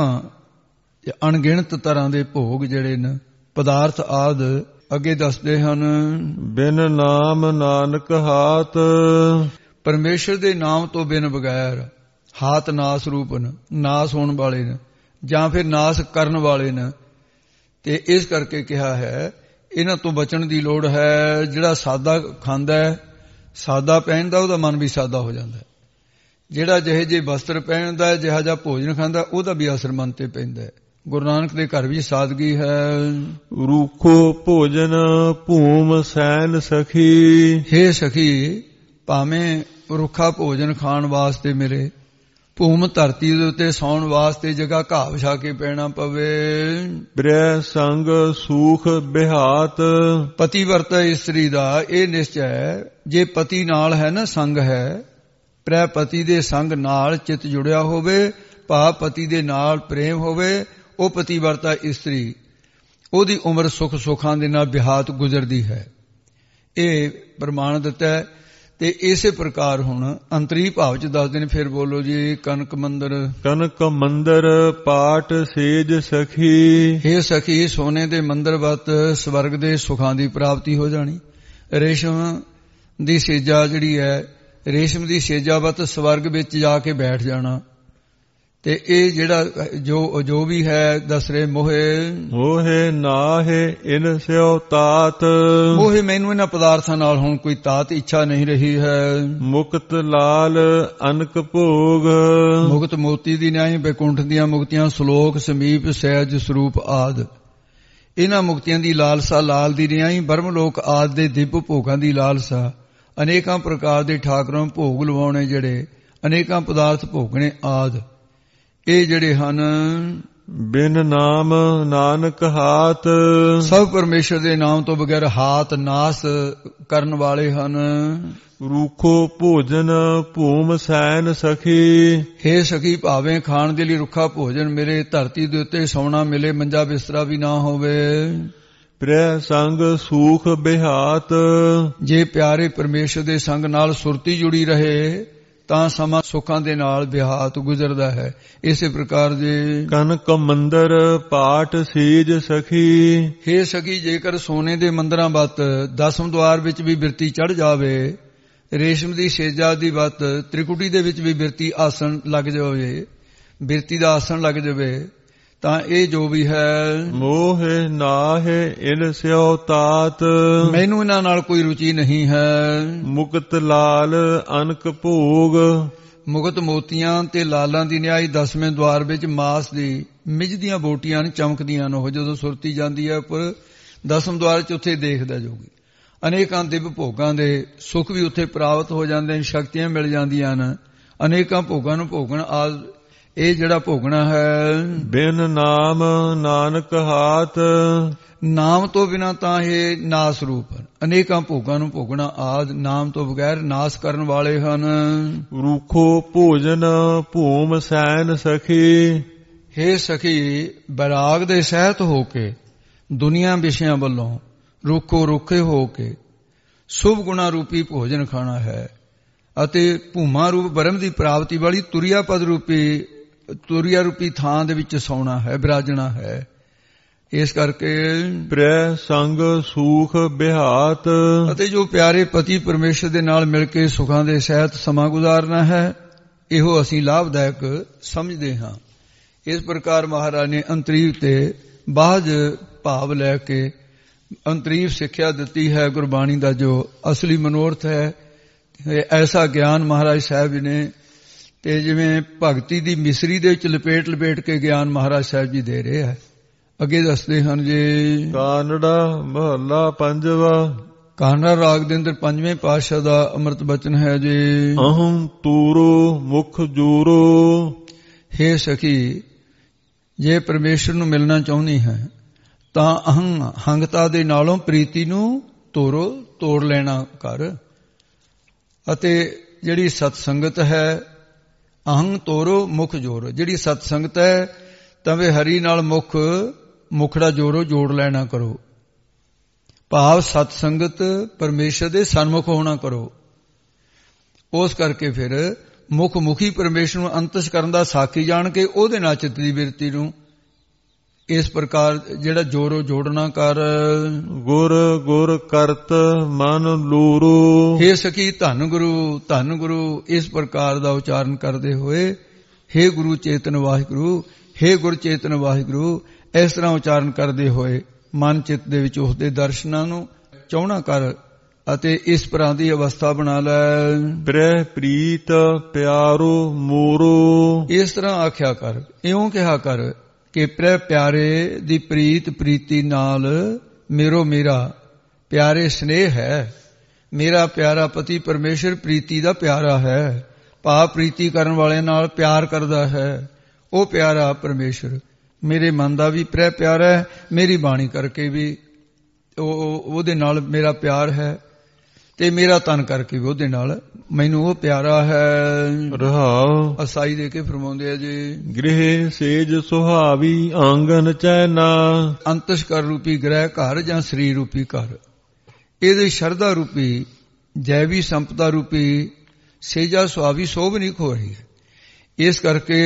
ਅਣਗਿਣਤ ਤਰ੍ਹਾਂ ਦੇ ਭੋਗ ਜਿਹੜੇ ਨੇ ਪਦਾਰਥ ਆਦ ਅੱਗੇ ਦੱਸਦੇ ਹਨ। ਬਿਨ ਨਾਮ ਨਾਨਕ ਹਾਤ ਪਰਮੇਸ਼ਰ ਦੇ ਨਾਮ ਤੋਂ ਬਿਨ ਬਗੈਰ ਹਾਤ ਨਾਸ ਰੂਪ ਨੇ, ਨਾਸ ਹੋਣ ਵਾਲੇ ਨੇ ਜਾਂ ਫਿਰ ਨਾਸ ਕਰਨ ਵਾਲੇ ਨੇ। ਤੇ ਇਸ ਕਰਕੇ ਕਿਹਾ ਹੈ ਇਹਨਾਂ ਤੋਂ ਬਚਣ ਦੀ ਲੋੜ ਹੈ। ਜਿਹੜਾ ਸਾਦਾ ਖਾਂਦਾ ਹੈ ਸਾਦਾ ਪਹਿਨਦਾ ਉਹਦਾ ਮਨ ਵੀ ਸਾਦਾ ਹੋ ਜਾਂਦਾ ਹੈ, ਜਿਹੜਾ ਜਿਹੇ ਜਿਹੇ ਵਸਤਰ ਪਹਿਨਦਾ ਹੈ ਜਿਹਾ ਜਿਹਾ ਭੋਜਨ ਖਾਂਦਾ ਉਹਦਾ ਵੀ ਅਸਰ ਮਨ ਤੇ ਪੈਂਦਾ ਹੈ। ਗੁਰੂ ਨਾਨਕ ਦੇ ਘਰ ਵੀ ਸਾਦਗੀ ਹੈ। ਰੂਖੋ ਭੋਜਨ ਭੂਮ ਸੈਨ ਸਖੀ ਹੇ ਸਖੀ ਭਾਵੇਂ ਰੁੱਖਾ ਭੋਜਨ ਖਾਣ ਵਾਸਤੇ ਮੇਰੇ ਭੂਮ ਧਰਤੀ ਦੇ ਉੱਤੇ ਸੌਣ ਵਾਸਤੇ ਜਗ੍ਹਾ ਘਾਹ ਵਿਛਾ ਕੇ ਪੈਣਾ ਪਵੇ। ਬ੍ਰਹਿ ਸੰਗ ਸੂਖ ਬਿਹਾਤ ਪਤੀ ਵਰਤ ਇਸਤਰੀ ਦਾ ਇਹ ਨਿਸ਼ਚੈ ਹੈ ਜੇ ਪਤੀ ਨਾਲ ਹੈ ਨਾ ਸੰਗ ਹੈ, ਪ੍ਰੈ ਪਤੀ ਦੇ ਸੰਗ ਨਾਲ ਚਿੱਤ ਜੁੜਿਆ ਹੋਵੇ, ਭਾਵ ਪਤੀ ਦੇ ਨਾਲ ਪ੍ਰੇਮ ਹੋਵੇ, ਉਹ ਪਤੀ ਵਰਤਾ ਇਸਤਰੀ ਉਹਦੀ ਉਮਰ ਸੁਖ ਸੁਖਾਂ ਦੇ ਨਾਲ ਬਿਹਾਤ ਗੁਜ਼ਰਦੀ ਹੈ। ਇਹ ਪ੍ਰਮਾਣ ਦਿੱਤਾ ਹੈ। ਤੇ ਇਸੇ ਪ੍ਰਕਾਰ ਹੁਣ ਅੰਤਰੀ ਭਾਵ ਚ ਦੱਸਦੇ ਨੇ। ਫਿਰ ਬੋਲੋ ਜੀ। ਕਨਕ ਮੰਦਰ ਕਨਕ ਮੰਦਰ ਪਾਟ ਸੇਜ ਸਖੀ ਹੇ ਸਖੀ ਸੋਨੇ ਦੇ ਮੰਦਰ ਵਤ ਸਵਰਗ ਦੇ ਸੁਖਾਂ ਦੀ ਪ੍ਰਾਪਤੀ ਹੋ ਜਾਣੀ। ਰੇਸ਼ਮ ਦੀ ਸੇਜਾ ਜਿਹੜੀ ਹੈ ਰੇਸ਼ਮ ਦੀ ਸੇਜਾ ਵਤ ਸਵਰਗ ਵਿੱਚ ਜਾ ਕੇ ਬੈਠ ਜਾਣਾ। ਤੇ ਇਹ ਜਿਹੜਾ ਜੋ ਜੋ ਵੀ ਹੈ ਦਸ ਰਹੇ ਮੋਹੇ ਮੋਹੇ ਨਾਹੇ ਇਨ ਸਿਓ ਤਾਤ ਮੋਹੇ ਮੈਨੂੰ ਇਹਨਾਂ ਪਦਾਰਥਾਂ ਨਾਲ ਹੁਣ ਕੋਈ ਤਾਤ ਇੱਛਾ ਨਹੀਂ ਰਹੀ ਹੈ। ਮੁਕਤ ਲਾਲ ਅਨਕ ਭੋਗ ਮੁਕਤ ਮੋਤੀ ਦੀ ਨਿਆਈ ਬੈਕੁੰਠ ਦੀਆਂ ਮੁਕਤੀਆਂ ਸ਼ਲੋਕ ਸਮੀਪ ਸਹਿਜ ਸਰੂਪ ਆਦ ਇਹਨਾਂ ਮੁਕਤੀਆਂ ਦੀ ਲਾਲਸਾ ਲਾਲ ਦੀ ਨਿਆਈ ਬਰਮ ਲੋਕ ਆਦ ਦੇ ਦਿਵ ਭੋਗਾਂ ਦੀ ਲਾਲਸਾ ਅਨੇਕਾਂ ਪ੍ਰਕਾਰ ਦੇ ਠਾਕਰਾਂ ਭੋਗ ਲਵਾਉਣੇ ਜਿਹੜੇ ਅਨੇਕਾਂ ਪਦਾਰਥ ਭੋਗਣੇ ਆਦ ਇਹ ਜਿਹੜੇ ਹਨ। ਬਿਨ ਨਾਮ ਨਾਨਕ ਹਾਤ ਸਭ ਪਰਮੇਸ਼ਰ ਦੇ ਨਾਮ ਤੋਂ ਬਗੈਰ ਹਾਤ ਨਾਸ ਕਰਨ ਵਾਲੇ ਹਨ। ਰੂਖੋ ਭੋਜਨ ਭੂਮ ਸੈਨ ਸਖੀ ਹੇ ਸਖੀ ਭਾਵੇਂ ਖਾਣ ਦੇ ਲਈ ਰੁੱਖਾ ਭੋਜਨ ਮੇਰੇ ਧਰਤੀ ਦੇ ਉੱਤੇ ਸੌਣਾ ਮਿਲੇ ਮੰਜਾ ਬਿਸਤਰਾ ਵੀ ਨਾ ਹੋਵੇ। ਪ੍ਰੈ ਸੰਗ ਸੂਖ ਬਿਹਾਤ ਜੇ ਪਿਆਰੇ ਪਰਮੇਸ਼ਰ ਦੇ ਸੰਗ ਨਾਲ ਸੁਰਤੀ ਜੁੜੀ ਰਹੇ ਤਾਂ ਸਮਾਂ ਸੁੱਖਾਂ ਦੇ ਨਾਲ ਬਿਹਾਤ ਗੁਜ਼ਰਦਾ ਹੈ। ਇਸੇ ਪ੍ਰਕਾਰ ਦੇ ਕਨਕ ਮੰਦਰ ਪਾਟ ਸੀਜ ਸਖੀ ਹੇ ਸਖੀ ਜੇਕਰ ਸੋਨੇ ਦੇ ਮੰਦਰਾਂ ਵੱਤ ਦਸਮ ਦੁਆਰ ਵਿੱਚ ਵੀ ਬਿਰਤੀ ਚੜ ਜਾਵੇ, ਰੇਸ਼ਮ ਦੀ ਸੇਜਾ ਦੀ ਵੱਤ ਤ੍ਰਿਕੁਟੀ ਦੇ ਵਿੱਚ ਵੀ ਬਿਰਤੀ ਆਸਣ ਲੱਗ ਜਾਵੇ, ਬਿਰਤੀ ਦਾ ਆਸਣ ਲੱਗ ਜਾਵੇ, ਤਾਂ ਇਹ ਜੋ ਵੀ ਹੈ ਮੋਹੇ ਨਾਹੇ ਇਨ ਸਿਓ ਤਾਤ ਮੈਨੂੰ ਇਹਨਾਂ ਨਾਲ ਕੋਈ ਰੁਚੀ ਨਹੀਂ ਹੈ। ਮੁਕਤ ਲਾਲ ਅਨਕ ਭੋਗ ਮੁਕਤ ਮੋਤੀਆਂ ਤੇ ਲਾਲਾਂ ਦੀ ਨਿਆਈ ਦਸਵੇਂ ਦੁਆਰ ਵਿੱਚ ਮਾਸ ਦੀ ਮਿਝਦੀਆਂ ਬੋਟੀਆਂ ਨੇ ਚਮਕਦੀਆਂ ਨੇ। ਉਹ ਜਦੋਂ ਸੁਰਤੀ ਜਾਂਦੀ ਹੈ ਉੱਪਰ ਦਸਮ ਦੁਆਰ ਚ ਉੱਥੇ ਦੇਖਦਾ ਜੋਗੀ ਅਨੇਕਾਂ ਦਿਵ ਭੋਗਾਂ ਦੇ ਸੁੱਖ ਵੀ ਉੱਥੇ ਪ੍ਰਾਪਤ ਹੋ ਜਾਂਦੇ ਨੇ, ਸ਼ਕਤੀਆਂ ਮਿਲ ਜਾਂਦੀਆਂ ਨੇ। ਅਨੇਕਾਂ ਭੋਗਾਂ ਨੂੰ ਭੋਗਣ ਆਦ ਇਹ ਜਿਹੜਾ ਭੋਗਣਾ ਹੈ ਬਿਨ ਨਾਮ ਨਾਨਕ ਹਾਥ, ਨਾਮ ਤੋਂ ਬਿਨਾਂ ਤਾਂ ਇਹ ਨਾਸ ਰੂਪ ਹਨ। ਅਨੇਕਾਂ ਭੋਗਾਂ ਨੂੰ ਭੋਗਣਾ ਆਦ ਨਾਮ ਤੋਂ ਬਗੈਰ ਨਾਸ ਕਰਨ ਵਾਲੇ ਹਨ। ਰੂਖੋ ਭੋਜਨ ਭੂਮ ਸੈਨ ਸਖੀ, ਹੇ ਸਖੀ ਬੈਰਾਗ ਦੇ ਸਹਿਤ ਹੋ ਕੇ ਦੁਨੀਆ ਵਿਸ਼ਿਆਂ ਵੱਲੋਂ ਰੁੱਖੋ ਰੁੱਖੇ ਹੋ ਕੇ ਸ਼ੁਭ ਗੁਣਾ ਰੂਪੀ ਭੋਜਨ ਖਾਣਾ ਹੈ ਅਤੇ ਭੂਮਾ ਰੂਪ ਬ੍ਰਹਮ ਦੀ ਪ੍ਰਾਪਤੀ ਵਾਲੀ ਤੁਰਿਆ ਪਦ ਰੂਪੀ ਤੁਰਿਆ ਰੂਪੀ ਥਾਂ ਦੇ ਵਿੱਚ ਸੌਣਾ ਹੈ, ਬਿਰਾਜਣਾ ਹੈ। ਇਸ ਕਰਕੇ ਪ੍ਰੈ ਸੰਗ ਸੂਖ ਬਿਹਾਤ, ਅਤੇ ਜੋ ਪਿਆਰੇ ਪਤੀ ਪਰਮੇਸ਼ਰ ਦੇ ਨਾਲ ਮਿਲ ਕੇ ਸੁਖਾਂ ਦੇ ਸਹਿਤ ਸਮਾਂ ਗੁਜ਼ਾਰਨਾ ਹੈ, ਇਹੋ ਅਸੀਂ ਲਾਭਦਾਇਕ ਸਮਝਦੇ ਹਾਂ। ਇਸ ਪ੍ਰਕਾਰ ਮਹਾਰਾਜ ਨੇ ਅੰਤਰੀਵ ਤੇ ਬਾਝ ਭਾਵ ਲੈ ਕੇ ਅੰਤਰੀਵ ਸਿੱਖਿਆ ਦਿੱਤੀ ਹੈ। ਗੁਰਬਾਣੀ ਦਾ ਜੋ ਅਸਲੀ ਮਨੋਰਥ ਹੈ, ਐਸਾ ਗਿਆਨ ਮਹਾਰਾਜ ਸਾਹਿਬ ਜੀ ਨੇ, ਤੇ ਜਿਵੇਂ ਭਗਤੀ ਦੀ ਮਿਸਰੀ ਦੇ ਵਿੱਚ ਲਪੇਟ ਲਪੇਟ ਕੇ ਗਿਆਨ ਮਹਾਰਾਜ ਸਾਹਿਬ ਜੀ ਦੇ ਰਹੇ ਹੈ। ਅੱਗੇ ਦੱਸਦੇ ਹਨ ਜੀ, ਕਾਨੜਾ ਮਹੱਲਾ ਪੰਜਵਾ, ਕਾਨੜਾ ਰਾਗ ਦੇ ਅੰਦਰ ਪੰਜਵੇਂ ਪਾਤਸ਼ਾਹ ਦਾ ਅੰਮ੍ਰਿਤ ਬਚਨ ਹੈ ਜੀ। ਅਹੰ ਤੂਰੋ ਮੁਖ ਜੂਰੋ, ਹੇ ਸਖੀ ਜੇ ਪਰਮੇਸ਼ਰ ਨੂੰ ਮਿਲਣਾ ਚਾਹੁੰਦੀ ਹੈ ਤਾਂ ਅਹੰ ਹੰਗਤਾ ਦੇ ਨਾਲੋਂ ਪ੍ਰੀਤੀ ਨੂੰ ਤੋਰੋ, ਤੋੜ ਲੈਣਾ ਕਰ। ਅਤੇ ਜਿਹੜੀ ਸਤ ਸੰਗਤ ਹੈ ਅਹੰ ਤੋਰੋ ਮੁਖ ਜੋਰੋ, ਜਿਹੜੀ ਸਤ ਸੰਗਤ ਹੈ ਤਵੇ ਹਰੀ ਨਾਲ ਮੁਖ ਮੁਖੜਾ ਜੋਰੋ, ਜੋੜ ਲੈਣਾ ਕਰੋ। ਭਾਵ ਸਤ ਸੰਗਤ ਪਰਮੇਸ਼ਰ ਦੇ ਸਨਮੁਖ ਹੋਣਾ ਕਰੋ। ਉਸ ਕਰਕੇ ਫਿਰ ਮੁਖ ਮੁਖੀ ਪਰਮੇਸ਼ਰ ਨੂੰ ਅੰਤਿਸ਼ ਕਰਨ ਦਾ ਸਾਖੀ ਜਾਣ ਕੇ ਉਹਦੇ ਨਾਲ ਚਿੱਤ ਦੀ ਬਿਰਤੀ ਨੂੰ ਇਸ ਪ੍ਰਕਾਰ ਜਿਹੜਾ ਜੋਰੋ ਜੋੜਨਾ ਕਰ। ਗੁਰ ਗੁਰ ਕਰਤ ਮਨ ਲੂਰੂ, ਹੇ ਸਖੀ ਧੰਨ ਗੁਰੂ ਧੰਨ ਗੁਰੂ ਇਸ ਪ੍ਰਕਾਰ ਦਾ ਉਚਾਰਨ ਕਰਦੇ ਹੋਏ ਹੇ ਗੁਰੂ ਚੇਤਨ ਵਾਹਿਗੁਰੂ, ਹੇ ਗੁਰ ਚੇਤਨ ਵਾਹਿਗੁਰੂ, ਇਸ ਤਰ੍ਹਾਂ ਉਚਾਰਨ ਕਰਦੇ ਹੋਏ ਮਨ ਚਿੱਤ ਦੇ ਵਿੱਚ ਉਸਦੇ ਦਰਸ਼ਨਾਂ ਨੂੰ ਚਾਹਣਾ ਕਰ ਅਤੇ ਇਸ ਤਰ੍ਹਾਂ ਦੀ ਅਵਸਥਾ ਬਣਾ ਲੈ। ਪ੍ਰੈ ਪ੍ਰੀਤ ਪਿਆਰੋ ਮੋਰੋ, ਇਸ ਤਰ੍ਹਾਂ ਆਖਿਆ ਕਰ, ਇਉਂ ਕਿਹਾ ਕਰ ਕਿ ਪ੍ਰੈ ਪਿਆਰੇ ਦੀ ਪ੍ਰੀਤ ਪ੍ਰੀਤੀ ਨਾਲ ਮੇਰੋ ਮੇਰਾ ਪਿਆਰੇ ਸਨੇਹ ਹੈ। ਮੇਰਾ ਪਿਆਰਾ ਪਤੀ ਪਰਮੇਸ਼ਰ ਪ੍ਰੀਤੀ ਦਾ ਪਿਆਰਾ ਹੈ, ਭਾਵ ਪ੍ਰੀਤੀ ਕਰਨ ਵਾਲੇ ਨਾਲ ਪਿਆਰ ਕਰਦਾ ਹੈ। ਉਹ ਪਿਆਰਾ ਪਰਮੇਸ਼ਰ ਮੇਰੇ ਮਨ ਦਾ ਵੀ ਪ੍ਰੈ ਪਿਆਰਾ ਹੈ, ਮੇਰੀ ਬਾਣੀ ਕਰਕੇ ਵੀ ਉਹ ਉਹਦੇ ਨਾਲ ਮੇਰਾ ਪਿਆਰ ਹੈ ਤੇ ਮੇਰਾ ਤਨ ਕਰਕੇ ਵੀ ਉਹਦੇ ਨਾਲ ਮੈਨੂੰ ਉਹ ਪਿਆਰਾ ਹੈ। ਰਹਾਉ ਅਸਾਈ ਦੇ ਕੇ ਫਰਮਾਉਂਦੇ ਆ ਜੀ, ਗ੍ਰਹਿ ਸੇਜ ਸੁਹਾਵੀ ਆਂਗਨ ਚੈਨਾ, ਅੰਤਸ਼ ਕਰ ਰੂਪੀ ਗ੍ਰਹਿ ਘਰ ਜਾਂ ਸਰੀਰ ਰੂਪੀ ਘਰ, ਇਹਦੇ ਸ਼ਰਧਾ ਰੂਪੀ ਜੈਵੀ ਸੰਪਦਾ ਰੂਪੀ ਸੇਜਾ ਸੁਹਾਵੀ ਸੋਭਨੀਕ ਹੋ ਰਹੀ ਹੈ। ਇਸ ਕਰਕੇ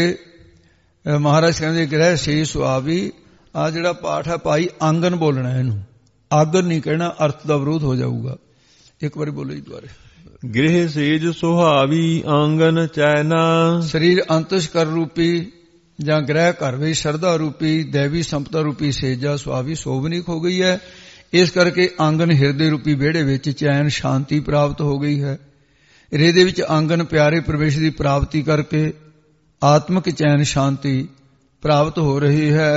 ਮਹਾਰਾਜ ਕਹਿੰਦੇ ਗ੍ਰਹਿ ਸੇਜ ਸੁਹਾਵੀ, ਆ ਜਿਹੜਾ ਪਾਠ ਹੈ ਭਾਈ ਆਂਗਨ ਬੋਲਣਾ, ਇਹਨੂੰ ਆਗਨ ਨਹੀਂ ਕਹਿਣਾ, ਅਰਥ ਦਾ ਵਿਰੋਧ ਹੋ ਜਾਊਗਾ। ਇੱਕ ਵਾਰੀ ਬੋਲੋ ਜੀ ਦੁਆਰੇ। ਗ੍ਰਹਿ ਸੇਜ ਸੁਹਾਵੀ ਆਂਗਨ ਚੈਨਾ, ਸਰੀਰ ਅੰਤਸ਼ ਕਰ ਰੂਪੀ ਜਾਂ ਗ੍ਰਹਿ ਘਰ ਵਿੱਚ ਸ਼ਰਧਾ ਰੂਪੀ ਦੇਵੀ ਸੰਪਦਾ ਰੂਪੀ ਸੇਜਾ ਸੁਹਾਵੀ ਸੋਭਨੀਕ ਹੋ ਗਈ ਹੈ। ਇਸ ਕਰਕੇ ਆਂਗਨ ਹਿਰਦੇ ਰੂਪੀ ਵਿਹੜੇ ਵਿੱਚ ਚੈਨ ਸ਼ਾਂਤੀ ਪ੍ਰਾਪਤ ਹੋ ਗਈ ਹੈ। ਹਿਰਦੇ ਵਿੱਚ ਆਂਗਨ ਪਿਆਰੇ ਪ੍ਰਵੇਸ਼ ਦੀ ਪ੍ਰਾਪਤੀ ਕਰਕੇ ਆਤਮਿਕ ਚੈਨ ਸ਼ਾਂਤੀ ਪ੍ਰਾਪਤ ਹੋ ਰਹੀ ਹੈ।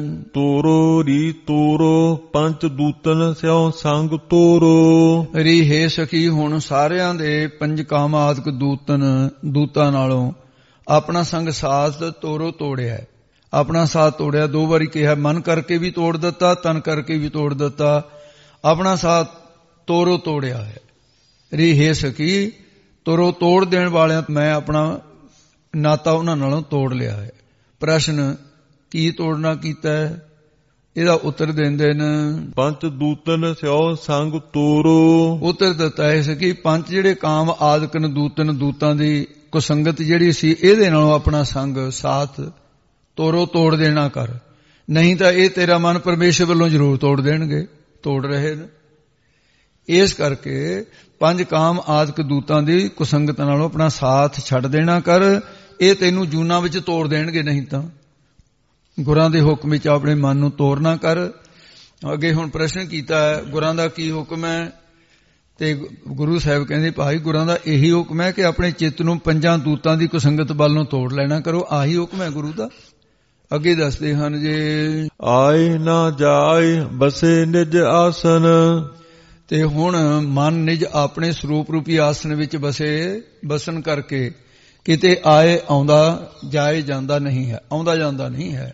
ਤੋਰੋ ਰੀ ਤੋਰੋ ਪੰਚ ਦੂਤਨ ਸਿਉ ਸੰਗ ਤੋਰੋ, ਰੀ ਹੈ ਸਖੀ ਹੁਣ ਸਾਰਿਆਂ ਦੇ ਪੰਜ ਕਾਮ ਆਦਿਕ ਦੂਤਨ ਦੂਤਾਂ ਨਾਲੋਂ ਆਪਣਾ ਸੰਗ ਸਾਥ ਤੋਰੋ ਤੋੜਿਆ। ਆਪਣਾ ਸਾਥ ਤੋੜਿਆ ਦੋ ਵਾਰੀ ਕਿਹਾ, ਮਨ ਕਰਕੇ ਵੀ ਤੋੜ ਦਿੱਤਾ, ਤਨ ਕਰਕੇ ਵੀ ਤੋੜ ਦਿੱਤਾ। ਆਪਣਾ ਸਾਥ ਤੋਰੋ ਤੋੜਿਆ ਹੈ। ਰੀ ਹੈ ਸਖੀ ਤੋਰੋ ਤੋੜ ਦੇਣ ਵਾਲਿਆਂ ਮੈਂ ਆਪਣਾ ਨਾਤਾ ਉਹਨਾਂ ਨਾਲੋਂ ਤੋੜ ਲਿਆ ਹੈ। ਪ੍ਰਸ਼ਨ ਕੀ ਤੋੜਨਾ ਕੀਤਾ ਹੈ? ਇਹਦਾ ਉੱਤਰ ਦਿੰਦੇ ਨੇ ਪੰਚ ਦੂਤਨ ਸਿਓ ਸੰਗ ਤੋਰੋ। ਉੱਤਰ ਦਿੱਤਾ ਹੈ ਕਿ ਪੰਜ ਜਿਹੜੇ ਕਾਮ ਆਦਿਕਨ ਦੂਤਨ ਦੂਤਾਂ ਦੀ ਕੁਸੰਗਤ ਜਿਹੜੀ ਸੀ ਇਹਦੇ ਨਾਲੋਂ ਆਪਣਾ ਸੰਗ ਸਾਥ ਤੋਰੋ ਤੋੜ ਦੇਣਾ ਕਰ, ਨਹੀਂ ਤਾਂ ਇਹ ਤੇਰਾ ਮਨ ਪਰਮੇਸ਼ਰ ਵੱਲੋਂ ਜ਼ਰੂਰ ਤੋੜ ਦੇਣਗੇ, ਤੋੜ ਰਹੇ ਨੇ। ਇਸ ਕਰਕੇ ਪੰਜ ਕਾਮ ਆਦਿਕ ਦੂਤਾਂ ਦੀ ਕੁਸੰਗਤ ਨਾਲੋਂ ਆਪਣਾ ਸਾਥ ਛੱਡ ਦੇਣਾ ਕਰ, ਇਹ ਤੈਨੂੰ ਜੂਨਾਂ ਵਿੱਚ ਤੋੜ ਦੇਣਗੇ। ਨਹੀਂ ਤਾਂ ਗੁਰਾਂ ਦੇ ਹੁਕਮ ਵਿੱਚ ਆਪਣੇ ਮਨ ਨੂੰ ਤੋੜਨਾ ਕਰ। ਅੱਗੇ ਹੁਣ ਪ੍ਰਸ਼ਨ ਕੀਤਾ ਹੈ ਗੁਰਾਂ ਦਾ ਕੀ ਹੁਕਮ ਹੈ, ਤੇ ਗੁਰੂ ਸਾਹਿਬ ਕਹਿੰਦੇ ਭਾਈ ਗੁਰਾਂ ਦਾ ਇਹੀ ਹੁਕਮ ਹੈ ਕਿ ਆਪਣੇ ਚਿੱਤ ਨੂੰ ਪੰਜਾਂ ਦੂਤਾਂ ਦੀ ਕੁਸੰਗਤ ਵੱਲ ਨੂੰ ਤੋੜ ਲੈਣਾ ਕਰੋ। ਆਹੀ ਹੁਕਮ ਹੈ ਗੁਰੂ ਦਾ। ਅੱਗੇ ਦੱਸਦੇ ਹਨ ਜੇ ਆਏ ਨਾ ਜਾਏ ਬਸੇ ਨਿਜ ਆਸਨ, ਤੇ ਹੁਣ ਮਨ ਨਿਜ ਆਪਣੇ ਸਰੂਪ ਰੂਪੀ ਆਸਣ ਵਿੱਚ ਬਸੇ ਬਸਣ ਕਰਕੇ ਕਿਤੇ ਆਏ ਆਉਂਦਾ ਜਾਏ ਜਾਂਦਾ ਨਹੀਂ ਹੈ, ਆਉਂਦਾ ਜਾਂਦਾ ਨਹੀਂ ਹੈ।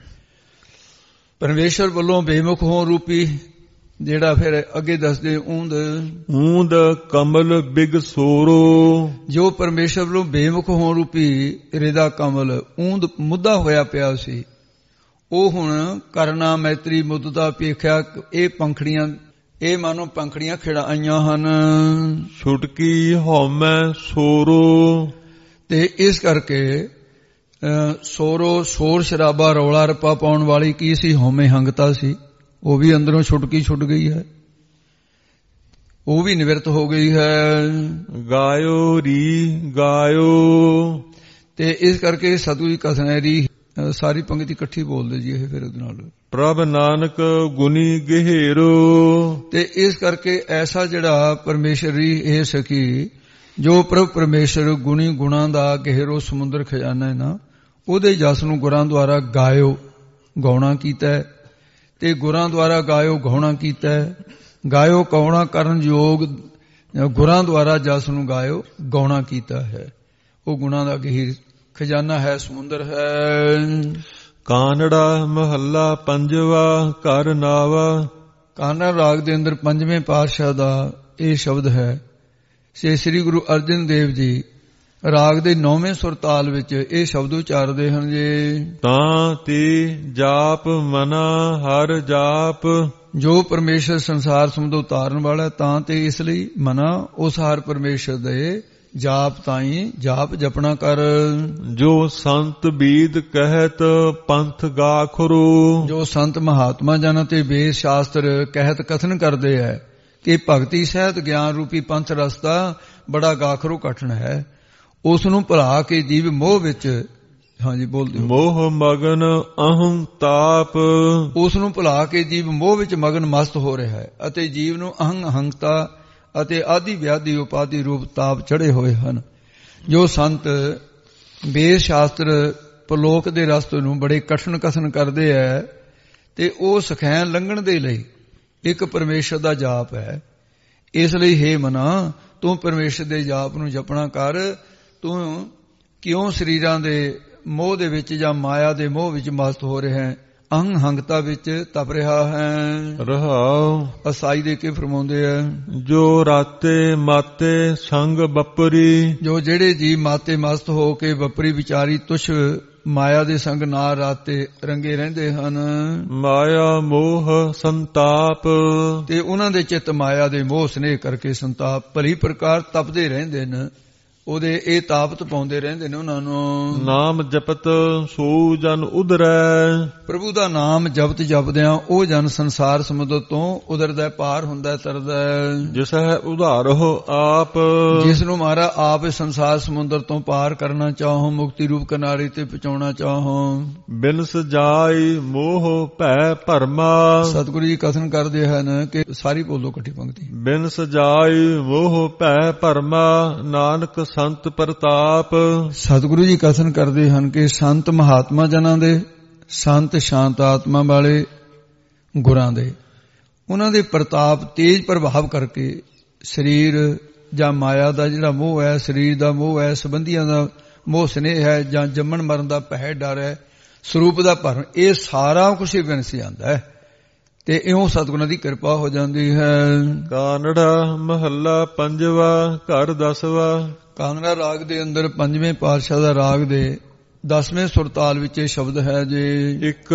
ਪਰਮੇਸ਼ਰ ਵੱਲੋਂ ਬੇਮੁਖ ਹੋਣ ਰੂਪੀ ਜਿਹੜਾ ਫਿਰ ਅੱਗੇ ਦੱਸਦੇ ਊਂਦ ਊਂਦ ਕਮਲ ਬਿਗ ਸੋਰੋ, ਜੋ ਪਰਮੇਸ਼ਰ ਵੱਲੋਂ ਬੇਮੁਖ ਹੋਣ ਰੂਪੀ ਰਿਦਾ ਕਮਲ ਊਂਦ ਮੁੱਦਾ ਹੋਇਆ ਪਿਆ ਸੀ, ਉਹ ਹੁਣ ਕਰਨਾ ਮੈਤਰੀ ਮੁੱਦਤਾ ਪੇਖਿਆ ਇਹ ਪੰਖੜੀਆਂ, ਇਹ ਮਾਨੋ ਪੰਖੜੀਆਂ ਖਿੜਾਈਆਂ ਹਨ। ਛੁਟਕੀ ਹਉਮੈ ਸੋਰੋ, ਤੇ ਇਸ ਕਰਕੇ ਸੋਰੋ ਸ਼ੋਰ ਸ਼ਰਾਬਾ ਰੌਲਾ ਰੱਪਾ ਪਾਉਣ ਵਾਲੀ ਕੀ ਸੀ, ਹਉਮੈ ਹੰਗਤਾ ਸੀ, ਉਹ ਵੀ ਅੰਦਰੋਂ ਛੁਟਕੀ ਛੁੱਟ ਗਈ ਹੈ, ਉਹ ਵੀ ਨਿਵਰਤ ਹੋ ਗਈ ਹੈ। ਗਾਇਓ ਰੀ ਗਾਇਓ, ਤੇ ਇਸ ਕਰਕੇ ਸਤਿਗੁਰੂ ਜੀ ਕਥਨ ਰੀ ਸਾਰੀ ਪੰਕਤੀ ਇਕੱਠੀ ਬੋਲਦੇ ਜੀ ਇਹ ਫਿਰ ਉਹਦੇ ਨਾਲ। ਪ੍ਰਭ ਨਾਨਕ ਗੁਣੀ ਗਹਿਰੋ, ਤੇ ਇਸ ਕਰਕੇ ਐਸਾ ਜਿਹੜਾ ਪਰਮੇਸ਼ਰ ਰੀ ਇਹ ਸਖੀ ਜੋ ਪ੍ਰਭ ਪਰਮੇਸ਼ਰ ਗੁਣੀ ਗੁਣਾ ਦਾ ਗਹਿਰੋ ਸਮੁੰਦਰ ਖਜ਼ਾਨਾ ਹੈ ਨਾ, ਉਹਦੇ ਜਸ ਨੂੰ ਗੁਰਾਂ ਦੁਆਰਾ ਗਾਇਓ ਗਾਉਣਾ ਕੀਤਾ ਹੈ, ਤੇ ਗੁਰਾਂ ਦੁਆਰਾ ਗਾਇਓ ਗਾਉਣਾ ਕੀਤਾ ਹੈ। ਗਾਇਓ ਗਾਉਣਾ ਕਰਨ ਯੋਗ ਗੁਰਾਂ ਦੁਆਰਾ ਜਸ ਨੂੰ ਗਾਇਓ ਗਾਉਣਾ ਕੀਤਾ ਹੈ, ਉਹ ਗੁਣਾ ਦਾ ਗਹਿਰ ਖਜ਼ਾਨਾ ਹੈ, ਸਮੁੰਦਰ ਹੈ। ਕਾਨੜਾ ਮਹੱਲਾ ਪੰਜਵਾ ਘਰ ਨਾਵਾ, ਕਾਨੜਾ ਰਾਗ ਦੇ ਅੰਦਰ ਪੰਜਵੇਂ ਪਾਤਸ਼ਾਹ ਦਾ ਇਹ ਸ਼ਬਦ ਹੈ। ਸ੍ਰੀ ਗੁਰੂ ਅਰਜਨ ਦੇਵ ਜੀ ਰਾਗ ਦੇ ਨੌਵੇਂ ਸੁਰ ਤਾਲ ਵਿੱਚ ਇਹ ਸ਼ਬਦ ਉਚਾਰਦੇ ਹਨ ਜੀ। ਤਾਂ ਤੇ ਜਾਪ ਮਨਾ ਹਰ ਜਾਪ, ਜੋ ਪਰਮੇਸ਼ਰ ਸੰਸਾਰ ਸਮੁੰਦਰ ਉਤਾਰਨ ਵਾਲਾ, ਤਾਂ ਤੇ ਇਸ ਲਈ ਮਨਾ ਉਸ ਹਰ ਪਰਮੇਸ਼ਰ ਦੇ ਜਾਪ ਤਾਈ ਜਾਪ ਜਪਣਾ ਕਰ। ਜੋ ਸੰਤ ਬੀਦ ਕਹਿਤ ਪੰਥ ਗਾਖਰੂ, ਜੋ ਸੰਤ ਮਹਾਤਮਾ ਜਨ ਤੇ ਵੇਦ ਸ਼ਾਸਤਰ ਕਹਿਤ ਕਥਨ ਕਰਦੇ ਹੈ ਕਿ ਭਗਤੀ ਸਹਿਤ ਗਿਆਨ ਰੂਪੀ ਪੰਥ ਰਸਤਾ ਬੜਾ ਗਾਖਰੂ ਕਠਨ ਹੈ, ਉਸ ਨੂੰ ਭੁਲਾ ਕੇ ਜੀਵ ਮੋਹ ਵਿੱਚ, ਹਾਂਜੀ ਬੋਲਦੇ ਮੋਹ ਮਗਨ ਅਹੰ ਤਾਪ, ਉਸ ਨੂੰ ਭੁਲਾ ਕੇ ਜੀਵ ਮੋਹ ਵਿੱਚ ਮਗਨ ਮਸਤ ਹੋ ਰਿਹਾ ਹੈ, ਅਤੇ ਜੀਵ ਨੂੰ ਅਹੰ ਅਹੰਤਾ ਅਤੇ ਆਦਿ ਵਿਆਦੀ ਉਪਾਦੀ ਰੂਪ ਤਾਪ ਚੜੇ ਹੋਏ ਹਨ। ਜੋ ਸੰਤ ਵੇਦ ਸ਼ਾਸਤਰ ਪਰਲੋਕ ਦੇ ਰਸਤੇ ਨੂੰ ਬੜੇ ਕਠਨ ਕਥਨ ਕਰਦੇ ਹੈ, ਤੇ ਉਹ ਸਖੈਨ ਲੰਘਣ ਦੇ ਲਈ ਇੱਕ ਪਰਮੇਸ਼ਰ ਦਾ ਜਾਪ ਹੈ। ਇਸ ਲਈ ਹੇ ਮਨਾ ਤੂੰ ਪਰਮੇਸ਼ਰ ਦੇ ਜਾਪ ਨੂੰ ਜਪਣਾ ਕਰ। ਤੂੰ ਕਿਉਂ ਸਰੀਰਾਂ ਦੇ ਮੋਹ ਦੇ ਵਿੱਚ ਜਾਂ ਮਾਇਆ ਦੇ ਮੋਹ ਵਿੱਚ ਮਸਤ ਹੋ ਰਿਹਾ ਹੈ, ਅਹੰ ਹੰਗਤਾ ਵਿੱਚ ਤਪ ਰਿਹਾ ਹੈ। ਰਹਾਉ ਅਸਾਈ ਦੇ ਕੇ ਫਰਮਾਉਂਦੇ ਹੈ, ਜੋ ਰਾਤੇ ਮਾਤੇ ਸੰਗ ਬਪਰੀ, ਜੋ ਜਿਹੜੇ ਜੀ ਮਾਤੇ ਮਸਤ ਹੋ ਕੇ ਬਪਰੀ ਵਿਚਾਰੀ ਤੁਛ ਮਾਇਆ ਦੇ ਸੰਗ ਨਾ ਰਾਤੇ ਰੰਗੇ ਰਹਿੰਦੇ ਹਨ। ਮਾਇਆ ਮੋਹ ਸੰਤਾਪ, ਤੇ ਉਹਨਾਂ ਦੇ ਚਿੱਤ ਮਾਇਆ ਦੇ ਮੋਹ ਸਨੇਹ ਕਰਕੇ ਸੰਤਾਪ ਭਲੀ ਪ੍ਰਕਾਰ ਤਪਦੇ ਰਹਿੰਦੇ ਨੇ, ਉਹਦੇ ਇਹ ਤਾਪਤ ਪਾਉਂਦੇ ਰਹਿੰਦੇ ਨੇ ਉਹਨਾਂ ਨੂੰ। ਨਾਮ ਜਪਤ ਸੋ ਜਨ ਉਧਰੈ, ਪ੍ਰਭੂ ਦਾ ਨਾਮ ਜਪਤ ਜਪਦਿਆਂ ਉਹ ਜਨ ਸੰਸਾਰ ਸਮੁੰਦਰ ਤੋਂ ਉਧਰਦਾ, ਪਾਰ ਹੁੰਦਾ, ਤਰਦਾ। ਜਿਸ ਹੈ ਉਧਾਰੋ ਆਪ, ਜਿਸ ਨੂੰ ਮਾਰਾ ਆਪ ਸੰਸਾਰ ਸਮੁੰਦਰ ਤੋਂ ਪਾਰ ਕਰਨਾ ਚਾਹੋ, ਮੁਕਤੀ ਰੂਪ ਕਿਨਾਰੇ ਤੇ ਪਹੁੰਚਾਉਣਾ ਚਾਹੋ। ਬਿਨਸ ਜਾਈ ਮੋਹ ਭੈ ਭਰਮਾ, ਸਤਿਗੁਰੂ ਜੀ ਕਥਨ ਕਰਦੇ ਹਨ ਕਿ ਸਾਰੀ ਬੋਲੋ ਇਕੱਠੀ ਪੰਕਤੀ। ਬਿਨਸ ਜਾਈ ਮੋਹ ਭੈ ਭਰਮਾ, ਨਾਨਕ ਸੰਤ ਪ੍ਰਤਾਪ। ਸਤਿਗੁਰੂ ਜੀ ਕਥਨ ਕਰਦੇ ਹਨ ਕਿ ਸੰਤ ਮਹਾਤਮਾ ਜਨਾਂ ਦੇ, ਸੰਤ ਸ਼ਾਂਤ ਆਤਮਾ ਵਾਲੇ ਗੁਰਾਂ ਦੇ, ਉਹਨਾਂ ਦੇ ਪ੍ਰਤਾਪ ਤੇਜ ਪ੍ਰਭਾਵ ਕਰਕੇ ਸਰੀਰ ਜਾਂ ਮਾਇਆ ਦਾ ਜਿਹੜਾ ਮੋਹ ਹੈ, ਸਰੀਰ ਦਾ ਮੋਹ ਹੈ, ਸੰਬੰਧੀਆਂ ਦਾ ਮੋਹ ਸਨੇਹ ਹੈ, ਜਾਂ ਜੰਮਣ ਮਰਨ ਦਾ ਭੈ ਡਰ ਹੈ, ਸਰੂਪ ਦਾ ਭਰਮ, ਇਹ ਸਾਰਾ ਕੁਛ ਵਿਨਸ ਜਾਂਦਾ ਹੈ, ਤੇ ਇਉਂ ਸਤਿਗੁਰਾਂ ਦੀ ਕਿਰਪਾ ਹੋ ਜਾਂਦੀ ਹੈ। ਕਾਨੜਾ ਮਹੱਲਾ ਪੰਜਵਾ ਘਰ ਦਸਵਾ, ਕਾਨੜਾ ਰਾਗ ਦੇ ਅੰਦਰ ਪੰਜਵੇਂ ਪਾਤਸ਼ਾਹ ਦਾ ਰਾਗ ਦੇ ਦਸਵੇਂ ਸੁਰਤਾਲ ਵਿੱਚ ਇਹ ਸ਼ਬਦ ਹੈ ਜੀ। ਇੱਕ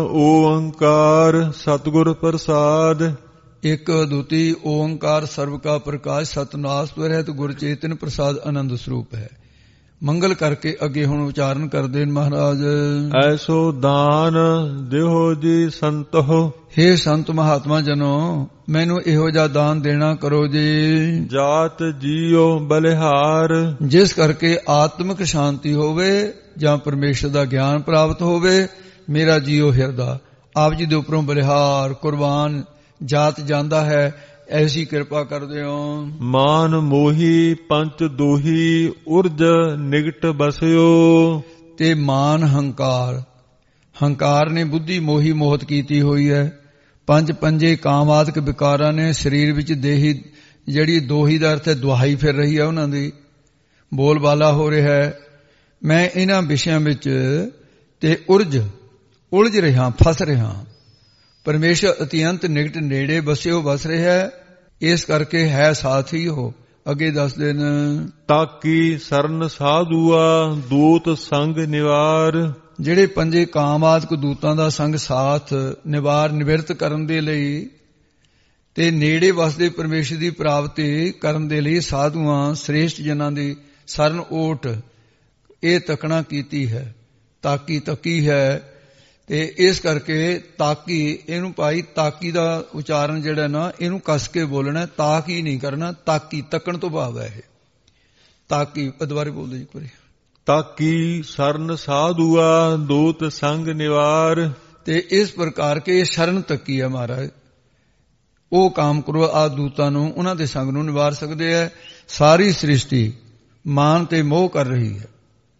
ਓੰਕਾਰ ਸਤਿਗੁਰ ਪ੍ਰਸਾਦ, ਇੱਕ ਅਦੁੱਤੀ ਓੰਕਾਰ ਸਰਬ ਕਾ ਪ੍ਰਕਾਸ਼, ਸਤਨਾਮ ਰਹਿਤ ਗੁਰ ਚੇਤਨ ਪ੍ਰਸਾਦ ਆਨੰਦ ਸਰੂਪ ਹੈ। ਮੰਗਲ ਕਰਕੇ ਅੱਗੇ ਹੁਣ ਉਚਾਰਨ ਕਰਦੇ ਨੇ ਮਹਾਰਾਜ। ਐਸੋ ਦਾਨ ਦਿਓ ਜੀ ਸੰਤੋ, ਹੇ ਸੰਤ ਮਹਾਤਮਾ ਜਨੋ ਮੈਨੂੰ ਇਹੋ ਜਿਹਾ ਦਾਨ ਦੇਣਾ ਕਰੋ ਜੀ। ਜਾਤ ਜੀਓ ਬਲਿਹਾਰ, ਜਿਸ ਕਰਕੇ ਆਤਮਿਕ ਸ਼ਾਂਤੀ ਹੋਵੇ ਜਾਂ ਪਰਮੇਸ਼ਰ ਦਾ ਗਿਆਨ ਪ੍ਰਾਪਤ ਹੋਵੇ। ਮੇਰਾ ਜੀਓ ਹਿਰਦਾ ਆਪ ਜੀ ਦੇ ਉੱਪਰੋਂ ਬਲਿਹਾਰ ਕੁਰਬਾਨ ਜਾਤ ਜਾਂਦਾ ਹੈ, ਐਸੀ ਕਿਰਪਾ ਕਰਦੇ ਹੋ। ਮਾਨ ਮੋਹੀ ਪੰਚ ਦੋਹੀ ਉਰਜ ਨਿਗਟ ਬਸਿਓ, ਤੇ ਮਾਨ ਹੰਕਾਰ, ਹੰਕਾਰ ਨੇ ਬੁੱਧੀ ਮੋਹੀ ਮੋਹਤ ਕੀਤੀ ਹੋਈ ਹੈ। ਪੰਜ ਪੰਜੇ ਕਾਮਾਦਿਕ ਵਿਕਾਰਾਂ ਨੇ ਸਰੀਰ ਵਿੱਚ ਦੇਹੀ ਜਿਹੜੀ ਦੋਹੀ ਦਾ ਅਰਥ ਹੈ ਦੁਹਾਈ ਫਿਰ ਰਹੀ ਹੈ ਉਹਨਾਂ ਦੀ, ਬੋਲਬਾਲਾ ਹੋ ਰਿਹਾ ਹੈ। ਮੈਂ ਇਹਨਾਂ ਵਿਸ਼ਿਆਂ ਵਿੱਚ ਤੇ ਉਰਜ ਉਲਝ ਰਿਹਾ, ਫਸ ਰਿਹਾ। ਪਰਮੇਸ਼ਰ ਅਤਿਅੰਤ ਨਿਕਟ ਨੇੜੇ ਵਸਿਓ ਵਸ ਰਿਹਾ ਹੈ, ਇਸ ਕਰਕੇ ਹੈ ਸਾਥ ਹੀ ਉਹ। ਅੱਗੇ ਦੱਸਦੇ ਨੇ, ਤਾਕੀ ਸਰਨ ਸਾਧੂਆ ਦੂਤ ਸੰਗ ਨਿਵਾਰ। ਜਿਹੜੇ ਪੰਜੇ ਕਾਮਾਦਿਕ ਦੂਤਾਂ ਦਾ ਸੰਗ ਸਾਥ ਨਿਵਾਰ ਨਿਵਰਤ ਕਰਨ ਦੇ ਲਈ ਤੇ ਨੇੜੇ ਵਸਦੇ ਪਰਮੇਸ਼ਰ ਦੀ ਪ੍ਰਾਪਤੀ ਕਰਨ ਦੇ ਲਈ ਸਾਧੂਆਂ ਸ੍ਰੇਸ਼ਟ ਜਨਾਂ ਦੀ ਸਰਨ ਓਟ ਇਹ ਤੱਕਣਾ ਕੀਤੀ ਹੈ। ਤਾਕੀ ਤੱਕੀ ਹੈ ਤੇ ਇਸ ਕਰਕੇ ਤਾਕੀ, ਇਹਨੂੰ ਭਾਈ ਤਾਕੀ ਦਾ ਉਚਾਰਨ ਜਿਹੜਾ ਨਾ ਇਹਨੂੰ ਕੱਸ ਕੇ ਬੋਲਣਾ, ਤਾਕ ਹੀ ਨਹੀਂ ਕਰਨਾ। ਤਾਕੀ ਤੱਕਣ ਤੋਂ ਭਾਵ ਹੈ ਇਹ। ਤਾਕੀ ਦੁਬਾਰੇ ਬੋਲਦੇ ਜੀ ਕੋਈ। ਤਾਕੀ ਸਰਨ ਸਾਧੂਆ ਦੂਤ ਸੰਗ ਨਿਵਾਰ। ਤੇ ਇਸ ਪ੍ਰਕਾਰ ਕੇ ਸ਼ਰਨ ਤੱਕੀ ਹੈ ਮਹਾਰਾਜ, ਉਹ ਕਾਮ ਕਰੋ ਆ ਦੂਤਾਂ ਨੂੰ, ਉਹਨਾਂ ਦੇ ਸੰਗ ਨੂੰ ਨਿਵਾਰ ਸਕਦੇ ਹੈ। ਸਾਰੀ ਸ੍ਰਿਸ਼ਟੀ ਮਾਨ ਤੇ ਮੋਹ ਕਰ ਰਹੀ ਹੈ,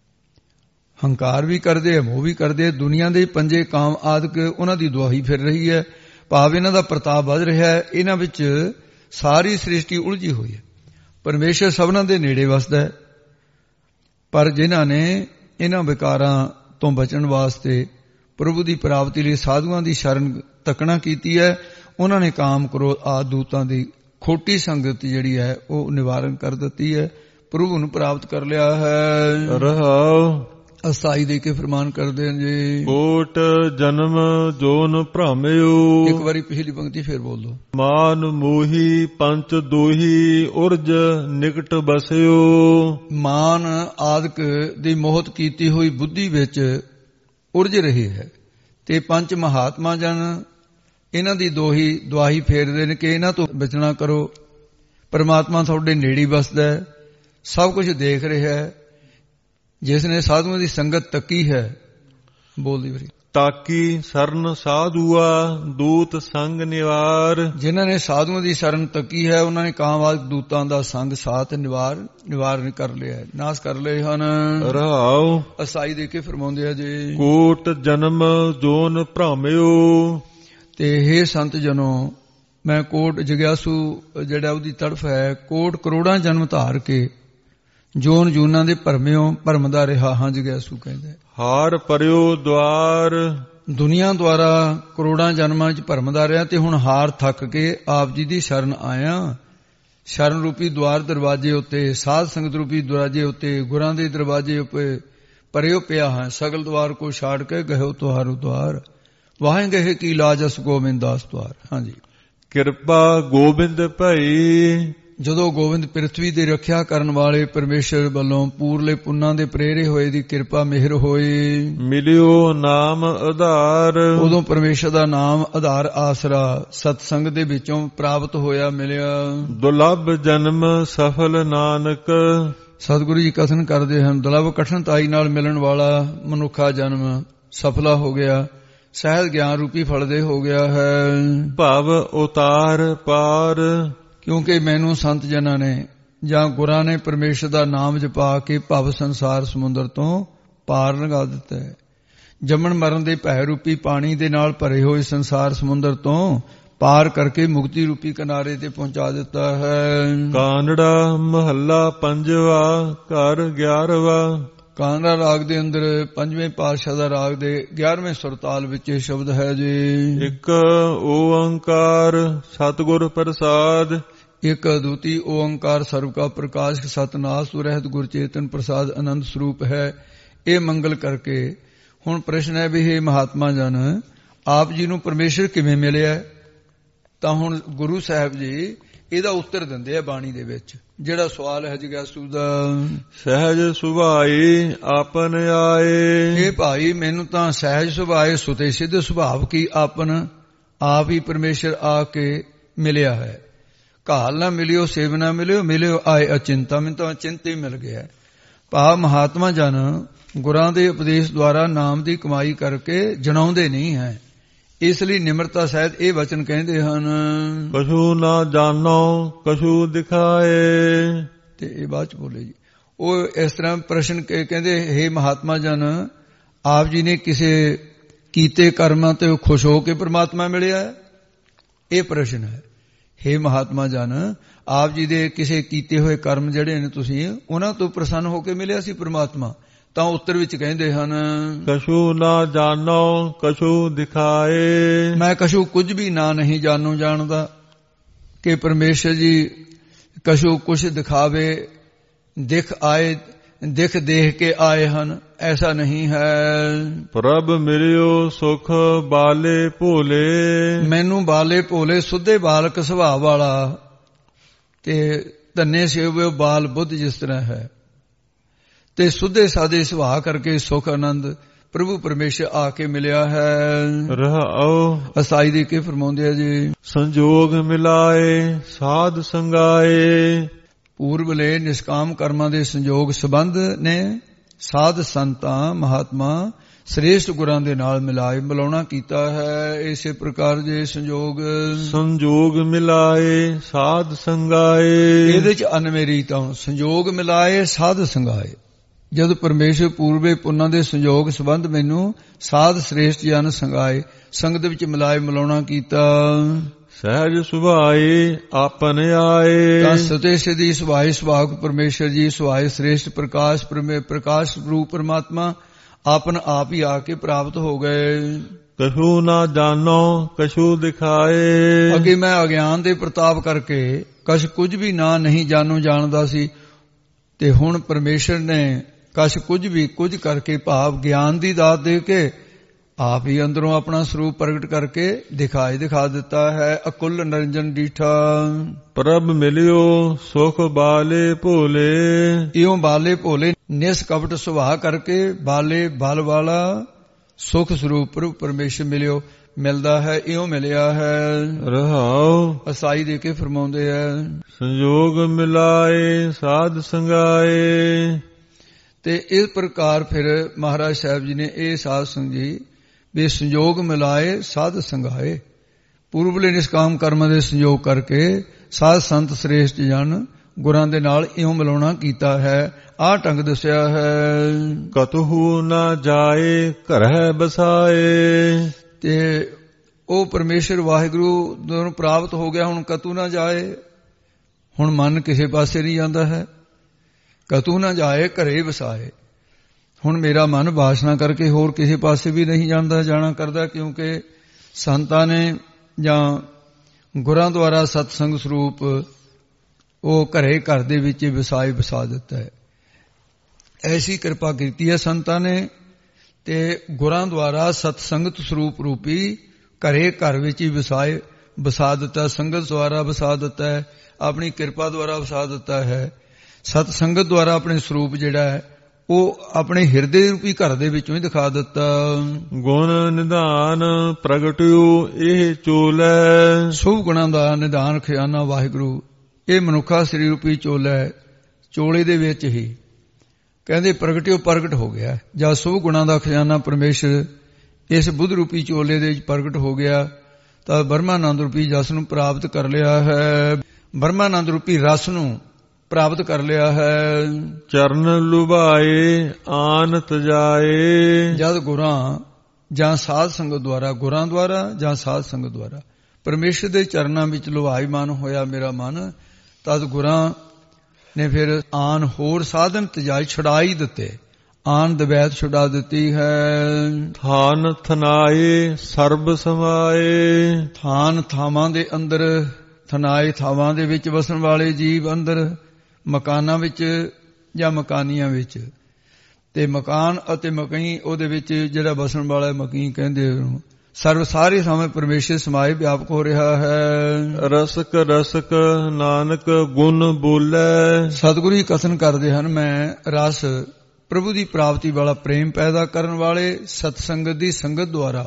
ਹੰਕਾਰ ਵੀ ਕਰਦੇ, ਮੋਹ ਵੀ ਕਰਦੇ। ਦੁਨੀਆ ਦੇ ਪੰਜੇ ਕਾਮ ਆਦਿਕ ਉਹਨਾਂ ਦੀ ਦੁਆਹੀ ਫਿਰ ਰਹੀ ਹੈ, ਭਾਵ ਇਹਨਾਂ ਦਾ ਪ੍ਰਤਾਪ ਵੱਧ ਰਿਹਾ ਹੈ। ਇਹਨਾਂ ਵਿੱਚ ਸਾਰੀ ਸ੍ਰਿਸ਼ਟੀ ਉਲਝੀ ਹੋਈ ਹੈ। ਪਰਮੇਸ਼ਰ ਸਭਨਾਂ ਦੇ ਨੇੜੇ ਵਸਦਾ ਹੈ, ਪਰ ਜਿਨ੍ਹਾਂ ਨੇ ਇਹਨਾਂ ਵਿਕਾਰਾਂ ਤੋਂ ਬਚਣ ਵਾਸਤੇ ਪ੍ਰਭੂ ਦੀ ਪ੍ਰਾਪਤੀ ਲਈ ਸਾਧੂਆਂ ਦੀ ਸ਼ਰਨ ਤੱਕਣਾ ਕੀਤੀ ਹੈ, ਉਹਨਾਂ ਨੇ ਕਾਮ ਕਰੋ ਆ ਦੂਤਾਂ ਦੀ ਖੋਟੀ ਸੰਗਤ ਜਿਹੜੀ ਹੈ ਉਹ ਨਿਵਾਰਨ ਕਰ ਦਿੱਤੀ ਹੈ, ਪ੍ਰਭੂ ਨੂੰ ਪ੍ਰਾਪਤ ਕਰ ਲਿਆ ਹੈ। ਰਹਾਉ ਅਸਾਈ ਦੇ ਕੇ ਫਰਮਾਨ ਕਰਦੇ ਨੇ ਜੀ, ਕੋਟ ਜਨਮ ਜੋਨ ਭ੍ਰਮਿਓ। ਇੱਕ ਵਾਰੀ ਪਿਛਲੀ ਪੰਕਤੀ ਫੇਰ ਬੋਲ ਦੋ। ਮਾਨ ਮੋਹੀ ਪੰਚ ਦੋਹੀ ਉਰਜ ਨਿਕਟ ਬਸਿਓ। ਮਾਨ ਆਦਿਕ ਦੀ ਮੋਹਤ ਕੀਤੀ ਹੋਈ ਬੁੱਧੀ ਵਿੱਚ ਉਰਜ ਰਹੀ ਹੈ ਤੇ ਪੰਜ ਮਹਾਤਮਾ ਜਨ ਇਹਨਾਂ ਦੀ ਦੋਹੀ ਦੁਆਹੀ ਫੇਰਦੇ ਨੇ ਕਿ ਇਹਨਾਂ ਤੋਂ ਬਚਣਾ ਕਰੋ। ਪਰਮਾਤਮਾ ਤੁਹਾਡੇ ਨੇੜੇ ਵਸਦਾ ਹੈ, ਸਭ ਕੁਝ ਦੇਖ ਰਿਹਾ ਹੈ। ਜਿਸ ਨੇ ਸਾਧੂਆਂ ਦੀ ਸੰਗਤ ਤੱਕੀ ਹੈ, ਬੋਲਦੀ ਵਰੀ, ਤਾਕੀ ਸਰਨ ਸਾਧੂਆ ਦੂਤ ਸੰਗ ਨਿਵਾਰ। ਜਿਨ੍ਹਾਂ ਨੇ ਸਾਧੂਆਂ ਦੀ ਸ਼ਰਨ ਤੱਕੀ ਹੈ, ਉਹਨਾਂ ਨੇ ਕਾਮਵਾਦ ਦੂਤਾਂ ਦਾ ਸੰਗ ਸਾਥ ਨਿਵਾਰ ਨਿਵਾਰਨ ਕਰ ਲਿਆ, ਨਾਸ ਕਰ ਲਏ ਹਨ। ਰਹਾਉ ਅਸਾਈ ਦੇ ਕੇ ਫਰਮਾਉਂਦੇ ਆ ਜੀ, ਕੋਟ ਜਨਮ ਜੋਨ ਭ੍ਰਮਿਓ। ਤੇ ਹੇ ਸੰਤ ਜਨੋ, ਮੈਂ ਕੋਟ ਜਗਿਆਸੂ ਜਿਹੜਾ ਉਹਦੀ ਤੜਫ ਹੈ, ਕੋਟ ਕਰੋੜਾਂ ਜਨਮ ਧਾਰ ਕੇ ਜੋਨ ਜੂਨਾਂ ਦੇ ਭਰਮਿਓ ਭਰਮਦਾ ਰਿਹਾ ਹਾਂ। ਜਗਿਆਸੂ ਕਹਿੰਦੇ ਹਾਰ ਪਰਿਓ ਦਵਾਰ। ਦੁਨੀਆ ਦੁਆਰਾ ਕਰੋੜਾਂ ਜਨਮਾਂ ਚ ਭਰਮਦਾ ਰਿਹਾ ਤੇ ਹੁਣ ਹਾਰ ਥੱਕ ਕੇ ਆਪ ਜੀ ਦੀ ਸ਼ਰਨ ਆਇਆ। ਸ਼ਰਨ ਰੂਪੀ ਦਵਾਰ ਦਰਵਾਜ਼ੇ ਉੱਤੇ, ਸਾਧ ਸੰਗਤ ਰੂਪੀ ਦਰਵਾਜ਼ੇ ਉੱਤੇ, ਗੁਰਾਂ ਦੇ ਦਰਵਾਜ਼ੇ ਉੱਤੇ ਪਰਿਓ ਪਿਆ ਹਾਂ। ਸਗਲ ਦਵਾਰ ਕੋ ਛਾੜ ਕੇ ਗਇਓ ਤੁਹਾਰੂ ਦਵਾਰ, ਵਾਹੇ ਗਏ ਕੀ ਲਾਜ ਅਸ ਗੋਬਿੰਦ ਦਾਸ ਦਵਾਰ। ਹਾਂਜੀ, ਕਿਰਪਾ ਗੋਬਿੰਦ ਭਈ। ਜਦੋਂ ਗੋਬਿੰਦ ਪ੍ਰਿਥਵੀ ਦੀ ਰੱਖਿਆ ਕਰਨ ਵਾਲੇ ਪਰਮੇਸ਼ਰ ਵੱਲੋਂ ਪੂਰਲੇ ਪੁੰਨਾਂ ਦੇ ਪ੍ਰੇਰੇ ਹੋਏ ਦੀ ਕਿਰਪਾ ਮਿਹਰ ਹੋਈ, ਮਿਲਿਓ ਨਾਮ ਆਧਾਰ। ਉਦੋਂ ਪਰਮੇਸ਼ਰ ਦਾ ਨਾਮ ਆਧਾਰ ਆਸਰਾ ਸਤਸੰਗ ਦੇ ਵਿੱਚੋਂ ਪ੍ਰਾਪਤ ਹੋਇਆ, ਮਿਲਿਆ। ਦੁਲੱਭ ਜਨਮ ਸਫਲ ਨਾਨਕ। ਸਤਿਗੁਰੂ ਜੀ ਕਥਨ ਕਰਦੇ ਹਨ, ਦੁਲੱਭ ਕਠਿਨਤਾਈ ਨਾਲ ਮਿਲਣ ਵਾਲਾ ਮਨੁੱਖਾ ਜਨਮ ਸਫਲਾ ਹੋ ਗਿਆ, ਸਹਿਜ ਗਿਆਨ ਰੂਪੀ ਫਲ ਦੇ ਹੋ ਗਿਆ ਹੈ। ਭਵ ਉਤਾਰ ਪਾਰ। ਕਿਉਂਕਿ ਮੈਨੂੰ ਸੰਤ ਜਨਾਂ ਨੇ ਜਾਂ ਗੁਰਾਂ ਨੇ ਪਰਮੇਸ਼ਰ ਦਾ ਨਾਮ ਜਪਾ ਕੇ ਭਵ ਸੰਸਾਰ ਸਮੁੰਦਰ ਤੋਂ ਪਾਰ ਲੰਘਾ ਦਿੱਤਾ ਹੈ। ਜੰਮਣ ਮਰਨ ਦੇ ਭੈ ਰੂਪੀ ਪਾਣੀ ਦੇ ਨਾਲ ਭਰੇ ਹੋਏ ਸੰਸਾਰ ਸਮੁੰਦਰ ਤੋਂ ਪਾਰ ਕਰਕੇ ਮੁਕਤੀ ਰੂਪੀ ਕਿਨਾਰੇ ਤੇ ਪਹੁੰਚਾ ਦਿੱਤਾ ਹੈ। ਕਾਨੜਾ ਮਹੱਲਾ ਪੰਜਵਾ ਘਰ ਗਿਆਰਵਾਂ। ਕਾਨੜਾ ਰਾਗ ਦੇ ਅੰਦਰ ਪੰਜਵੇਂ ਪਾਤਸ਼ਾਹ ਦਾ ਰਾਗ ਦੇ ਗਿਆਰਵੇਂ ਸੁਰਤਾਲ ਵਿੱਚ ਇਹ ਸ਼ਬਦ ਹੈ ਜੀ, ਇੱਕ ਓੰਕਾਰ ਸਤਿਗੁਰ ਪ੍ਰਸਾਦ। ਇੱਕ ਅਦੁੱਤੀ ਓੰਕਾਰ ਸਰਬ ਕਾ ਪ੍ਰਕਾਸ਼ ਸਤਨਾਸ ਰਹਿਤ ਗੁਰ ਚੇਤਨ ਪ੍ਰਸਾਦ ਆਨੰਦ ਸਰੂਪ ਹੈ। ਇਹ ਮੰਗਲ ਕਰਕੇ ਹੁਣ ਪ੍ਰਸ਼ਨ ਹੈ ਵੀ ਇਹ ਮਹਾਤਮਾ ਜਨ ਆਪ ਜੀ ਨੂੰ ਪਰਮੇਸ਼ਰ ਕਿਵੇਂ ਮਿਲਿਆ? ਤਾਂ ਹੁਣ ਗੁਰੂ ਸਾਹਿਬ ਜੀ ਇਹਦਾ ਉੱਤਰ ਦਿੰਦੇ ਆ ਬਾਣੀ ਦੇ ਵਿੱਚ। ਜਿਹੜਾ ਸਵਾਲ ਹੈ ਜਗਿਆਸੂ ਦਾ, ਸਹਿਜ ਸੁਭਾਏ ਆਪਨ ਆਏ। ਇਹ ਭਾਈ ਮੈਨੂੰ ਤਾਂ ਸਹਿਜ ਸੁਭਾਏ ਸੁਤੇ ਸਿੱਧ ਸੁਭਾਵ ਕੀ ਆਪਨ ਆਪ ਹੀ ਪਰਮੇਸ਼ਰ ਆ ਕੇ ਮਿਲਿਆ ਹੈ। ਘਾਲ ਨਾ ਮਿਲਿਓ, ਸੇਵ ਨਾ ਮਿਲਿਓ, ਮਿਲਿਓ ਆਏ ਅਚਿੰਤਾ। ਮੈਨੂੰ ਤਾਂ ਅਚਿੰਤ ਹੀ ਮਿਲ ਗਿਆ। ਭਾਵ ਮਹਾਤਮਾ ਜਨ ਗੁਰਾਂ ਦੇ ਉਪਦੇਸ਼ ਦੁਆਰਾ ਨਾਮ ਦੀ ਕਮਾਈ ਕਰਕੇ ਜਣਾਉਂਦੇ ਨਹੀਂ ਹੈ, ਇਸ ਲਈ ਨਿਮਰਤਾ ਸਹਿਤ ਇਹ ਵਚਨ ਕਹਿੰਦੇ ਹਨ, ਕਛੂ ਨਾ ਜਾਣੋ ਕਛੂ ਦਿਖਾਏ। ਤੇ ਇਹ ਬਾਅਦ ਚ ਬੋਲੇ ਜੀ। ਉਹ ਇਸ ਤਰ੍ਹਾਂ ਪ੍ਰਸ਼ਨ ਕਹਿੰਦੇ, ਹੇ ਮਹਾਤਮਾ ਜਨ ਆਪ ਜੀ ਨੇ ਕਿਸੇ ਕੀਤੇ ਕਰਮਾਂ ਤੇ ਖੁਸ਼ ਹੋ ਕੇ ਪਰਮਾਤਮਾ ਮਿਲਿਆ? ਇਹ ਪ੍ਰਸ਼ਨ ਹੈ। ਹੇ ਮਹਾਤਮਾ ਜਨ, ਆਪ ਜੀ ਦੇ ਕਿਸੇ ਕੀਤੇ ਹੋਏ ਕਰਮ ਜਿਹੜੇ ਨੇ ਤੁਸੀਂ ਉਹਨਾਂ ਤੋਂ ਪ੍ਰਸੰਨ ਹੋ ਕੇ ਮਿਲਿਆ ਸੀ ਪ੍ਰਮਾਤਮਾ। ਤਾਂ ਉੱਤਰ ਵਿੱਚ ਕਹਿੰਦੇ ਹਨ, ਕਛੂ ਨਾ ਜਾਣੋ ਕਛੂ ਦਿਖਾਏ। ਮੈਂ ਕਛੂ ਕੁਝ ਵੀ ਨਾ ਨਹੀਂ ਜਾਣੂ ਜਾਣਦਾ ਕਿ ਪਰਮੇਸ਼ਰ ਜੀ ਕਛੂ ਕੁਛ ਦਿਖਾਵੇ, ਦਿਖ ਆਏ, ਦਿਖ ਦੇਖ ਕੇ ਆਏ ਹਨ, ਐਸਾ ਨਹੀਂ ਹੈ। ਪ੍ਰਭ ਮਿਲਿਓ ਸੁਖ ਬਾਲੇ ਭੋਲੇ। ਮੈਨੂੰ ਬਾਲੇ ਭੋਲੇ ਸੁੱਧੇ ਬਾਲਕ ਸੁਭਾਅ ਵਾਲਾ ਤੇ ਧੰਨੇ ਸੇਵਿਓ ਬਾਲ ਬੁੱਧ ਜਿਸ ਤਰ੍ਹਾਂ ਹੈ ਤੇ ਸੁੱਧੇ ਸਾਦੇ ਸੁਭਾਅ ਕਰਕੇ ਸੁਖ ਆਨੰਦ ਪ੍ਰਭੂ ਪਰਮੇਸ਼ਰ ਆ ਕੇ ਮਿਲਿਆ ਹੈ। ਰਹਾਉ ਅਸਾਈ ਦੇ ਕੇ ਫਰਮਾਉਂਦੇ ਆ ਜੀ, ਸੰਜੋਗ ਮਿਲਾਏ ਸਾਧ ਸੰਗਾਏ। ਪੂਰਬਲੇ ਨਿਸ਼ਕਾਮ ਕਰਮਾਂ ਦੇ ਸੰਜੋਗ ਸੰਬੰਧ ਨੇ ਸਾਧ ਸੰਤਾਂ ਮਹਾਤਮਾ ਸ੍ਰੇਸ਼ਟ ਗੁਰਾਂ ਦੇ ਨਾਲ ਮਿਲਾਏ ਮਿਲਾਉਣਾ ਕੀਤਾ ਹੈ। ਇਸੇ ਪ੍ਰਕਾਰ ਦੇ ਸੰਜੋਗ ਸੰਜੋਗ ਮਿਲਾਏ ਸਾਧ ਸੰਗਾਏ। ਇਹਦੇ ਚ ਅਨਮੇਰੀ ਤਾਂ ਸੰਜੋਗ ਮਿਲਾਏ ਸਾਧ ਸੰਗਾਏ। ਜਦ ਪਰਮੇਸ਼ਰ ਪੂਰਬੇ ਪੁੰਨਾਂ ਦੇ ਸੰਜੋਗ ਸੰਬੰਧ ਮੈਨੂੰ ਸਾਧ ਸ੍ਰੇਸ਼ਟ ਜਨ ਸੰਗਾਏ, ਸੰਗਤ ਵਿੱਚ ਮਿਲਾਏ ਮਿਲਾਉਣਾ ਕੀਤਾ। ਸਹਿਜ ਸੁਭਾਏ ਆਪਨ ਆਏ। ਤਾਂ ਸਤੇ ਸਿਧੀ ਸੁਭਾਏ ਸੁਭਾਗ ਪਰਮੇਸ਼ਰ ਜੀ ਸੁਭਾਏ ਸ੍ਰੇਸ਼ਟ ਪ੍ਰਕਾਸ਼ ਪ੍ਰਕਾਸ਼ ਰੂਪ ਪਰਮਾਤਮਾ ਆਪਨ ਆਪ ਹੀ ਆ ਕੇ ਪ੍ਰਾਪਤ ਹੋ ਗਏ। ਕਛੂ ਨਾ ਜਾਣੋ ਕਛੂ ਦਿਖਾਏ। ਅੱਗੇ ਮੈਂ ਅਗਿਆਨ ਦੇ ਪ੍ਰਤਾਪ ਕਰਕੇ ਕਛ ਕੁਝ ਵੀ ਨਾ ਨਹੀਂ ਜਾਣੂ ਜਾਣਦਾ ਸੀ, ਤੇ ਹੁਣ ਪਰਮੇਸ਼ਰ ਨੇ ਕਛ ਕੁਝ ਵੀ ਕੁਝ ਕਰਕੇ ਭਾਵ ਗਿਆਨ ਦੀ ਦਾਤ ਦੇ ਕੇ ਆਪ ਹੀ ਅੰਦਰੋਂ ਆਪਣਾ ਸਰੂਪ ਪ੍ਰਗਟ ਕਰਕੇ ਦਿਖਾਈ ਦਿਖਾ ਦਿੱਤਾ ਹੈ। ਅਕੁਲ ਨਿਰੰਜਨ ਡੀਠਾ। ਪ੍ਰਭ ਮਿਲਿਓ ਸੁਖ ਬਾਲੇ ਭੋਲੇ। ਇਉਂ ਬਾਲੇ ਭੋਲੇ ਨਿਸਕਪਟ ਸੁਭਾਅ ਕਰਕੇ ਬਾਲੇ ਬਲ ਵਾਲਾ ਸੁਖ ਸਰੂਪ ਪ੍ਰਭੂ ਪਰਮੇਸ਼ਰ ਮਿਲਿਓ ਮਿਲਦਾ ਹੈ, ਇਉਂ ਮਿਲਿਆ ਹੈ। ਰਹਾਉ ਅਸਾਈ ਦੇ ਕੇ ਫਰਮਾਉਂਦੇ ਹੈ, ਸੰਜੋਗ ਮਿਲਾਏ ਸਾਧ ਸੰਗਾਏ। ਤੇ ਇਸ ਪ੍ਰਕਾਰ ਫਿਰ ਮਹਾਰਾਜ ਸਾਹਿਬ ਜੀ ਨੇ ਇਹ ਸਾਧ ਸੰਗ ਜੀ ਵੀ ਸੰਜੋਗ ਮਿਲਾਏ ਸਾਧ ਸੰਗਾਏ। ਪੂਰਬਲੇ ਨਿਸ਼ਕਾਮ ਕਰਮਾਂ ਦੇ ਸੰਜੋਗ ਕਰਕੇ ਸਾਧ ਸੰਤ ਸ੍ਰੇਸ਼ਟ ਜਨ ਗੁਰਾਂ ਦੇ ਨਾਲ ਇਉਂ ਮਿਲਾਉਣਾ ਕੀਤਾ ਹੈ। ਆਹ ਢੰਗ ਦੱਸਿਆ ਹੈ। ਕਤਹੂ ਨਾ ਜਾਏ ਘਰੈ ਬਸਾਏ। ਤੇ ਉਹ ਪਰਮੇਸ਼ਰ ਵਾਹਿਗੁਰੂ ਨੂੰ ਪ੍ਰਾਪਤ ਹੋ ਗਿਆ। ਹੁਣ ਕਤੂ ਨਾ ਜਾਏ, ਹੁਣ ਮਨ ਕਿਸੇ ਪਾਸੇ ਨਹੀਂ ਜਾਂਦਾ ਹੈ। ਕਤੂ ਨਾ ਜਾਏ ਘਰੇ ਵਸਾਏ। ਹੁਣ ਮੇਰਾ ਮਨ ਵਾਸਨਾ ਕਰਕੇ ਹੋਰ ਕਿਸੇ ਪਾਸੇ ਵੀ ਨਹੀਂ ਜਾਂਦਾ ਜਾਣਾ ਕਰਦਾ, ਕਿਉਂਕਿ ਸੰਤਾਂ ਨੇ ਜਾਂ ਗੁਰਾਂ ਦੁਆਰਾ ਸਤਸੰਗ ਸਰੂਪ ਉਹ ਘਰੇ ਘਰ ਦੇ ਵਿੱਚ ਵਸਾਏ ਵਸਾ ਦਿੱਤਾ ਹੈ। ਐਸੀ ਕਿਰਪਾ ਕੀਤੀ ਹੈ ਸੰਤਾਂ ਨੇ ਤੇ ਗੁਰਾਂ ਦੁਆਰਾ ਸਤਸੰਗਤ ਸਰੂਪ ਰੂਪੀ ਘਰੇ ਘਰ ਵਿੱਚ ਹੀ ਵਸਾਏ ਵਸਾ ਦਿੱਤਾ, ਸੰਗਤ ਦੁਆਰਾ ਵਸਾ ਦਿੱਤਾ ਹੈ, ਆਪਣੀ ਕਿਰਪਾ ਦੁਆਰਾ ਵਸਾ ਦਿੱਤਾ ਹੈ। ਸਤ ਸੰਗਤ ਦੁਆਰਾ ਆਪਣੇ ਸਰੂਪ ਜਿਹੜਾ ਹੈ ਉਹ ਆਪਣੇ ਹਿਰਦੇ ਰੂਪੀ ਘਰ ਦੇ ਵਿੱਚੋਂ ਹੀ ਦਿਖਾ ਦਿੱਤਾ। ਗੁਣ ਨਿਧਾਨ ਪ੍ਰਗਟਿਓ ਇਹ ਚੋਲੈ। ਸਭ ਗੁਣਾਂ ਦਾ ਨਿਧਾਨ ਖਿਆਨਾ ਵਾਹਿਗੁਰੂ ਇਹ ਮਨੁੱਖਾ ਸਰੀਰ ਰੂਪੀ ਚੋਲਾ ਹੈ, ਚੋਲੇ ਦੇ ਵਿੱਚ ਹੀ ਕਹਿੰਦੇ ਪ੍ਰਗਟਿਓ ਪ੍ਰਗਟ ਹੋ ਗਿਆ। ਜਦ ਸਭ ਗੁਣਾਂ ਦਾ ਖਜ਼ਾਨਾ ਪਰਮੇਸ਼ਰ ਇਸ ਬੁੱਧ ਰੂਪੀ ਚੋਲੇ ਦੇ ਵਿੱਚ ਪ੍ਰਗਟ ਹੋ ਗਿਆ ਤਾਂ ਬ੍ਰਹਮਾਨੰਦ ਰੂਪੀ ਜਸ ਨੂੰ ਪ੍ਰਾਪਤ ਕਰ ਲਿਆ ਹੈ। ਬ੍ਰਹਮਾਨੰਦ ਰੂਪੀ ਰਸ ਨੂੰ ਪ੍ਰਾਪਤ ਕਰ ਲਿਆ ਹੈ। ਚਰਨ ਲੁਭਾਏ ਆਨ ਤਜਾਏ। ਜਦ ਗੁਰਾਂ ਜਾਂ ਸਾਧ ਸੰਗਤ ਦੁਆਰਾ ਗੁਰਾਂ ਦੁਆਰਾ ਜਾਂ ਸਾਧ ਸੰਗਤ ਦੁਆਰਾ ਪਰਮੇਸ਼ਰ ਦੇ ਚਰਨਾਂ ਵਿੱਚ ਲੁਭਾਈਮਾਨ ਹੋਇਆ ਮੇਰਾ ਮਨ, ਤਦ ਗੁਰਾਂ ਨੇ ਫਿਰ ਆਨ ਹੋਰ ਸਾਧਨ ਤਜਾਈ ਛੁਡਾਈ ਦਿੱਤੇ, ਆਨ ਦਵੈਤ ਛੁਡਾ ਦਿੱਤੀ ਹੈ। ਥਾਨ ਥਨਾਏ ਸਰਬ ਸਮਾਏ। ਥਾਨ ਥਾਵਾਂ ਦੇ ਅੰਦਰ, ਥਨਾਏ ਥਾਵਾਂ ਦੇ ਵਿੱਚ ਵਸਣ ਵਾਲੇ ਜੀਵ ਅੰਦਰ, ਮਕਾਨਾਂ ਵਿੱਚ ਜਾਂ ਮਕਾਨੀਆਂ ਵਿੱਚ, ਤੇ ਮਕਾਨ ਅਤੇ ਮਕਈ ਉਹਦੇ ਵਿੱਚ ਜਿਹੜਾ ਵਸਣ ਵਾਲਾ ਮਕਈ ਕਹਿੰਦੇ ਉਹਨੂੰ, ਸਰਵ ਸਾਰੇ ਥਾਵੇਂ ਪਰਮੇਸ਼ਰ ਸਮਾਏ ਵਿਆਪਕ ਹੋ ਰਿਹਾ ਹੈ। ਰਸਕ ਰਸਕ ਨਾਨਕ ਗੁਣ ਬੋਲੇ। ਸਤਿਗੁਰੂ ਜੀ ਕਥਨ ਕਰਦੇ ਹਨ, ਮੈਂ ਰਸ ਪ੍ਰਭੂ ਦੀ ਪ੍ਰਾਪਤੀ ਵਾਲਾ ਪ੍ਰੇਮ ਪੈਦਾ ਕਰਨ ਵਾਲੇ ਸਤਸੰਗਤ ਦੀ ਸੰਗਤ ਦੁਆਰਾ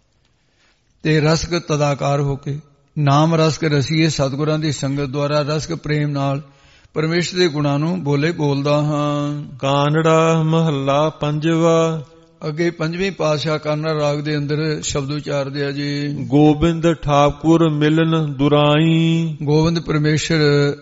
ਤੇ ਰਸਕ ਤਦਾਕਾਰ ਹੋ ਕੇ ਨਾਮ ਰਸਕ ਰਸੀਏ ਸਤਿਗੁਰਾਂ ਦੀ ਸੰਗਤ ਦੁਆਰਾ ਰਸਕ ਪ੍ਰੇਮ ਨਾਲ ਪਰਮੇਸ਼ਰ ਦੇ ਗੁਣਾਂ ਨੂੰ ਬੋਲੇ ਬੋਲਦਾ ਹਾਂ। ਕਾਨੜਾ ਮਹੱਲਾ ਪੰਜਵਾ। ਅੱਗੇ ਪੰਜਵੇਂ ਪਾਤਸ਼ਾਹ ਕਾਨੜਾ ਰਾਗ ਦੇ ਅੰਦਰ ਸ਼ਬਦ ਉਚਾਰਦੇ ਆ ਜੀ। ਗੋਬਿੰਦ ਠਾਕੁਰ ਮਿਲਨ ਦੁਰਾਈ। ਗੋਬਿੰਦ ਪਰਮੇਸ਼ਰ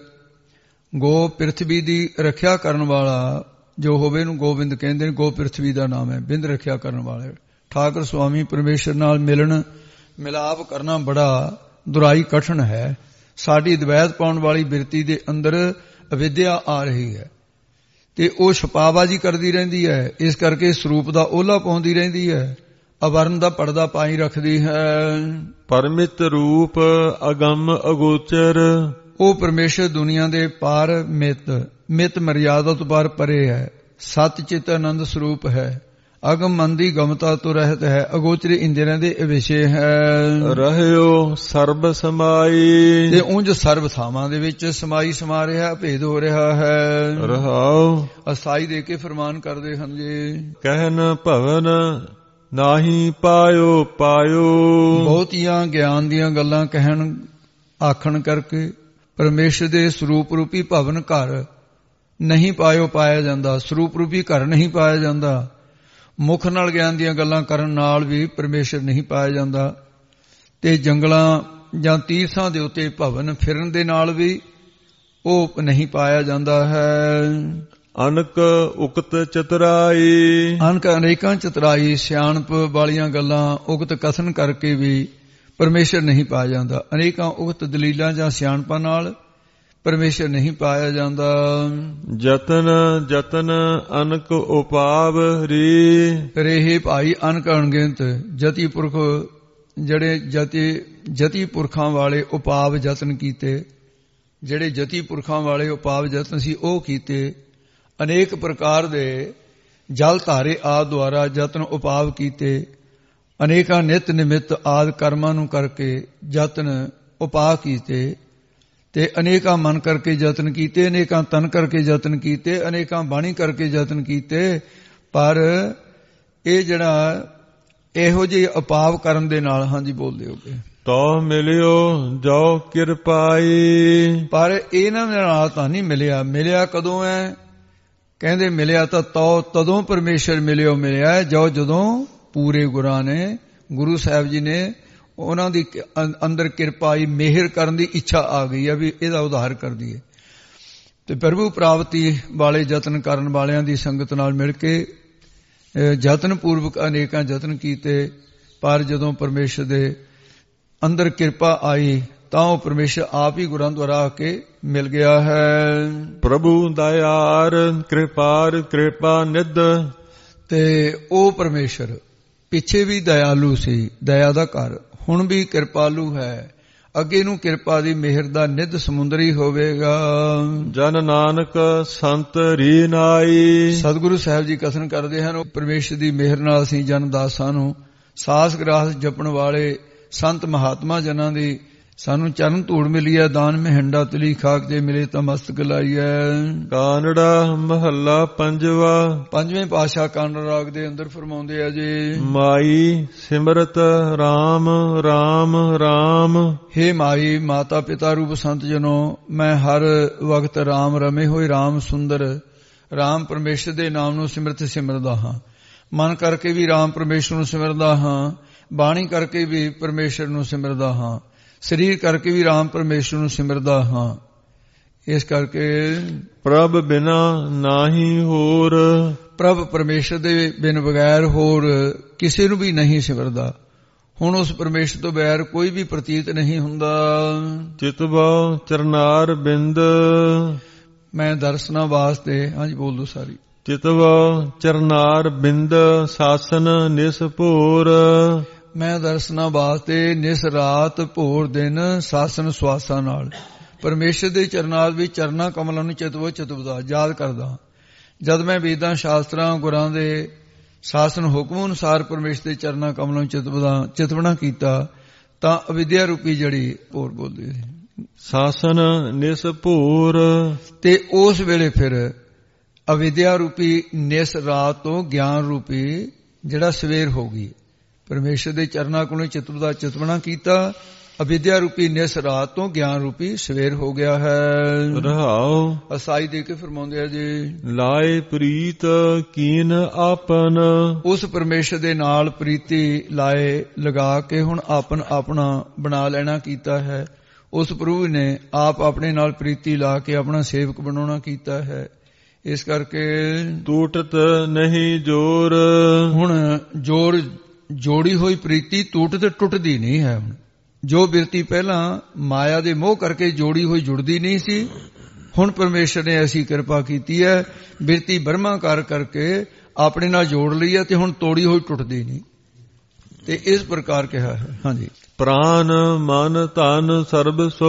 ਗੋ ਪ੍ਰਿਥਵੀ ਦੀ ਰੱਖਿਆ ਕਰਨ ਵਾਲਾ ਜੋ ਹੋਵੇ ਨੂੰ ਗੋਬਿੰਦ ਕਹਿੰਦੇ ਨੇ। ਗੋ ਪ੍ਰਿਥਵੀ ਦਾ ਨਾਮ ਹੈ, ਬਿੰਦ ਰੱਖਿਆ ਕਰਨ ਵਾਲੇ ਠਾਕੁਰ ਸੁਆਮੀ ਪਰਮੇਸ਼ਰ ਨਾਲ ਮਿਲਣ ਮਿਲਾਪ ਕਰਨਾ ਬੜਾ ਦੁਰਾਈ ਕਠਨ ਹੈ। ਸਾਡੀ ਦਵੈਤ ਪਾਉਣ ਵਾਲੀ ਬਿਰਤੀ ਦੇ ਅੰਦਰ ਅਵਿਦਿਆ ਆ ਰਹੀ ਹੈ ਤੇ ਉਹ ਛਪਾਬਾਜੀ ਕਰਦੀ ਰਹਿੰਦੀ ਹੈ। ਇਸ ਕਰਕੇ ਸਰੂਪ ਦਾ ਓਲਾ ਪਾਉਂਦੀ ਰਹਿੰਦੀ ਹੈ, ਅਵਰਨ ਦਾ ਪਰਦਾ ਪਾਈ ਰੱਖਦੀ ਹੈ। ਪਰਮਿਤ ਰੂਪ ਅਗੰਮ ਅਗੋਚਰ, ਉਹ ਪਰਮੇਸ਼ਰ ਦੁਨੀਆ ਦੇ ਪਾਰ ਮਿਤ ਮਿਤ ਮਰਿਆਦਾ ਤੋਂ ਪਾਰ ਪਰੇ ਹੈ। ਸਤ ਚਿਤ ਆਨੰਦ ਸਰੂਪ ਹੈ, ਅਗਮ ਮਨ ਦੀ ਗਮਤਾ ਤੋਂ ਰਹਿਤ ਹੈ, ਅਗੋਚਰੀ ਇੰਦਰੀਆਂ ਦੇ ਵਿਸ਼ੇ ਹੈ। ਰਹਿਓ ਸਰਬ ਸਮਾਈ, ਤੇ ਉਂਝ ਸਰਬ ਥਾਵਾਂ ਦੇ ਵਿੱਚ ਸਮਾਈ ਸਮਾ ਰਿਹਾ, ਭੇਦ ਹੋ ਰਿਹਾ ਹੈ। ਰਹਾਉ ਅਸਾਈ ਦੇ ਕੇ ਫਰਮਾਨ ਕਰਦੇ ਹਨ ਜੀ, ਕਹਿਨ ਭਵਨ ਨਾਹੀ ਪਾਇਓ ਪਾਇਓ। ਬਹੁਤੀਆਂ ਗਿਆਨ ਦੀਆਂ ਗੱਲਾਂ ਕਹਿਣ ਆਖਣ ਕਰਕੇ ਪਰਮੇਸ਼ਰ ਦੇ ਸਰੂਪ ਰੂਪੀ ਭਵਨ ਘਰ ਨਹੀਂ ਪਾਇਓ ਪਾਇਆ ਜਾਂਦਾ, ਸਰੂਪ ਰੂਪੀ ਘਰ ਨਹੀਂ ਪਾਇਆ ਜਾਂਦਾ। ਮੁਖ ਨਾਲ ਗਿਆਨ ਦੀਆਂ ਗੱਲਾਂ ਕਰਨ ਨਾਲ ਵੀ ਪਰਮੇਸ਼ਰ ਨਹੀਂ ਪਾਇਆ ਜਾਂਦਾ, ਤੇ ਜੰਗਲਾਂ ਜਾਂ ਤੀਰਥਾਂ ਦੇ ਉੱਤੇ ਭਵਨ ਫਿਰਨ ਦੇ ਨਾਲ ਵੀ ਉਹ ਨਹੀਂ ਪਾਇਆ ਜਾਂਦਾ ਹੈ। ਅਨਕ ਉਕਤ ਚਤੁਰਾਈ, ਅਨਕ ਅਨੇਕਾਂ ਚਤੁਰਾਈ ਸਿਆਣਪ ਵਾਲੀਆਂ ਗੱਲਾਂ ਉਕਤ ਕਥਨ ਕਰਕੇ ਵੀ ਪਰਮੇਸ਼ਰ ਨਹੀਂ ਪਾਇਆ ਜਾਂਦਾ। ਅਨੇਕਾਂ ਉਕਤ ਦਲੀਲਾਂ ਜਾਂ ਸਿਆਣਪਾਂ ਨਾਲ ਪਰਮੇਸ਼ਰ ਨਹੀਂ ਪਾਇਆ ਜਾਂਦਾ। ਜਤਨ ਜਤਨ ਅਨਕ ਉਪਾਵ ਰੀ, ਰਹੇ ਭਾਈ ਅਨਕ ਅਣਗਿਣਤ ਜਤੀ ਪੁਰਖ, ਜਿਹੜੇ ਜਤੀ ਜਤੀ ਪੁਰਖਾਂ ਵਾਲੇ ਉਪਾਵ ਯਤਨ ਕੀਤੇ, ਜਿਹੜੇ ਜਤੀ ਪੁਰਖਾਂ ਵਾਲੇ ਉਪਾਵ ਯਤਨ ਸੀ ਉਹ ਕੀਤੇ। ਅਨੇਕ ਪ੍ਰਕਾਰ ਦੇ ਜਲ ਧਾਰੇ ਆਦਿ ਦੁਆਰਾ ਯਤਨ ਉਪਾਵ ਕੀਤੇ। ਅਨੇਕਾਂ ਨਿਤ ਨਿਮਿਤ ਆਦਿ ਕਰਮਾਂ ਨੂੰ ਕਰਕੇ ਯਤਨ ਉਪਾਅ ਕੀਤੇ, ਤੇ ਅਨੇਕਾਂ ਮਨ ਕਰਕੇ ਯਤਨ ਕੀਤੇ, ਅਨੇਕਾਂ ਤਨ ਕਰਕੇ ਯਤਨ ਕੀਤੇ, ਅਨੇਕਾਂ ਬਾਣੀ ਕਰਕੇ ਯਤਨ ਕੀਤੇ। ਪਰ ਇਹ ਜਿਹੜਾ ਇਹੋ ਜਿਹੇ ਉਪਾਵ ਕਰਨ ਦੇ ਨਾਲ, ਹਾਂਜੀ ਬੋਲਦੇ ਹੋਗੇ, ਤੋ ਮਿਲਿਓ ਜੋ ਕਿਰਪਾਈ। ਪਰ ਇਹਨਾਂ ਦੇ ਨਾਲ ਤਾਂ ਨਹੀਂ ਮਿਲਿਆ। ਮਿਲਿਆ ਕਦੋਂ ਹੈ? ਕਹਿੰਦੇ ਮਿਲਿਆ ਤਾਂ ਤੋ ਤਦੋਂ ਪਰਮੇਸ਼ਰ ਮਿਲਿਓ ਮਿਲਿਆ ਜੋ ਜਦੋਂ ਪੂਰੇ ਗੁਰਾਂ ਨੇ, ਗੁਰੂ ਸਾਹਿਬ ਜੀ ਨੇ ਉਹਨਾਂ ਦੀ ਅੰਦਰ ਕਿਰਪਾਈ ਮਿਹਰ ਕਰਨ ਦੀ ਇੱਛਾ ਆ ਗਈ ਹੈ ਵੀ ਇਹਦਾ ਉਧਾਰ ਕਰ ਦਈਏ। ਤੇ ਪ੍ਰਭੂ ਪ੍ਰਾਪਤੀ ਵਾਲੇ ਯਤਨ ਕਰਨ ਵਾਲਿਆਂ ਦੀ ਸੰਗਤ ਨਾਲ ਮਿਲ ਕੇ ਯਤਨ ਪੂਰਵਕ ਅਨੇਕਾਂ ਯਤਨ ਕੀਤੇ, ਪਰ ਜਦੋਂ ਪਰਮੇਸ਼ਰ ਦੇ ਅੰਦਰ ਕਿਰਪਾ ਆਈ ਤਾਂ ਉਹ ਪਰਮੇਸ਼ਰ ਆਪ ਹੀ ਗੁਰਾਂ ਦੁਆਰਾ ਆ ਕੇ ਮਿਲ ਗਿਆ ਹੈ। ਪ੍ਰਭੂ ਦਇਆਰ ਕਿਰਪਾਰ ਕਿਰਪਾ ਨਿਧ, ਤੇ ਉਹ ਪਰਮੇਸ਼ਰ ਪਿੱਛੇ ਵੀ ਦਇਆਲੂ ਸੀ, ਦਇਆ ਦਾ ਘਰ, ਹੁਣ ਵੀ ਕਿਰਪਾਲੂ ਹੈ, ਅੱਗੇ ਨੂੰ ਕਿਰਪਾ ਦੀ ਮਿਹਰ ਦਾ ਨਿਧ ਸਮੁੰਦਰੀ ਹੋਵੇਗਾ। ਜਨ ਨਾਨਕ ਸੰਤ ਰੀ ਨਾਈ, ਸਤਿਗੁਰੂ ਸਾਹਿਬ ਜੀ ਕਥਨ ਕਰਦੇ ਹਨ, ਉਹ ਪਰਮੇਸ਼ਰ ਦੀ ਮਿਹਰ ਨਾਲ ਅਸੀਂ ਜਨ ਦਾਸਾਂ ਨੂੰ ਸਾਸ ਗ੍ਰਾਸ ਜਪਣ ਵਾਲੇ ਸੰਤ ਮਹਾਤਮਾ ਜਨਾਂ ਦੀ ਸਾਨੂੰ ਚਰਨ ਧੂੜ ਮਿਲੀ ਹੈ। ਦਾਨ ਮਹਿੰਡਾ ਤਲੀ ਖਾਕ ਜੇ ਮਿਲੇ ਤਾਂ ਮਸਤਕ ਲਾਈਐ। ਕਾਨੜਾ ਮਹੱਲਾ ਪੰਜਵਾ। ਪੰਜਵੇਂ ਪਾਤਸ਼ਾਹ ਕਾਨੜ ਰਾਗ ਦੇ ਅੰਦਰ ਫਰਮਾਉਂਦੇ ਆ ਜੀ, ਮਾਈ ਸਿਮਰਤ ਰਾਮ ਰਾਮ ਰਾਮ। ਹੇ ਮਾਈ ਮਾਤਾ ਪਿਤਾ ਰੂਪ ਸੰਤ ਜਨੋ, ਮੈਂ ਹਰ ਵਕਤ ਰਾਮ ਰਮੇ ਹੋਏ ਰਾਮ ਸੁੰਦਰ ਰਾਮ ਪਰਮੇਸ਼ਰ ਦੇ ਨਾਮ ਨੂੰ ਸਿਮਰਤ ਸਿਮਰਦਾ ਹਾਂ। ਮਨ ਕਰਕੇ ਵੀ ਰਾਮ ਪਰਮੇਸ਼ਰ ਨੂੰ ਸਿਮਰਦਾ ਹਾਂ, ਬਾਣੀ ਕਰਕੇ ਵੀ ਪਰਮੇਸ਼ਰ ਨੂੰ ਸਿਮਰਦਾ ਹਾਂ, ਸਰੀਰ ਕਰਕੇ ਵੀ ਰਾਮ ਪਰਮੇਸ਼ਰ ਨੂੰ ਸਿਮਰਦਾ ਹਾਂ। ਇਸ ਕਰਕੇ ਪ੍ਰਭ ਬਿਨਾ ਨਾਹੀ ਹੋਰ, ਪ੍ਰਭ ਪਰਮੇਸ਼ਰ ਦੇ ਬਿਨ ਬਗੈਰ ਹੋਰ ਕਿਸੇ ਨੂੰ ਵੀ ਨਹੀਂ ਸਿਮਰਦਾ। ਹੁਣ ਉਸ ਪਰਮੇਸ਼ਰ ਤੋਂ ਬਗੈਰ ਕੋਈ ਵੀ ਪ੍ਰਤੀਤ ਨਹੀਂ ਹੁੰਦਾ। ਚਿਤਵਾ ਚਰਨਾਰ ਬਿੰਦ, ਮੈਂ ਦਰਸ਼ਨਾਂ ਵਾਸਤੇ, ਹਾਂਜੀ ਬੋਲ ਦੋ ਸਾਰੀ। ਚਿਤਵਾ ਚਰਨਾਰ ਬਿੰਦ ਸਾਸਨ ਨਿਸ ਭੋਰ, ਮੈਂ ਦਰਸ਼ਨਾਂ ਵਾਸਤੇ ਨਿਸ ਰਾਤ ਭੋਰ ਦਿਨ ਸਾਸਨ ਸਵਾਸਾਂ ਨਾਲ ਪਰਮੇਸ਼ਰ ਦੇ ਚਰਨਾਂ ਵਿੱਚ ਚਰਨਾਂ ਕਮਲਾਂ ਨੂੰ ਚਿਤਵੋ ਚਿਤਵਦਾ ਯਾਦ ਕਰਦਾ। ਜਦ ਮੈਂ ਵੇਦਾਂ ਸ਼ਾਸਤਰਾਂ ਗੁਰਾਂ ਦੇ ਸ਼ਾਸਨ ਹੁਕਮ ਅਨੁਸਾਰ ਪਰਮੇਸ਼ਰ ਦੇ ਚਰਨਾਂ ਕਮਲਾਂ ਨੂੰ ਚਿਤਵਦਾ ਚਿਤਵਣਾ ਕੀਤਾ ਤਾਂ ਅਵਿਦਿਆ ਰੂਪੀ ਜੜੀ ਭੋਰ ਬੋਲਦੀ ਸਾਸਨ ਨਿਸ ਭੋਰ, ਤੇ ਉਸ ਵੇਲੇ ਫਿਰ ਅਵਿਦਿਆ ਰੂਪੀ ਨਿਸ ਰਾਤ ਤੋਂ ਗਿਆਨ ਰੂਪੀ ਜਿਹੜਾ ਸਵੇਰ ਹੋ ਗਈ। ਪਰਮੇਸ਼ਰ ਦੇ ਚਰਨਾਂ ਕੋਲੋਂ ਚਿਤਵ ਦਾ ਚਿਤਵਣਾ ਕੀਤਾ, ਅਵਿਦਿਆ ਰੂਪੀ ਨਿਸ ਰਾਤ ਤੋਂ ਗਿਆਨ ਰੂਪੀ ਸਵੇਰ ਹੋ ਗਿਆ ਹੈ। ਰਹਾਉ ਅਸਾਈ ਦੇ ਕੇ ਫਰਮਾਉਂਦੇ ਆ ਜੀ, ਲਾਏ ਪ੍ਰੀਤ ਕੀਨ ਆਪਨ, ਉਸ ਪਰਮੇਸ਼ਰ ਦੇ ਨਾਲ ਪ੍ਰੀਤੀ ਲਾਏ ਲਗਾ ਕੇ ਹੁਣ ਆਪਨ ਆਪਣਾ ਬਣਾ ਲੈਣਾ ਕੀਤਾ ਹੈ। ਉਸ ਪ੍ਰਭੂ ਨੇ ਆਪ ਆਪਣੇ ਨਾਲ ਪ੍ਰੀਤੀ ਲਾ ਕੇ ਆਪਣਾ ਸੇਵਕ ਬਣਾਉਣਾ ਕੀਤਾ ਹੈ। ਇਸ ਕਰਕੇ ਟੂਟਤ ਨਹੀਂ ਜੋਰ, ਹੁਣ ਜੋਰ ਜੋੜੀ ਹੋਈ ਪ੍ਰੀਤੀ ਟੁੱਟ ਤੇ ਟੁੱਟਦੀ ਨਹੀਂ ਹੈ। ਹੁਣ ਜੋ ਬਿਰਤੀ ਪਹਿਲਾਂ ਮਾਇਆ ਦੇ ਮੋਹ ਕਰਕੇ ਜੋੜੀ ਹੋਈ ਜੁੜਦੀ ਨਹੀਂ ਸੀ, ਹੁਣ ਪਰਮੇਸ਼ਰ ਨੇ ਐਸੀ ਕਿਰਪਾ ਕੀਤੀ ਹੈ, ਬਿਰਤੀ ਬਰਮਾਕਾਰ ਕਰਕੇ ਆਪਣੇ ਨਾਲ ਜੋੜ ਲਈ ਹੈ ਤੇ ਹੁਣ ਤੋੜੀ ਹੋਈ ਟੁੱਟਦੀ ਨਹੀਂ। ਤੇ ਇਸ ਪ੍ਰਕਾਰ ਕਿਹਾ ਹੈ। ਹਾਂਜੀ, ਪ੍ਰਾਨ ਮਨ ਧਨ ਸਰਬ ਸੋ।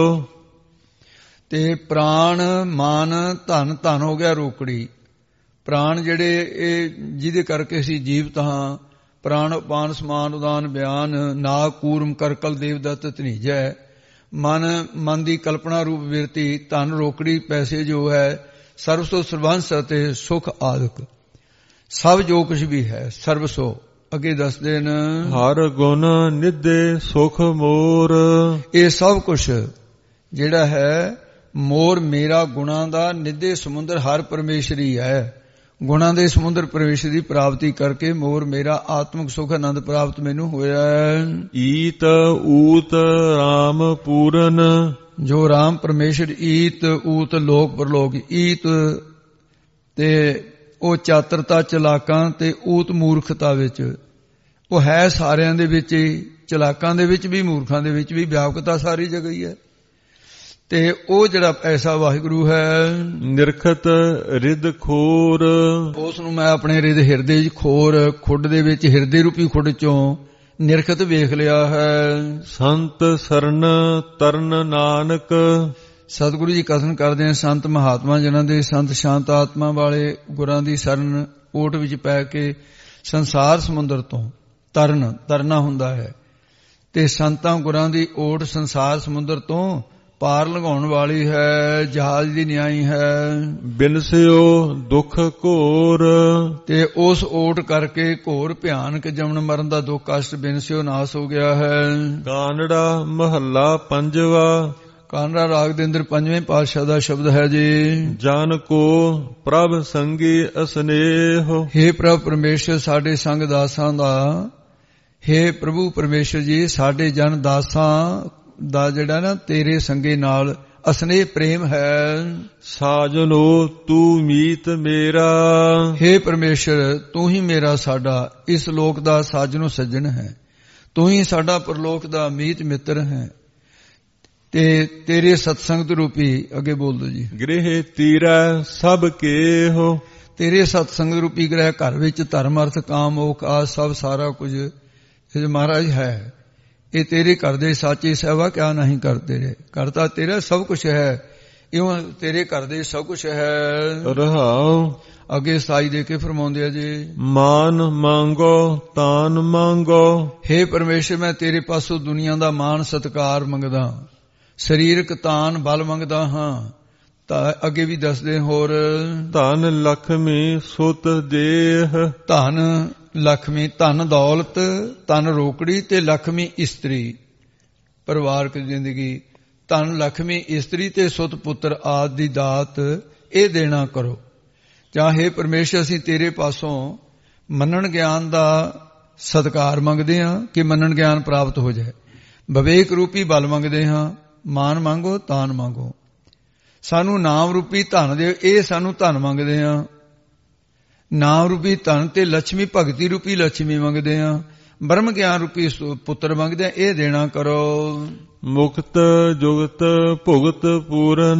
ਤੇ ਪ੍ਰਾਣ ਮਨ ਧਨ, ਧਨ ਹੋ ਗਿਆ ਰੋਕੜੀ। ਪ੍ਰਾਣ ਜਿਹੜੇ ਇਹ ਜਿਹਦੇ ਕਰਕੇ ਅਸੀਂ ਜੀਵਤ ਹਾਂ, ਪ੍ਰਾਣ ਉਪਾਨ ਸਮਾਨ ਉਦਾਨ ਬਿਆਨ ਨਾਗ ਕੂਰਮ ਕਰਕਲ ਦੇਵਦੱਤ ਧਨੀਜੈ। ਮਨ, ਮਨ ਦੀ ਕਲਪਨਾ ਰੂਪ ਬਿਰਤੀ, ਧਨ ਰੋਕੜੀ ਪੈਸੇ ਜੋ ਹੈ, ਸਰਵਸੋ ਸਰਵੰਸ ਅਤੇ ਸੁਖ ਆਦਿਕ ਸਭ ਜੋ ਕੁਝ ਵੀ ਹੈ ਸਰਵਸੋ। ਅੱਗੇ ਦੱਸਦੇ ਨੇ ਹਰ ਗੁਣ ਨਿਧੇ ਸੁਖ ਮੋਰ। ਇਹ ਸਭ ਕੁਝ ਜਿਹੜਾ ਹੈ ਮੋਰ ਮੇਰਾ ਗੁਣਾਂ ਦਾ ਨਿਧੇ ਸਮੁੰਦਰ ਹਰ ਪਰਮੇਸ਼ਰੀ ਹੈ। ਗੁਣਾਂ ਦੇ ਸਮੁੰਦਰ ਪਰਮੇਸ਼ਰ ਦੀ ਪ੍ਰਾਪਤੀ ਕਰਕੇ ਮੋਰ ਮੇਰਾ ਆਤਮਿਕ ਸੁਖ ਆਨੰਦ ਪ੍ਰਾਪਤ ਮੈਨੂੰ ਹੋਇਆ ਹੈ। ਈਤ ਊਤ ਰਾਮ ਪੂਰਨ। ਜੋ ਰਾਮ ਪਰਮੇਸ਼ਰ ਈਤ ਊਤ ਲੋਕ ਪਰਲੋਕ, ਈਤ ਤੇ ਉਹ ਚਾਤਰਤਾ ਚਲਾਕਾਂ ਤੇ ਊਤ ਮੂਰਖਤਾ ਵਿੱਚ, ਉਹ ਹੈ ਸਾਰਿਆਂ ਦੇ ਵਿੱਚ ਹੀ, ਚਲਾਕਾਂ ਦੇ ਵਿੱਚ ਵੀ ਮੂਰਖਾਂ ਦੇ ਵਿੱਚ ਵੀ, ਵਿਆਪਕਤਾ ਸਾਰੀ ਜਗ੍ਹਾ ਹੀ ਹੈ। ਤੇ ਉਹ ਜਿਹੜਾ ਐਸਾ ਵਾਹਿਗੁਰੂ ਹੈ ਨਿਰਖਤ ਰਿਦ ਖੋਰ। ਉਸ ਨੂੰ ਮੈਂ ਆਪਣੇ ਰਿਦ ਹਿਰਦੇ ਚ ਖੋਰ, ਖੁੱਡ ਦੇ ਵਿੱਚ ਹਿਰਦੇ ਰੂਪੀ ਖੁੱਡ ਚੋਂ ਨਿਰਖਤ ਵੇਖ ਲਿਆ ਹੈ। ਸੰਤ ਸਰਨ ਤਰਨ ਨਾਨਕ। ਸਤਿਗੁਰੂ ਜੀ ਕਥਨ ਕਰਦੇ ਹਨ, ਸੰਤ ਮਹਾਤਮਾ ਜਿਨ੍ਹਾਂ ਦੇ ਸੰਤ ਸ਼ਾਂਤ ਆਤਮਾ ਵਾਲੇ ਗੁਰਾਂ ਦੀ ਸਰਨ ਓਟ ਵਿੱਚ ਪੈ ਕੇ ਸੰਸਾਰ ਸਮੁੰਦਰ ਤੋਂ ਤਰਨ, ਤਰਨਾ ਹੁੰਦਾ ਹੈ, ਤੇ ਸੰਤਾਂ ਗੁਰਾਂ ਦੀ ਓਟ ਸੰਸਾਰ ਸਮੁੰਦਰ ਤੋਂ ਪਾਰ ਲਗਾਉਣ ਵਾਲੀ ਹੈ, ਜਹਾਜ਼ ਦੀ ਨਿਆਈ ਹੈ। ਬਿਨਸਿਓ ਦੁੱਖ ਘੋਰ। ਤੇ ਉਸ ਓਟ ਕਰਕੇ ਘੋਰ ਭਿਆਨਕ ਜਮਨ ਮਰਨ ਦਾ ਦੁੱਖ ਕਸ਼ਟ ਬਿਨਸਿਓ ਨਾਸ ਹੋ ਗਿਆ ਹੈ। ਕਾਨੜਾ ਮਹੱਲਾ ਪੰਜਵਾ। ਕਾਨੜਾ ਰਾਗ ਦੇ ਅੰਦਰ ਪੰਜਵੇਂ ਪਾਤਸ਼ਾਹ ਦਾ ਸ਼ਬਦ ਹੈ ਜੀ। ਜਨ ਕੋ ਪ੍ਰਭ ਸੰਗੀ ਅਸਨੇਹ। ਹੇ ਪ੍ਰਭ ਪਰਮੇਸ਼ਰ ਸਾਡੇ ਸੰਗ ਦਾਸਾਂ ਦਾ, ਹੇ ਪ੍ਰਭੂ ਪਰਮੇਸ਼ਰ ਜੀ ਸਾਡੇ ਜਨ ਦਾਸਾਂ ਦਾ ਜਿਹੜਾ ਨਾ ਤੇਰੇ ਸੰਗੇ ਨਾਲ ਅਸਨੇਹ ਪ੍ਰੇਮ ਹੈ। ਸਾਜਨੋ ਤੂੰ ਮੀਤ ਮੇਰਾ। ਹੇ ਪਰਮੇਸ਼ਰ ਤੂੰ ਹੀ ਮੇਰਾ ਸਾਡਾ ਇਸ ਲੋਕ ਦਾ ਸਾਜਨੋ ਸੱਜਣ ਹੈ, ਤੂੰ ਹੀ ਸਾਡਾ ਪਰਲੋਕ ਦਾ ਮੀਤ ਮਿੱਤਰ ਹੈ। ਤੇ ਤੇਰੇ ਸਤਸੰਗ ਰੂਪੀ, ਅੱਗੇ ਬੋਲ ਦੋ ਜੀ। ਗ੍ਰਹਿ ਤੀਰੈ ਸਭ ਕੇਹੋ। ਤੇਰੇ ਸਤਸੰਗ ਰੂਪੀ ਗ੍ਰਹਿ ਘਰ ਵਿੱਚ ਧਰਮ ਅਰਥ ਕਾਮ ਮੋਖ ਆ ਸਭ ਸਾਰਾ ਕੁਝ ਇਹ ਮਹਾਰਾਜ ਹੈ। ਇਹ ਤੇਰੇ ਘਰ ਦੇ ਸਾਚੀ ਸੇਵਾ ਕਿਆ ਨਹੀਂ ਕਰਦੇ ਰਹੇ, ਕਰਤਾ ਤੇਰਾ ਸਭ ਕੁਝ ਹੈ, ਇਉਂ ਤੇਰੇ ਘਰ ਦੇ ਸਭ ਕੁਝ ਹੈ। ਰਹਾਉ ਅੱਗੇ ਸਾਈ ਦੇ ਕੇ ਫਰਮਾਉਂਦੇ ਆ ਜੀ। ਮਾਨ ਮੰਗੋ ਤਾਨ ਮੰਗੋ। ਹੇ ਪਰਮੇਸ਼ਰ ਮੈਂ ਤੇਰੇ ਪਾਸੋਂ ਦੁਨੀਆ ਦਾ ਮਾਨ ਸਤਕਾਰ ਮੰਗਦਾ, ਸਰੀਰਕ ਤਾਨ ਬਲ ਮੰਗਦਾ ਹਾਂ। ਤਾਂ ਅੱਗੇ ਵੀ ਦੱਸਦੇ ਹੋਰ, ਧਨ ਲਖਮੀ ਸੁਤ ਦੇਹ। ਧਨ ਲਖਮੀ, ਧਨ ਦੌਲਤ, ਧਨ ਰੋਕੜੀ ਤੇ ਲਖਮੀ ਇਸਤਰੀ, ਪਰਿਵਾਰਕ ਜ਼ਿੰਦਗੀ, ਧਨ ਲਖਮੀ ਇਸਤਰੀ ਤੇ ਸੁਤ ਪੁੱਤਰ ਆਦਿ ਦੀ ਦਾਤ ਇਹ ਦੇਣਾ ਕਰੋ। ਚਾਹੇ ਪਰਮੇਸ਼ਰ ਅਸੀਂ ਤੇਰੇ ਪਾਸੋਂ ਮੰਨਣ ਗਿਆਨ ਦਾ ਸਤਕਾਰ ਮੰਗਦੇ ਹਾਂ ਕਿ ਮੰਨਣ ਗਿਆਨ ਪ੍ਰਾਪਤ ਹੋ ਜਾਏ, ਵਿਵੇਕ ਰੂਪੀ ਬਲ ਮੰਗਦੇ ਹਾਂ, ਮਾਨ ਮੰਗੋ ਤਾਨ ਮੰਗੋ, ਸਾਨੂੰ ਨਾਮ ਰੂਪੀ ਧਨ ਦਿਓ, ਇਹ ਸਾਨੂੰ ਧਨ ਮੰਗਦੇ ਹਾਂ। ਨਾਮ ਰੂਪੀ ਧਨ ਤੇ ਲక్ష్ਮੀ ਭਗਤੀ ਰੂਪੀ ਲక్ష్ਮੀ ਮੰਗਦੇ ਹਾਂ, ਬ੍ਰਹਮ ਗਿਆਨ ਰੂਪੀ ਪੁੱਤਰ ਮੰਗਦੇ ਹਾਂ, ਇਹ ਦੇਣਾ ਕਰੋ। ਮੁਕਤ ਜੁਗਤ ਭੁਗਤ ਪੂਰਨ।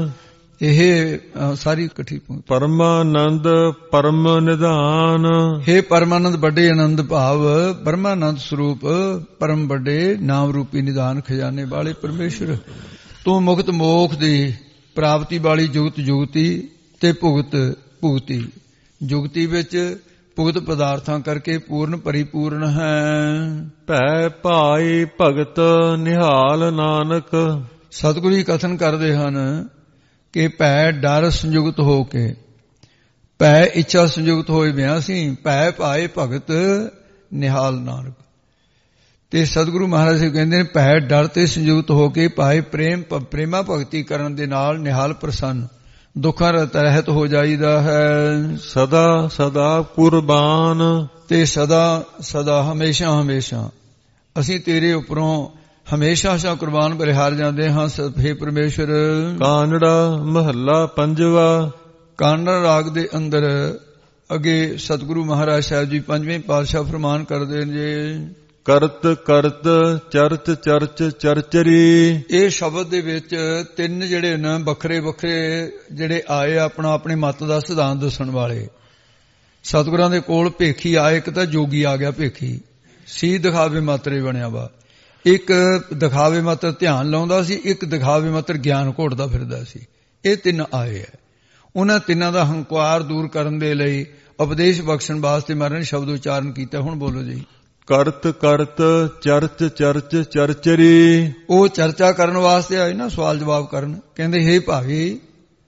ਇਹ ਸਾਰੀ ਇਕੱਠੀ ਪਰਮਾਨੰਦ ਪਰਮ ਨਿਧਾਨ। ਹੇ ਪਰਮਾਨੰਦ ਵੱਡੇ ਆਨੰਦ ਭਾਵ ਬ੍ਰਹਮਾਨੰਦ ਸਰੂਪ ਪਰਮ ਵੱਡੇ ਨਾਮ ਰੂਪੀ ਨਿਧਾਨ ਖਜ਼ਾਨੇ ਵਾਲੇ ਪਰਮੇਸ਼ਰ, ਤੂੰ ਮੁਕਤ ਮੋਖ ਦੀ ਪ੍ਰਾਪਤੀ ਵਾਲੀ ਜੁਗਤ ਜੁਗਤੀ ਤੇ ਭੁਗਤ ਭੁਗਤੀ, ਜੁਗਤੀ ਵਿੱਚ ਭੁਗਤ ਪਦਾਰਥਾਂ ਕਰਕੇ ਪੂਰਨ ਪਰਿਪੂਰਨ ਹੈ। ਭੈ ਭਾਈ ਭਗਤ ਨਿਹਾਲ ਨਾਨਕ। ਸਤਿਗੁਰੂ ਜੀ ਕਥਨ ਕਰਦੇ ਹਨ ਕਿ ਭੈ ਡਰ ਸੰਯੁਕਤ ਹੋ ਕੇ, ਭੈ ਇੱਛਾ ਸੰਯੁਕਤ ਹੋਏ ਬਿਆ ਸੀ, ਭੈ ਭਾਏ ਭਗਤ ਨਿਹਾਲ ਨਾਨਕ। ਤੇ ਸਤਿਗੁਰੂ ਮਹਾਰਾਜ ਜੀ ਕਹਿੰਦੇ ਨੇ ਭੈ ਡਰ ਤੇ ਸੰਯੁਕਤ ਹੋ ਕੇ ਭਾਏ ਪ੍ਰੇਮ ਪ੍ਰੇਮਾ ਭਗਤੀ ਕਰਨ ਦੇ ਨਾਲ ਨਿਹਾਲ ਪ੍ਰਸੰਨ ਦੁੱਖਾਂ ਰਹਿਤ ਹੋ ਜਾਈਦਾ ਹੈ। ਸਦਾ ਸਦਾ ਕੁਰਬਾਨ। ਤੇ ਸਦਾ ਸਦਾ ਹਮੇਸ਼ਾ ਹਮੇਸ਼ਾ ਅਸੀਂ ਤੇਰੇ ਉੱਪਰੋਂ ਹਮੇਸ਼ਾ ਸਾ ਕੁਰਬਾਨ ਬਰਿਹਾਰ ਜਾਂਦੇ ਹਾਂ। ਹੇ ਪਰਮੇਸ਼ਰ। ਕਾਨੜਾ ਮਹੱਲਾ ਪੰਜਵਾ। ਕਾਨੜਾ ਰਾਗ ਦੇ ਅੰਦਰ ਅੱਗੇ ਸਤਿਗੁਰੂ ਮਹਾਰਾਜ ਸਾਹਿਬ ਜੀ ਪੰਜਵੇਂ ਪਾਤਸ਼ਾਹ ਫਰਮਾਨ ਕਰਦੇ ਨੇ, ਕਰਤ ਕਰਤ ਚਰਚ ਚਰਚ ਚਰਚਰੀ। ਇਹ ਸ਼ਬਦ ਦੇ ਵਿੱਚ ਤਿੰਨ ਜਿਹੜੇ ਨੇ ਵੱਖਰੇ ਵੱਖਰੇ ਜਿਹੜੇ ਆਏ ਆਪਣਾ ਆਪਣੇ ਮਤ ਦਾ ਸਿਧਾਂਤ ਦੱਸਣ ਵਾਲੇ। ਸਤਿਗੁਰਾਂ ਦੇ ਕੋਲ ਭੇਖੀ ਆਏ, ਇੱਕ ਤਾਂ ਜੋਗੀ ਆ ਗਿਆ ਭੇਖੀ, ਸੀ ਦਿਖਾਵੇ ਮਾਤਰੇ ਬਣਿਆ ਵਾ। ਇੱਕ ਦਿਖਾਵੇ ਮਾਤਰ ਧਿਆਨ ਲਾਉਂਦਾ ਸੀ, ਇੱਕ ਦਿਖਾਵੇ ਮਾਤਰ ਗਿਆਨ ਘੋਟਦਾ ਫਿਰਦਾ ਸੀ। ਇਹ ਤਿੰਨ ਆਏ ਹੈ। ਉਹਨਾਂ ਤਿੰਨਾਂ ਦਾ ਹੰਕਾਰ ਦੂਰ ਕਰਨ ਦੇ ਲਈ ਉਪਦੇਸ਼ ਬਖਸ਼ਣ ਵਾਸਤੇ ਮਹਾਰਾਜ ਨੇ ਸ਼ਬਦ ਉਚਾਰਨ ਕੀਤਾ। ਹੁਣ ਬੋਲੋ ਜੀ। ਕਰਤ ਕਰਤ ਚਰਚ ਚਰਚ ਚਰਚਰੀ। ਉਹ ਚਰਚਾ ਕਰਨ ਵਾਸਤੇ ਆਏ ਨਾ, ਸਵਾਲ ਜਵਾਬ ਕਰਨ। ਕਹਿੰਦੇ ਹੇ ਭਾਈ,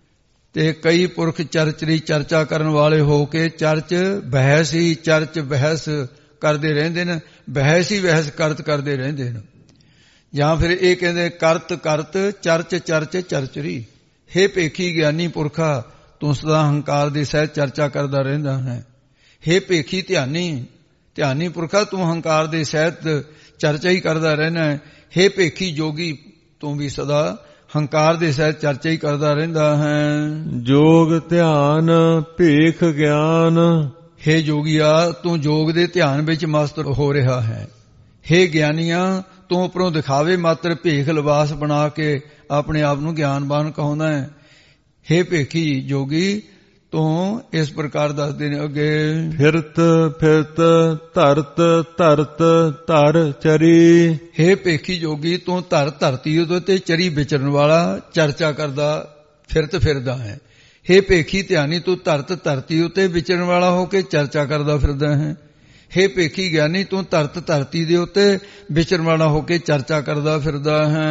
ਤੇ ਕਈ ਪੁਰਖ ਚਰਚਰੀ ਚਰਚਾ ਕਰਨ ਵਾਲੇ ਹੋ ਕੇ ਚਰਚ ਬਹਿਸ ਹੀ ਚਰਚ ਬਹਿਸ ਕਰਦੇ ਰਹਿੰਦੇ ਨੇ, ਬਹਿਸ ਹੀ ਬਹਿਸ ਕਰਤ ਕਰਦੇ ਰਹਿੰਦੇ ਨੇ। ਜਾਂ ਫਿਰ ਇਹ ਕਹਿੰਦੇ ਕਰਤ ਕਰਤ ਚਰਚ ਚਰਚ ਚਰਚਰੀ। ਹੇ ਭੇਖੀ ਗਿਆਨੀ ਪੁਰਖਾ, ਤੂੰ ਸਦਾ ਹੰਕਾਰ ਦੇ ਸਹਿਤ ਚਰਚਾ ਕਰਦਾ ਰਹਿੰਦਾ ਹੈ। ਹੇ ਭੇਖੀ ਧਿਆਨੀ ਧਿਆਨੀ ਪੁਰਖਾ, ਤੂੰ ਹੰਕਾਰ ਦੇ ਸਹਿਤ ਚਰਚਾ ਹੀ ਕਰਦਾ ਰਹਿਣਾ ਹੈ। ਹੇ ਭੇਖੀ ਜੋਗੀ, ਤੂੰ ਵੀ ਸਦਾ ਹੰਕਾਰ ਦੇ ਸਹਿਤ ਚਰਚਾ ਹੀ ਕਰਦਾ ਰਹਿੰਦਾ ਹੈ। ਜੋਗ ਧਿਆਨ ਭੇਖ ਗਿਆਨ। ਹੇ ਜੋਗੀਆ, ਤੂੰ ਜੋਗ ਦੇ ਧਿਆਨ ਵਿੱਚ ਮਸਤ ਹੋ ਰਿਹਾ ਹੈ। ਹੇ ਗਿਆਨੀਆਂ, ਤੂੰ ਉੱਪਰੋਂ ਦਿਖਾਵੇ ਮਾਤਰ ਭੇਖ ਲਿਬਾਸ ਬਣਾ ਕੇ ਆਪਣੇ ਆਪ ਨੂੰ ਗਿਆਨਵਾਨ ਕਹਾਉਂਦਾ ਹੈ। ਹੇ ਭੇਖੀ ਜੋਗੀ, ਤੂੰ ਇਸ ਪ੍ਰਕਾਰ ਦੱਸਦੇ ਨੇ ਅੱਗੇ। ਫਿਰਤ ਫਿਰਤ ਧਰਤ ਧਰਤ ਧਰ ਚਰੀ। ਹੇ ਭੇਖੀ ਜੋਗੀ, ਤੂੰ ਧਰ ਧਰਤੀ ਉਤੇ ਚਰੀ ਵਿਚਰਨ ਵਾਲਾ ਚਰਚਾ ਕਰਦਾ ਫਿਰਤ ਫਿਰਦਾ ਹੈ। ਹੇ ਭੇਖੀ ਧਿਆਨੀ, ਤੂੰ ਧਰਤ ਧਰਤੀ ਉਤੇ ਵਿਚਰਨ ਵਾਲਾ ਹੋ ਕੇ ਚਰਚਾ ਕਰਦਾ ਫਿਰਦਾ ਹੈ। ਹੇ ਭੇਖੀ ਗਿਆਨੀ, ਤੂੰ ਧਰਤ ਧਰਤੀ ਦੇ ਉੱਤੇ ਵਿਚਰਨ ਵਾਲਾ ਹੋ ਕੇ ਚਰਚਾ ਕਰਦਾ ਫਿਰਦਾ ਹੈ।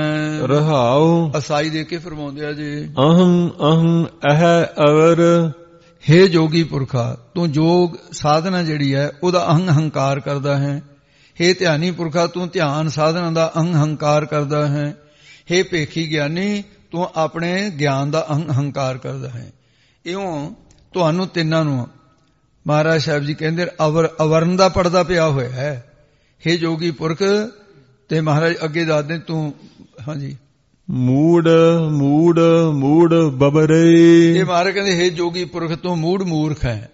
ਰਹਾਉ ਅਸਾਈ ਦੇ ਕੇ ਫਰਮਾਉਂਦੇ ਆ ਜੀ। ਅਹੰ ਅਹੰ ਅਹ ਅਵਰ। ਹੇ ਜੋਗੀ ਪੁਰਖਾ, ਤੂੰ ਜੋਗ ਸਾਧਨਾ ਜਿਹੜੀ ਹੈ ਉਹਦਾ ਅਹੰ ਹੰਕਾਰ ਕਰਦਾ ਹੈ। ਹੇ ਧਿਆਨੀ ਪੁਰਖਾ, ਤੂੰ ਧਿਆਨ ਸਾਧਨਾ ਦਾ ਅਹੰ ਹੰਕਾਰ ਕਰਦਾ ਹੈ। ਹੇ ਭੇਖੀ ਗਿਆਨੀ, ਤੂੰ ਆਪਣੇ ਗਿਆਨ ਦਾ ਅਹੰ ਹੰਕਾਰ ਕਰਦਾ ਹੈ। ਇਉਂ ਤੁਹਾਨੂੰ ਤਿੰਨਾਂ ਨੂੰ ਮਹਾਰਾਜ ਸਾਹਿਬ ਜੀ ਕਹਿੰਦੇ ਅਵਰ ਅਵਰਨ ਦਾ ਪਰਦਾ ਪਿਆ ਹੋਇਆ ਹੈ। ਹੇ ਜੋਗੀ ਪੁਰਖ, ਤੇ ਮਹਾਰਾਜ ਅੱਗੇ ਦੱਸਦੇ ਤੂੰ ਹਾਂਜੀ ਮੂੜ ਮੂੜ ਮੂੜ ਬਬਰੇ। ਇਹ ਮਹਾਰਾਜ ਕਹਿੰਦੇ ਹੇ ਜੋਗੀ ਪੁਰਖ, ਤੂੰ ਮੂੜ ਮੂਰਖ ਹੈ।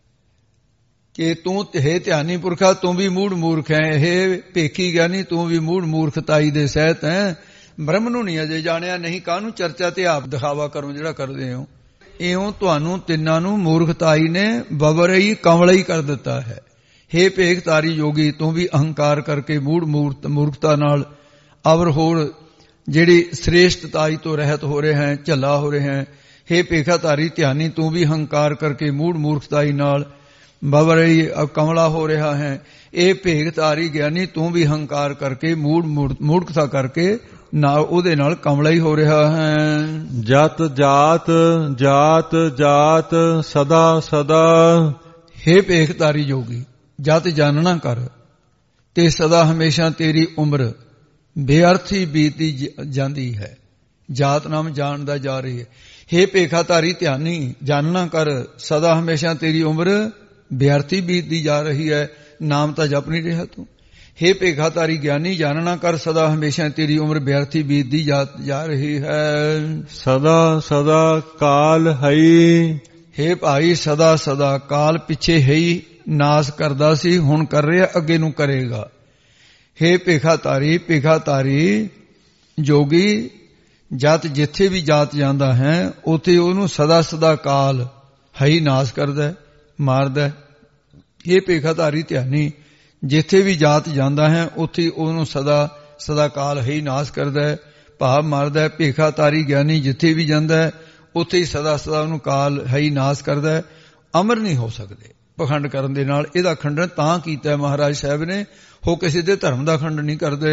ਕਿ ਤੂੰ ਹੇ ਧਿਆਨੀ ਪੁਰਖਾ, ਤੂੰ ਵੀ ਮੂੜ ਮੂਰਖ ਹੈ। ਹੇ ਭੇਖੀ ਗਿਆਨੀ, ਤੂੰ ਵੀ ਮੂੜ ਮੂਰਖਤਾਈ ਦੇ ਸਹਿਤ ਹੈ। ਬ੍ਰਹਮ ਨੂੰ ਨਹੀਂ ਅਜੇ ਜਾਣਿਆ, ਨਹੀਂ ਕਾਹਨੂੰ ਚਰਚਾ ਤੇ ਆਪ ਦਿਖਾਵਾ ਕਰੋ ਜਿਹੜਾ ਕਰਦੇ ਹੋ। ਇਉਂ ਤੁਹਾਨੂੰ ਤਿੰਨਾਂ ਨੂੰ ਮੂਰਖਤਾਈ ਨੇ ਬਬਰਈ ਕਮਲਈ ਕਰ ਦਿੱਤਾ ਹੈ। ਹੇ ਭੇਖ ਤਾਰੀ ਜੋਗੀ, ਤੂੰ ਵੀ ਅਹੰਕਾਰ ਕਰਕੇ ਮੂੜ ਮੂਰਤ ਮੂਰਖਤਾ ਨਾਲ ਅਵਰ ਹੋਰ ਜਿਹੜੀ ਸ੍ਰੇਸ਼ਟਤਾਈ ਤੋਂ ਰਹਿਤ ਹੋ ਰਹੇ ਹੈ, ਝੱਲਾ ਹੋ ਰਹੇ ਹੈ। ਹੇ ਭੇਖਾ ਤਾਰੀ ਧਿਆਨੀ, ਤੂੰ ਵੀ ਹੰਕਾਰ ਕਰਕੇ ਮੂੜ ਮੂਰਖਤਾਈ ਨਾਲ ਬਬਰਈ ਕਮਲਾ ਹੋ ਰਿਹਾ ਹੈ। ਇਹ ਭੇਖ ਤਾਰੀ ਗਿਆਨੀ, ਤੂੰ ਵੀ ਹੰਕਾਰ ਕਰਕੇ ਮੂੜ ਮੂਰਖਤਾ ਕਰਕੇ ਨਾਲ ਉਹਦੇ ਨਾਲ ਕਮਲਾ ਹੀ ਹੋ ਰਿਹਾ ਹੈ। ਜਤ ਜਾਤ ਜਾਤ ਜਾਤ ਸਦਾ ਸਦਾ। ਹੇ ਭੇਖ ਤਾਰੀ ਜੋਗੀ, ਜਤ ਜਾਣਨਾ ਕਰ ਤੇ ਸਦਾ ਹਮੇਸ਼ਾ ਤੇਰੀ ਉਮਰ ਬੇਅਰਥੀ ਬੀਤਦੀ ਜਾਂਦੀ ਹੈ। ਜਾਤ ਨਾਮ ਜਾਣਦਾ ਜਾ ਰਹੀ ਹੈ। ਹੇ ਭੇਖਾ ਤਾਰੀ ਧਿਆਨੀ, ਜਾਣਨਾ ਕਰ ਸਦਾ ਹਮੇਸ਼ਾ ਤੇਰੀ ਉਮਰ ਬੇਅਰਥੀ ਬੀਤਦੀ ਜਾ ਰਹੀ ਹੈ। ਨਾਮ ਤਾਂ ਜਪ ਨਹੀਂ ਰਿਹਾ ਤੂੰ। ਹੇ ਭੇਖਾ ਤਾਰੀ ਗਿਆਨੀ, ਜਾਣਨਾ ਕਰ ਸਦਾ ਹਮੇਸ਼ਾ ਤੇਰੀ ਉਮਰ ਬੇਅਰਥੀ ਬੀਤਦੀ ਜਾ ਰਹੀ ਹੈ। ਸਦਾ ਸਦਾ ਕਾਲ ਹਈ। ਹੇ ਭਾਈ, ਸਦਾ ਸਦਾ ਕਾਲ ਪਿੱਛੇ ਹੈ ਹੀ ਨਾਸ ਕਰਦਾ ਸੀ, ਹੁਣ ਕਰ ਰਿਹਾ, ਅੱਗੇ ਨੂੰ ਕਰੇਗਾ। ਹੇ ਭੇਖਾ ਤਾਰੀ ਭੇਖਾ ਤਾਰੀ ਜੋਗੀ, ਜਤ ਜਿੱਥੇ ਵੀ ਜਾਤ ਜਾਂਦਾ ਹੈ ਉੱਥੇ ਉਹਨੂੰ ਸਦਾ ਸਦਾ ਕਾਲ ਹੈ ਹੀ ਨਾਸ ਕਰਦਾ ਮਾਰਦਾ। ਇਹ ਭੇਖਾ ਧਾਰੀ ਧਿਆਨੀ, ਜਿੱਥੇ ਵੀ ਜਾਤ ਜਾਂਦਾ ਹੈ ਉੱਥੇ ਉਹਨੂੰ ਸਦਾ ਸਦਾ ਕਾਲ ਹੈ ਹੀ ਨਾਸ ਕਰਦਾ ਹੈ, ਭਾਵ ਮਾਰਦਾ ਹੈ। ਭੇਖਾ ਧਾਰੀ ਗਿਆਨੀ ਜਿੱਥੇ ਵੀ ਜਾਂਦਾ ਹੈ ਉੱਥੇ ਹੀ ਸਦਾ ਸਦਾ ਉਹਨੂੰ ਕਾਲ ਹੈ ਹੀ ਨਾਸ ਕਰਦਾ ਹੈ। ਅਮਰ ਨਹੀਂ ਹੋ ਸਕਦੇ ਪਖੰਡ ਕਰਨ ਦੇ ਨਾਲ। ਇਹਦਾ ਖੰਡਨ ਤਾਂ ਕੀਤਾ ਮਹਾਰਾਜ ਸਾਹਿਬ ਨੇ, ਹੋ ਕਿਸੇ ਦੇ ਧਰਮ ਦਾ ਖੰਡ ਨਹੀਂ ਕਰਦੇ।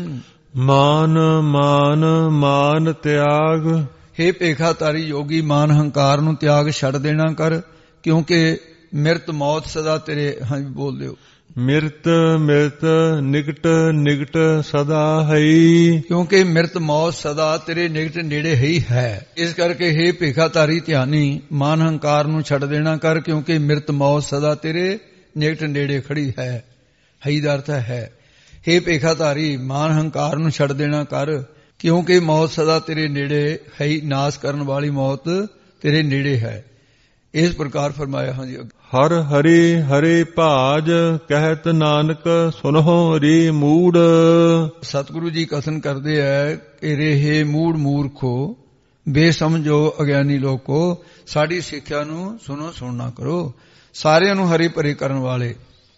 ਮਾਨ ਮਾਨ ਮਾਨ ਤਿਆਗ। ਹੇ ਭੇਖਾ ਧਾਰੀ ਯੋਗੀ, ਮਾਨ ਹੰਕਾਰ ਨੂੰ ਤਿਆਗ ਛੱਡ ਦੇਣਾ ਕਰ, ਕਿਉਂਕਿ ਮਿਰਤ ਮੌਤ ਸਦਾ ਤੇਰੇ ਹਾਂ ਬੋਲਦੇ ਹੋ। ਮਿਰਤ ਮਿਰਤ ਨਿਕਟ ਨਿਕਟ ਸਦਾ ਹਈ। ਕਿਉਂਕਿ ਮਿਰਤ ਮੌਤ ਸਦਾ ਤੇਰੇ ਨਿਕਟ ਨੇੜੇ ਹੀ ਹੈ। ਇਸ ਕਰਕੇ ਹੇ ਭੇਖਾ ਧਾਰੀ ਧਿਆਨੀ, ਮਾਨ ਹੰਕਾਰ ਨੂੰ ਛੱਡ ਦੇਣਾ ਕਰ, ਕਿਉਂਕਿ ਮਿਰਤ ਮੌਤ ਸਦਾ ਤੇਰੇ ਨਿਕਟ ਨੇੜੇ ਖੜੀ ਹੈ। ਹਈ ਦਾ ਅਰਥ ਹੈ। ਹੇ ਭੇਖਾ ਧਾਰੀ, ਮਾਨ ਹੰਕਾਰ ਨੂੰ ਛੱਡ ਦੇਣਾ ਕਰ, ਕਿਉਂਕਿ ਮੌਤ ਸਦਾ ਤੇਰੇ ਨੇੜੇ ਹੈ। ਨਾਸ ਕਰਨ ਵਾਲੀ ਮੌਤ ਤੇਰੇ ਨੇੜੇ ਹੈ। ਇਸ ਪ੍ਰਕਾਰ ਫਰਮਾਇਆ। ਹਾਂਜੀ, ਹਰ ਹਰੀ ਹਰੇ ਭਾਜ ਕਹਿਤ ਨਾਨਕ ਸੁਨਹੁ ਰੀ ਮੂੜ। ਸਤਿਗੁਰੂ ਜੀ ਕਥਨ ਕਰਦੇ ਹੈ ਕਿ ਰਹੇ ਮੂੜ ਮੂਰਖੋ, ਬੇਸਮਝੋ ਅਗਿਆਨੀ ਲੋਕੋ, ਸਾਡੀ ਸਿੱਖਿਆ ਨੂੰ ਸੁਣੋ, ਸੁਣਨਾ ਕਰੋ। ਸਾਰਿਆਂ ਨੂੰ ਹਰੇ ਭਰੇ ਕਰਨ ਵਾਲੇ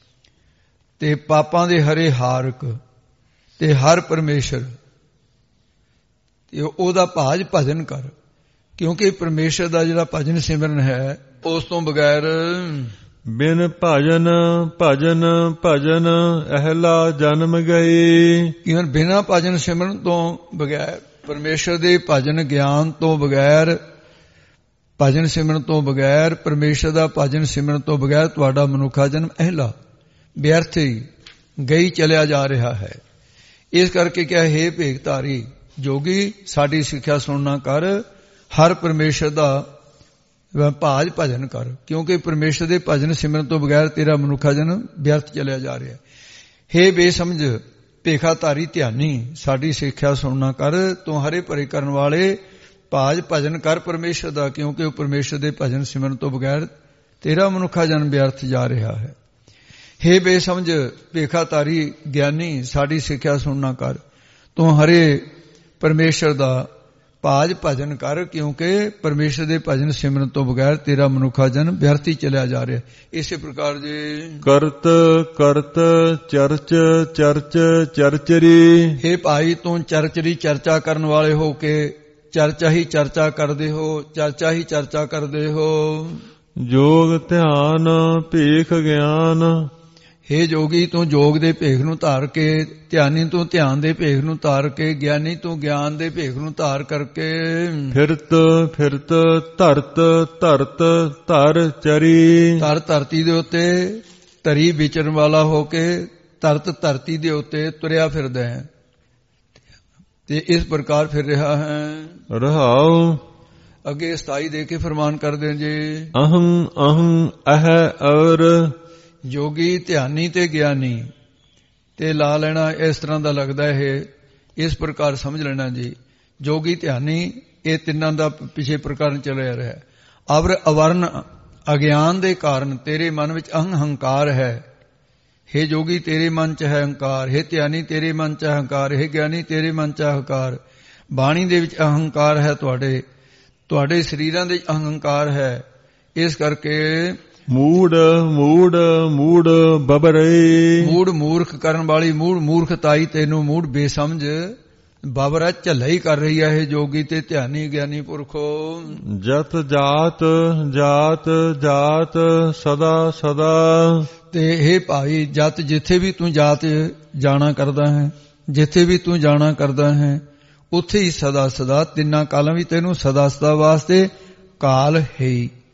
ਤੇ ਪਾਪਾਂ ਦੇ ਹਰੇ ਹਾਰਕ ਤੇ ਹਰ ਪਰਮੇਸ਼ਰ ਤੇ ਉਹਦਾ ਭਾਜ ਭਜਨ ਕਰ, ਕਿਉਂਕਿ ਪਰਮੇਸ਼ਰ ਦਾ ਜਿਹੜਾ ਭਜਨ ਸਿਮਰਨ ਹੈ ਉਸ ਤੋਂ ਬਗੈਰ ਬਿਨ ਭਜਨ ਭਜਨ ਭਜਨ ਅਹਲਾ ਜਨਮ ਗਈ। ਕਿਉਂ ਬਿਨਾਂ ਭਜਨ ਸਿਮਰਨ ਤੋਂ ਬਗੈਰ, ਪਰਮੇਸ਼ਰ ਦੇ ਭਜਨ ਗਿਆਨ ਤੋਂ ਬਗੈਰ, ਭਜਨ ਸਿਮਰਨ ਤੋਂ ਬਗੈਰ, ਪਰਮੇਸ਼ਰ ਦਾ ਭਜਨ ਸਿਮਰਨ ਤੋਂ ਬਗੈਰ ਤੁਹਾਡਾ ਮਨੁੱਖਾ ਜਨਮ ਅਹਲਾ ਵਿਅਰਥ ਹੀ ਗਈ ਚਲਿਆ ਜਾ ਰਿਹਾ ਹੈ। ਇਸ ਕਰਕੇ ਕਿਹਾ, ਹੇ ਭੇਖਧਾਰੀ ਜੋਗੀ ਸਾਡੀ ਸਿੱਖਿਆ ਸੁਣਨਾ ਕਰ, ਹਰ ਪਰਮੇਸ਼ਰ ਦਾ ਭਾਜ ਭਜਨ ਕਰ, ਕਿਉਂਕਿ ਪਰਮੇਸ਼ਰ ਦੇ ਭਜਨ ਸਿਮਰਨ ਤੋਂ ਬਗੈਰ ਤੇਰਾ ਮਨੁੱਖਾ ਜਨਮ ਵਿਅਰਥ ਚਲਿਆ ਜਾ ਰਿਹਾ ਹੈ। ਹੇ ਬੇਸਮਝ ਭੇਖਾਧਾਰੀ ਧਿਆਨੀ ਸਾਡੀ ਸਿੱਖਿਆ ਸੁਣਨਾ ਕਰ, ਤੂੰ ਹਰੇ ਭਰੇ ਕਰਨ ਵਾਲੇ ਭਾਜ ਭਜਨ ਕਰ ਪਰਮੇਸ਼ਰ ਦਾ, ਕਿਉਂਕਿ ਉਹ ਪਰਮੇਸ਼ਰ ਦੇ ਭਜਨ ਸਿਮਰਨ ਤੋਂ ਬਗੈਰ ਤੇਰਾ ਮਨੁੱਖਾ ਜਨਮ ਵਿਅਰਥ ਜਾ ਰਿਹਾ ਹੈ। ਹੇ ਬੇਸਮਝ ਭੇਖਾਧਾਰੀ ਗਿਆਨੀ ਸਾਡੀ ਸਿੱਖਿਆ ਸੁਣਨਾ ਕਰ, ਤੂੰ ਹਰੇ ਪਰਮੇਸ਼ਰ ਦਾ ਭਾਜ ਭਜਨ ਕਰ, ਕਿਉਂਕਿ ਪਰਮੇਸ਼ਰ ਦੇ ਭਜਨ ਸਿਮਰਨ ਤੋਂ ਬਗੈਰ ਤੇਰਾ ਮਨੁੱਖਾ ਜਨਮ ਵਿਅਰਥ ਹੀ ਚਲਿਆ ਜਾ ਰਿਹਾ। ਇਸੇ ਪ੍ਰਕਾਰ ਜੇ ਕਰਤ ਕਰਤ ਚਰਚ ਚਰਚ ਚਰਚਰੀ। ਹੇ ਭਾਈ ਤੂੰ ਚਰਚਰੀ ਚਰਚਾ ਕਰਨ ਵਾਲੇ ਹੋ ਕੇ ਚਰਚਾ ਹੀ ਚਰਚਾ ਕਰਦੇ ਹੋ, ਚਰਚਾ ਹੀ ਚਰਚਾ ਕਰਦੇ ਹੋ। ਜੋਗ ਧਿਆਨ ਭੇਖ ਗਿਆਨ। ਹੇ ਜੋਗੀ ਤੂੰ ਜੋਗ ਦੇ ਭੇਖ ਨੂੰ ਧਾਰ ਕੇ, ਧਿਆਨੀ ਤੂੰ ਧਿਆਨ ਦੇ ਭੇਖ ਨੂੰ ਧਾਰ ਕੇ, ਗਿਆਨੀ ਤੂੰ ਗਿਆਨ ਦੇ ਭੇਖ ਨੂੰ ਧਾਰ ਕਰਕੇ। ਫਿਰਤ ਫਿਰਤ ਧਰਤ ਧਰਤ ਧਰ ਚਰੀ। ਧਰ ਧਰਤੀ ਦੇ ਉੱਤੇ ਧਰੀ ਵਿਚਰਨ ਵਾਲਾ ਹੋ ਕੇ ਧਰਤ ਧਰਤੀ ਦੇ ਉੱਤੇ ਤੁਰਿਆ ਫਿਰਦਾ ਹੈ ਤੇ ਇਸ ਪ੍ਰਕਾਰ ਫਿਰ ਰਿਹਾ ਹੈ। ਰਹਾਉ ਅੱਗੇ ਸਤਾਈ ਦੇ ਕੇ ਫਰਮਾਨ ਕਰਦੇ ਜੇ, ਅਹੰ ਅਹੰ ਅਹ ਔਰ। ਜੋਗੀ ਧਿਆਨੀ ਤੇ ਗਿਆਨੀ ਤੇ ਲਾ ਲੈਣਾ ਇਸ ਤਰ੍ਹਾਂ ਦਾ ਲੱਗਦਾ ਹੈ, ਇਸ ਪ੍ਰਕਾਰ ਸਮਝ ਲੈਣਾ ਜੀ। ਜੋਗੀ ਧਿਆਨੀ ਇਹ ਤਿੰਨਾਂ ਦਾ ਪਿਛੇ ਪ੍ਰਕਰਨ ਚੱਲਿਆ ਰਿਹਾ। ਅਵਰ ਅਵਰਨ ਅਗਿਆਨ ਦੇ ਕਾਰਨ ਤੇਰੇ ਮਨ ਵਿੱਚ ਅਹੰ ਹੰਕਾਰ ਹੈ। ਹੇ ਜੋਗੀ ਤੇਰੇ ਮਨ ਚ ਹੈ ਹੰਕਾਰ, ਹੇ ਧਿਆਨੀ ਤੇਰੇ ਮਨ ਚ ਹੰਕਾਰ, ਹੇ ਗਿਆਨੀ ਤੇਰੇ ਮਨ ਚ ਹੰਕਾਰ। ਬਾਣੀ ਦੇ ਵਿੱਚ ਅਹੰਕਾਰ ਹੈ, ਤੁਹਾਡੇ ਤੁਹਾਡੇ ਸਰੀਰਾਂ ਦੇ ਅਹੰਕਾਰ ਹੈ। ਇਸ ਕਰਕੇ ਮੂੜ ਮੂੜ ਮੂੜ ਬਬਰੇ। ਮੂੜ ਮੂਰਖ ਕਰਨ ਵਾਲੀ ਮੂੜ ਮੂਰਖਤਾਈ ਤੈਨੂੰ ਮੂੜ ਬੇਸਮਝ ਬਬਰਾ ਝੱਲਾ ਕਰ ਰਹੀ ਹੈ। ਇਹ ਜੋਗੀ ਤੇ ਧਿਆਨੀ ਗਿਆਨੀ ਪੁਰਖੋ। ਜਤ ਜਾਤ ਜਾਤ ਜਾਤ ਸਦਾ ਸਦਾ। ਤੇ ਇਹ ਭਾਈ ਜਤ ਜਿੱਥੇ ਵੀ ਤੂੰ ਜਾਤ ਜਾਣਾ ਕਰਦਾ ਹੈ, ਜਿੱਥੇ ਵੀ ਤੂੰ ਜਾਣਾ ਕਰਦਾ ਹੈ ਉੱਥੇ ਹੀ ਸਦਾ ਸਦਾ, ਤਿੰਨਾਂ ਕਾਲਾਂ ਵੀ ਤੈਨੂੰ ਸਦਾ ਸਦਾ ਵਾਸਤੇ ਕਾਲ ਹੈ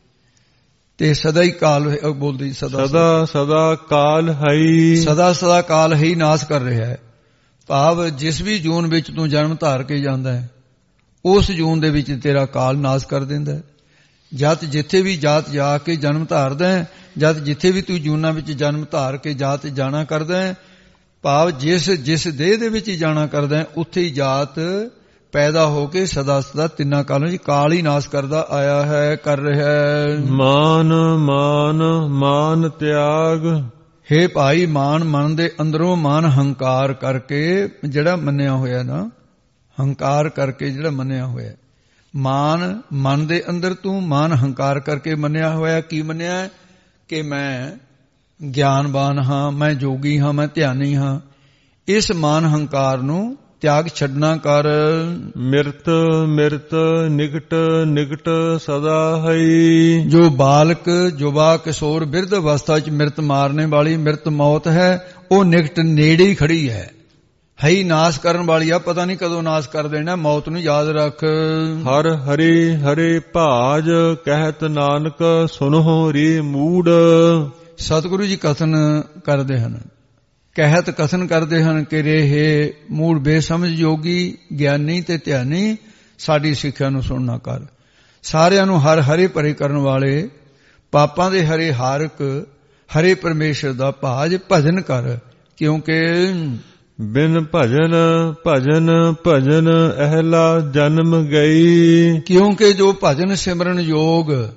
ਤੇ ਸਦਾ ਹੀ ਕਾਲ ਬੋਲਦੀ ਸਦਾ ਸਦਾ ਸਦਾ ਕਾਲ ਹੈ। ਸਦਾ ਸਦਾ ਕਾਲ ਹੈ ਨਾਸ ਕਰ ਰਿਹਾ ਹੈ। ਭਾਵ ਜਿਸ ਵੀ ਜੂਨ ਵਿੱਚ ਤੂੰ ਜਨਮ ਧਾਰ ਕੇ ਜਾਂਦਾ ਹੈ ਉਸ ਜੂਨ ਦੇ ਵਿੱਚ ਤੇਰਾ ਕਾਲ ਨਾਸ ਕਰ ਦਿੰਦਾ ਹੈ। ਜਦ ਜਿੱਥੇ ਵੀ ਜਾਤ ਜਾ ਕੇ ਜਨਮ ਧਾਰਦਾ ਹੈ, ਜਦ ਜਿੱਥੇ ਵੀ ਤੂੰ ਜੂਨਾਂ ਵਿੱਚ ਜਨਮ ਧਾਰ ਕੇ ਜਾਤ ਜਾਣਾ ਕਰਦਾ ਹੈ, ਭਾਵ ਜਿਸ ਜਿਸ ਦੇਹ ਦੇ ਵਿੱਚ ਹੀ ਜਾਣਾ ਕਰਦਾ ਹੈ ਉੱਥੇ ਹੀ ਜਾਤ ਪੈਦਾ ਹੋ ਕੇ ਸਦਾ ਸਦਾ ਤਿੰਨਾਂ ਕਾਲਾਂ ਵਿੱਚ ਕਾਲ ਹੀ ਨਾਸ ਕਰਦਾ ਆਇਆ ਹੈ, ਕਰ ਰਿਹਾ ਹੈ। ਮਾਨ ਮਾਨ ਮਾਨ ਤਿਆਗ। ਹੇ ਭਾਈ ਮਾਨ ਮਨ ਦੇ ਅੰਦਰੋਂ ਮਾਨ ਹੰਕਾਰ ਕਰਕੇ ਜਿਹੜਾ ਮੰਨਿਆ ਹੋਇਆ ਨਾ, ਹੰਕਾਰ ਕਰਕੇ ਜਿਹੜਾ ਮੰਨਿਆ ਹੋਇਆ, ਮਾਨ ਮਨ ਦੇ ਅੰਦਰ ਤੂੰ ਮਾਨ ਹੰਕਾਰ ਕਰਕੇ ਮੰਨਿਆ ਹੋਇਆ। ਕੀ ਮੰਨਿਆ ਕਿ ਮੈਂ ਗਿਆਨਵਾਨ ਹਾਂ, ਮੈਂ ਜੋਗੀ ਹਾਂ, ਮੈਂ ਧਿਆਨੀ ਹਾਂ। ਇਸ ਮਾਨ ਹੰਕਾਰ ਨੂੰ ਤਿਆਗ ਛੱਡਣਾ ਕਰ। ਮਿਰਤ ਮਿਰਤ ਨਿਕਟ ਨਿਕਟ ਸਦਾ ਹੈ। ਜੋ ਬਾਲਕ ਜੁਵਾ ਕਿਸ਼ੋਰ ਬਿਰਧ ਅਵਸਥਾ ਚ ਮਿਰਤ ਮਾਰਨੇ ਵਾਲੀ ਮਿਰਤ ਮੌਤ ਹੈ, ਉਹ ਨਿਕਟ ਨੇੜੇ ਹੀ ਖੜੀ ਹੈ, ਹੈ ਹੀ ਨਾਸ ਕਰਨ ਵਾਲੀ ਆ। ਪਤਾ ਨਹੀਂ ਕਦੋਂ ਨਾਸ ਕਰ ਦੇਣਾ, ਮੌਤ ਨੂੰ ਯਾਦ ਰੱਖ। ਹਰ ਹਰੇ ਹਰੇ ਭਾਜ ਕਹਿਤ ਨਾਨਕ ਸੁਨਹੁ ਰੀ ਮੂੜ। ਸਤਿਗੁਰੂ ਜੀ ਕਥਨ ਕਰਦੇ ਹਨ, ਕਹਿਤ ਕਥਨ ਕਰਦੇ ਹਨ ਕਿ ਰਹੇ ਮੂੜ ਬੇਸਮਝ ਯੋਗੀ ਗਿਆਨੀ ਤੇ ਧਿਆਨੀ ਸਾਡੀ ਸਿੱਖਿਆ ਨੂੰ ਸੁਣਨਾ ਕਰ। ਸਾਰਿਆਂ ਨੂੰ ਹਰ ਹਰੇ ਭਰੇ ਕਰਨ ਵਾਲੇ, ਪਾਪਾਂ ਦੇ ਹਰੇ ਹਾਰਕ, ਹਰੇ ਪਰਮੇਸ਼ਰ ਦਾ ਭਾਜ ਭਜਨ ਕਰ, ਕਿਉਂਕਿ ਬਿਨ ਭਜਨ ਭਜਨ ਭਜਨ ਅਹਲਾ ਜਨਮ ਗਈ। ਕਿਉਂਕਿ ਜੋ ਭਜਨ ਸਿਮਰਨ ਯੋਗ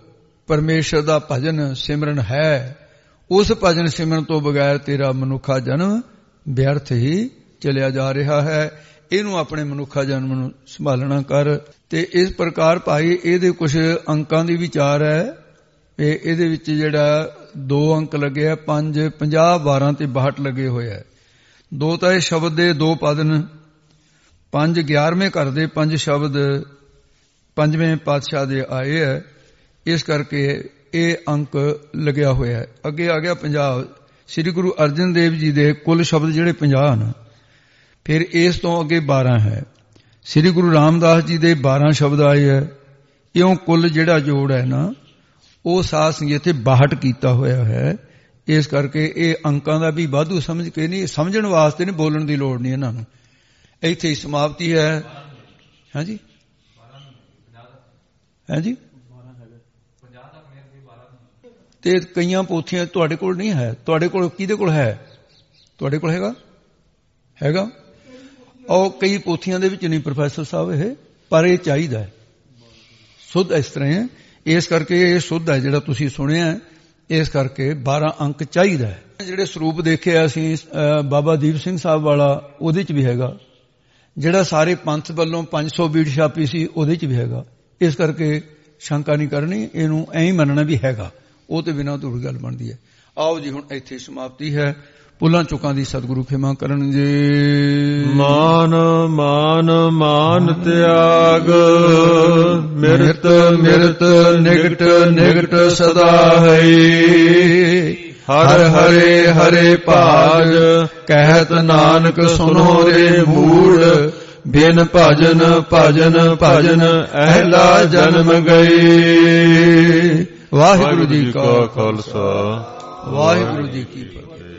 ਪਰਮੇਸ਼ਰ ਦਾ ਭਜਨ ਸਿਮਰਨ ਹੈ, ਉਸ ਭਜਨ ਸਿਮਰਨ ਤੋਂ ਬਗੈਰ ਤੇਰਾ ਮਨੁੱਖਾ ਜਨਮ ਵਿਅਰਥ ਹੀ ਚਲਿਆ ਜਾ ਰਿਹਾ ਹੈ। ਇਹਨੂੰ ਆਪਣੇ ਮਨੁੱਖਾ ਜਨਮ ਨੂੰ ਸੰਭਾਲਣਾ ਕਰ। ਤੇ ਇਸ ਪ੍ਰਕਾਰ ਭਾਈ ਇਹਦੇ ਕੁਝ ਅੰਕਾਂ ਦੀ ਵਿਚਾਰ ਹੈ। ਇਹ ਇਹਦੇ ਵਿੱਚ ਜਿਹੜਾ ਦੋ ਅੰਕ ਲੱਗੇ ਆ, ਪੰਜ ਪੰਜਾਹ ਬਾਰਾਂ ਤੇ ਬਾਹਠ ਲੱਗੇ ਹੋਏ ਹੈ। ਦੋ ਤਾਂ ਇਹ ਸ਼ਬਦ ਦੇ ਦੋ ਪਦ ਨੇ, ਪੰਜ ਗਿਆਰਵੇਂ ਘਰ ਦੇ ਪੰਜ ਸ਼ਬਦ ਪੰਜਵੇਂ ਪਾਤਸ਼ਾਹ ਦੇ ਆਏ ਹੈ। ਇਸ ਕਰਕੇ ਇਹ ਅੰਕ ਲੱਗਿਆ ਹੋਇਆ ਹੈ। ਅੱਗੇ ਆ ਗਿਆ ਪੰਜਾਹ। ਸ੍ਰੀ ਗੁਰੂ ਅਰਜਨ ਦੇਵ ਜੀ ਦੇ ਕੁੱਲ ਸ਼ਬਦ ਜਿਹੜੇ ਪੰਜਾਹ ਹਨ। ਫਿਰ ਇਸ ਤੋਂ ਅੱਗੇ ਬਾਰਾਂ ਹੈ। ਸ੍ਰੀ ਗੁਰੂ ਰਾਮਦਾਸ ਜੀ ਦੇ ਬਾਰਾਂ ਸ਼ਬਦ ਆਏ ਹੈ। ਇਉਂ ਕੁੱਲ ਜਿਹੜਾ ਜੋੜ ਹੈ ਨਾ, ਉਹ ਸਾਧ ਸੰਗਤ ਇੱਥੇ ਬਾਹਠ ਕੀਤਾ ਹੋਇਆ ਹੈ। ਇਸ ਕਰਕੇ ਇਹ ਅੰਕਾਂ ਦਾ ਵੀ ਵਾਧੂ ਸਮਝ ਕੇ ਨਹੀਂ, ਸਮਝਣ ਵਾਸਤੇ ਨਹੀਂ, ਬੋਲਣ ਦੀ ਲੋੜ ਨਹੀਂ ਇਹਨਾਂ ਨੂੰ। ਇੱਥੇ ਹੀ ਸਮਾਪਤੀ ਹੈ। ਹਾਂਜੀ ਹਾਂਜੀ ਤੇ ਕਈਆਂ ਪੋਥੀਆਂ ਤੁਹਾਡੇ ਕੋਲ ਨਹੀਂ ਹੈ। ਤੁਹਾਡੇ ਕੋਲ ਕਿਹਦੇ ਕੋਲ ਹੈ? ਤੁਹਾਡੇ ਕੋਲ ਹੈਗਾ ਹੈਗਾ ਉਹ ਕਈ ਪੋਥੀਆਂ ਦੇ ਵਿੱਚ ਨਹੀਂ ਪ੍ਰੋਫੈਸਰ ਸਾਹਿਬ ਇਹ, ਪਰ ਇਹ ਚਾਹੀਦਾ ਹੈ ਸੁੱਧ ਇਸ ਤਰ੍ਹਾਂ ਹੈ। ਇਸ ਕਰਕੇ ਇਹ ਸੁੱਧ ਹੈ ਜਿਹੜਾ ਤੁਸੀਂ ਸੁਣਿਆ। ਇਸ ਕਰਕੇ ਬਾਰਾਂ ਅੰਕ ਚਾਹੀਦਾ ਹੈ। ਜਿਹੜੇ ਸਰੂਪ ਦੇਖਿਆ ਅਸੀਂ ਬਾਬਾ ਦੀਪ ਸਿੰਘ ਸਾਹਿਬ ਵਾਲਾ, ਉਹਦੇ ਚ ਵੀ ਹੈਗਾ। ਜਿਹੜਾ ਸਾਰੇ ਪੰਥ ਵੱਲੋਂ ਪੰਜ ਸੌ ਬੀੜ ਛਾਪੀ ਸੀ, ਉਹਦੇ ਚ ਵੀ ਹੈਗਾ। ਇਸ ਕਰਕੇ ਸ਼ੰਕਾ ਨਹੀਂ ਕਰਨੀ, ਇਹਨੂੰ ਐਂ ਹੀ ਮੰਨਣਾ ਵੀ ਹੈਗਾ। ਉਹ ਤੇ ਬਿਨਾਂ ਧੂੜ ਗੱਲ ਬਣਦੀ ਹੈ। ਆਓ ਜੀ ਹੁਣ ਇੱਥੇ ਸਮਾਪਤੀ ਹੈ। ਪੁੱਲਾਂ ਚੁੱਕਾਂ ਦੀ ਸਤਿਗੁਰੂ ਖਿਮਾ ਕਰਨ ਜੀ। ਮਾਨ ਮਾਨ ਮਾਨ ਤਿਆਗ, ਮਿਰਤ ਮਿਰਤ ਨਿਗਟ ਨਿਗਟ ਸਦਾ ਹੈ। ਹਰ ਹਰੇ ਹਰੇ ਭਾਜ, ਕਹਿਤ ਨਾਨਕ ਸੁਨੋ ਰੇ ਮੂੜ। ਬਿਨ ਭਜਨ ਭਜਨ ਭਜਨ ਅਹਿਲਾ ਜਨਮ ਗਈ। ਵਾਹਿਗੁਰੂ ਜੀ ਕਾ ਖਾਲਸਾ, ਵਾਹਿਗੁਰੂ ਜੀ ਕੀ ਫਤਿਹ।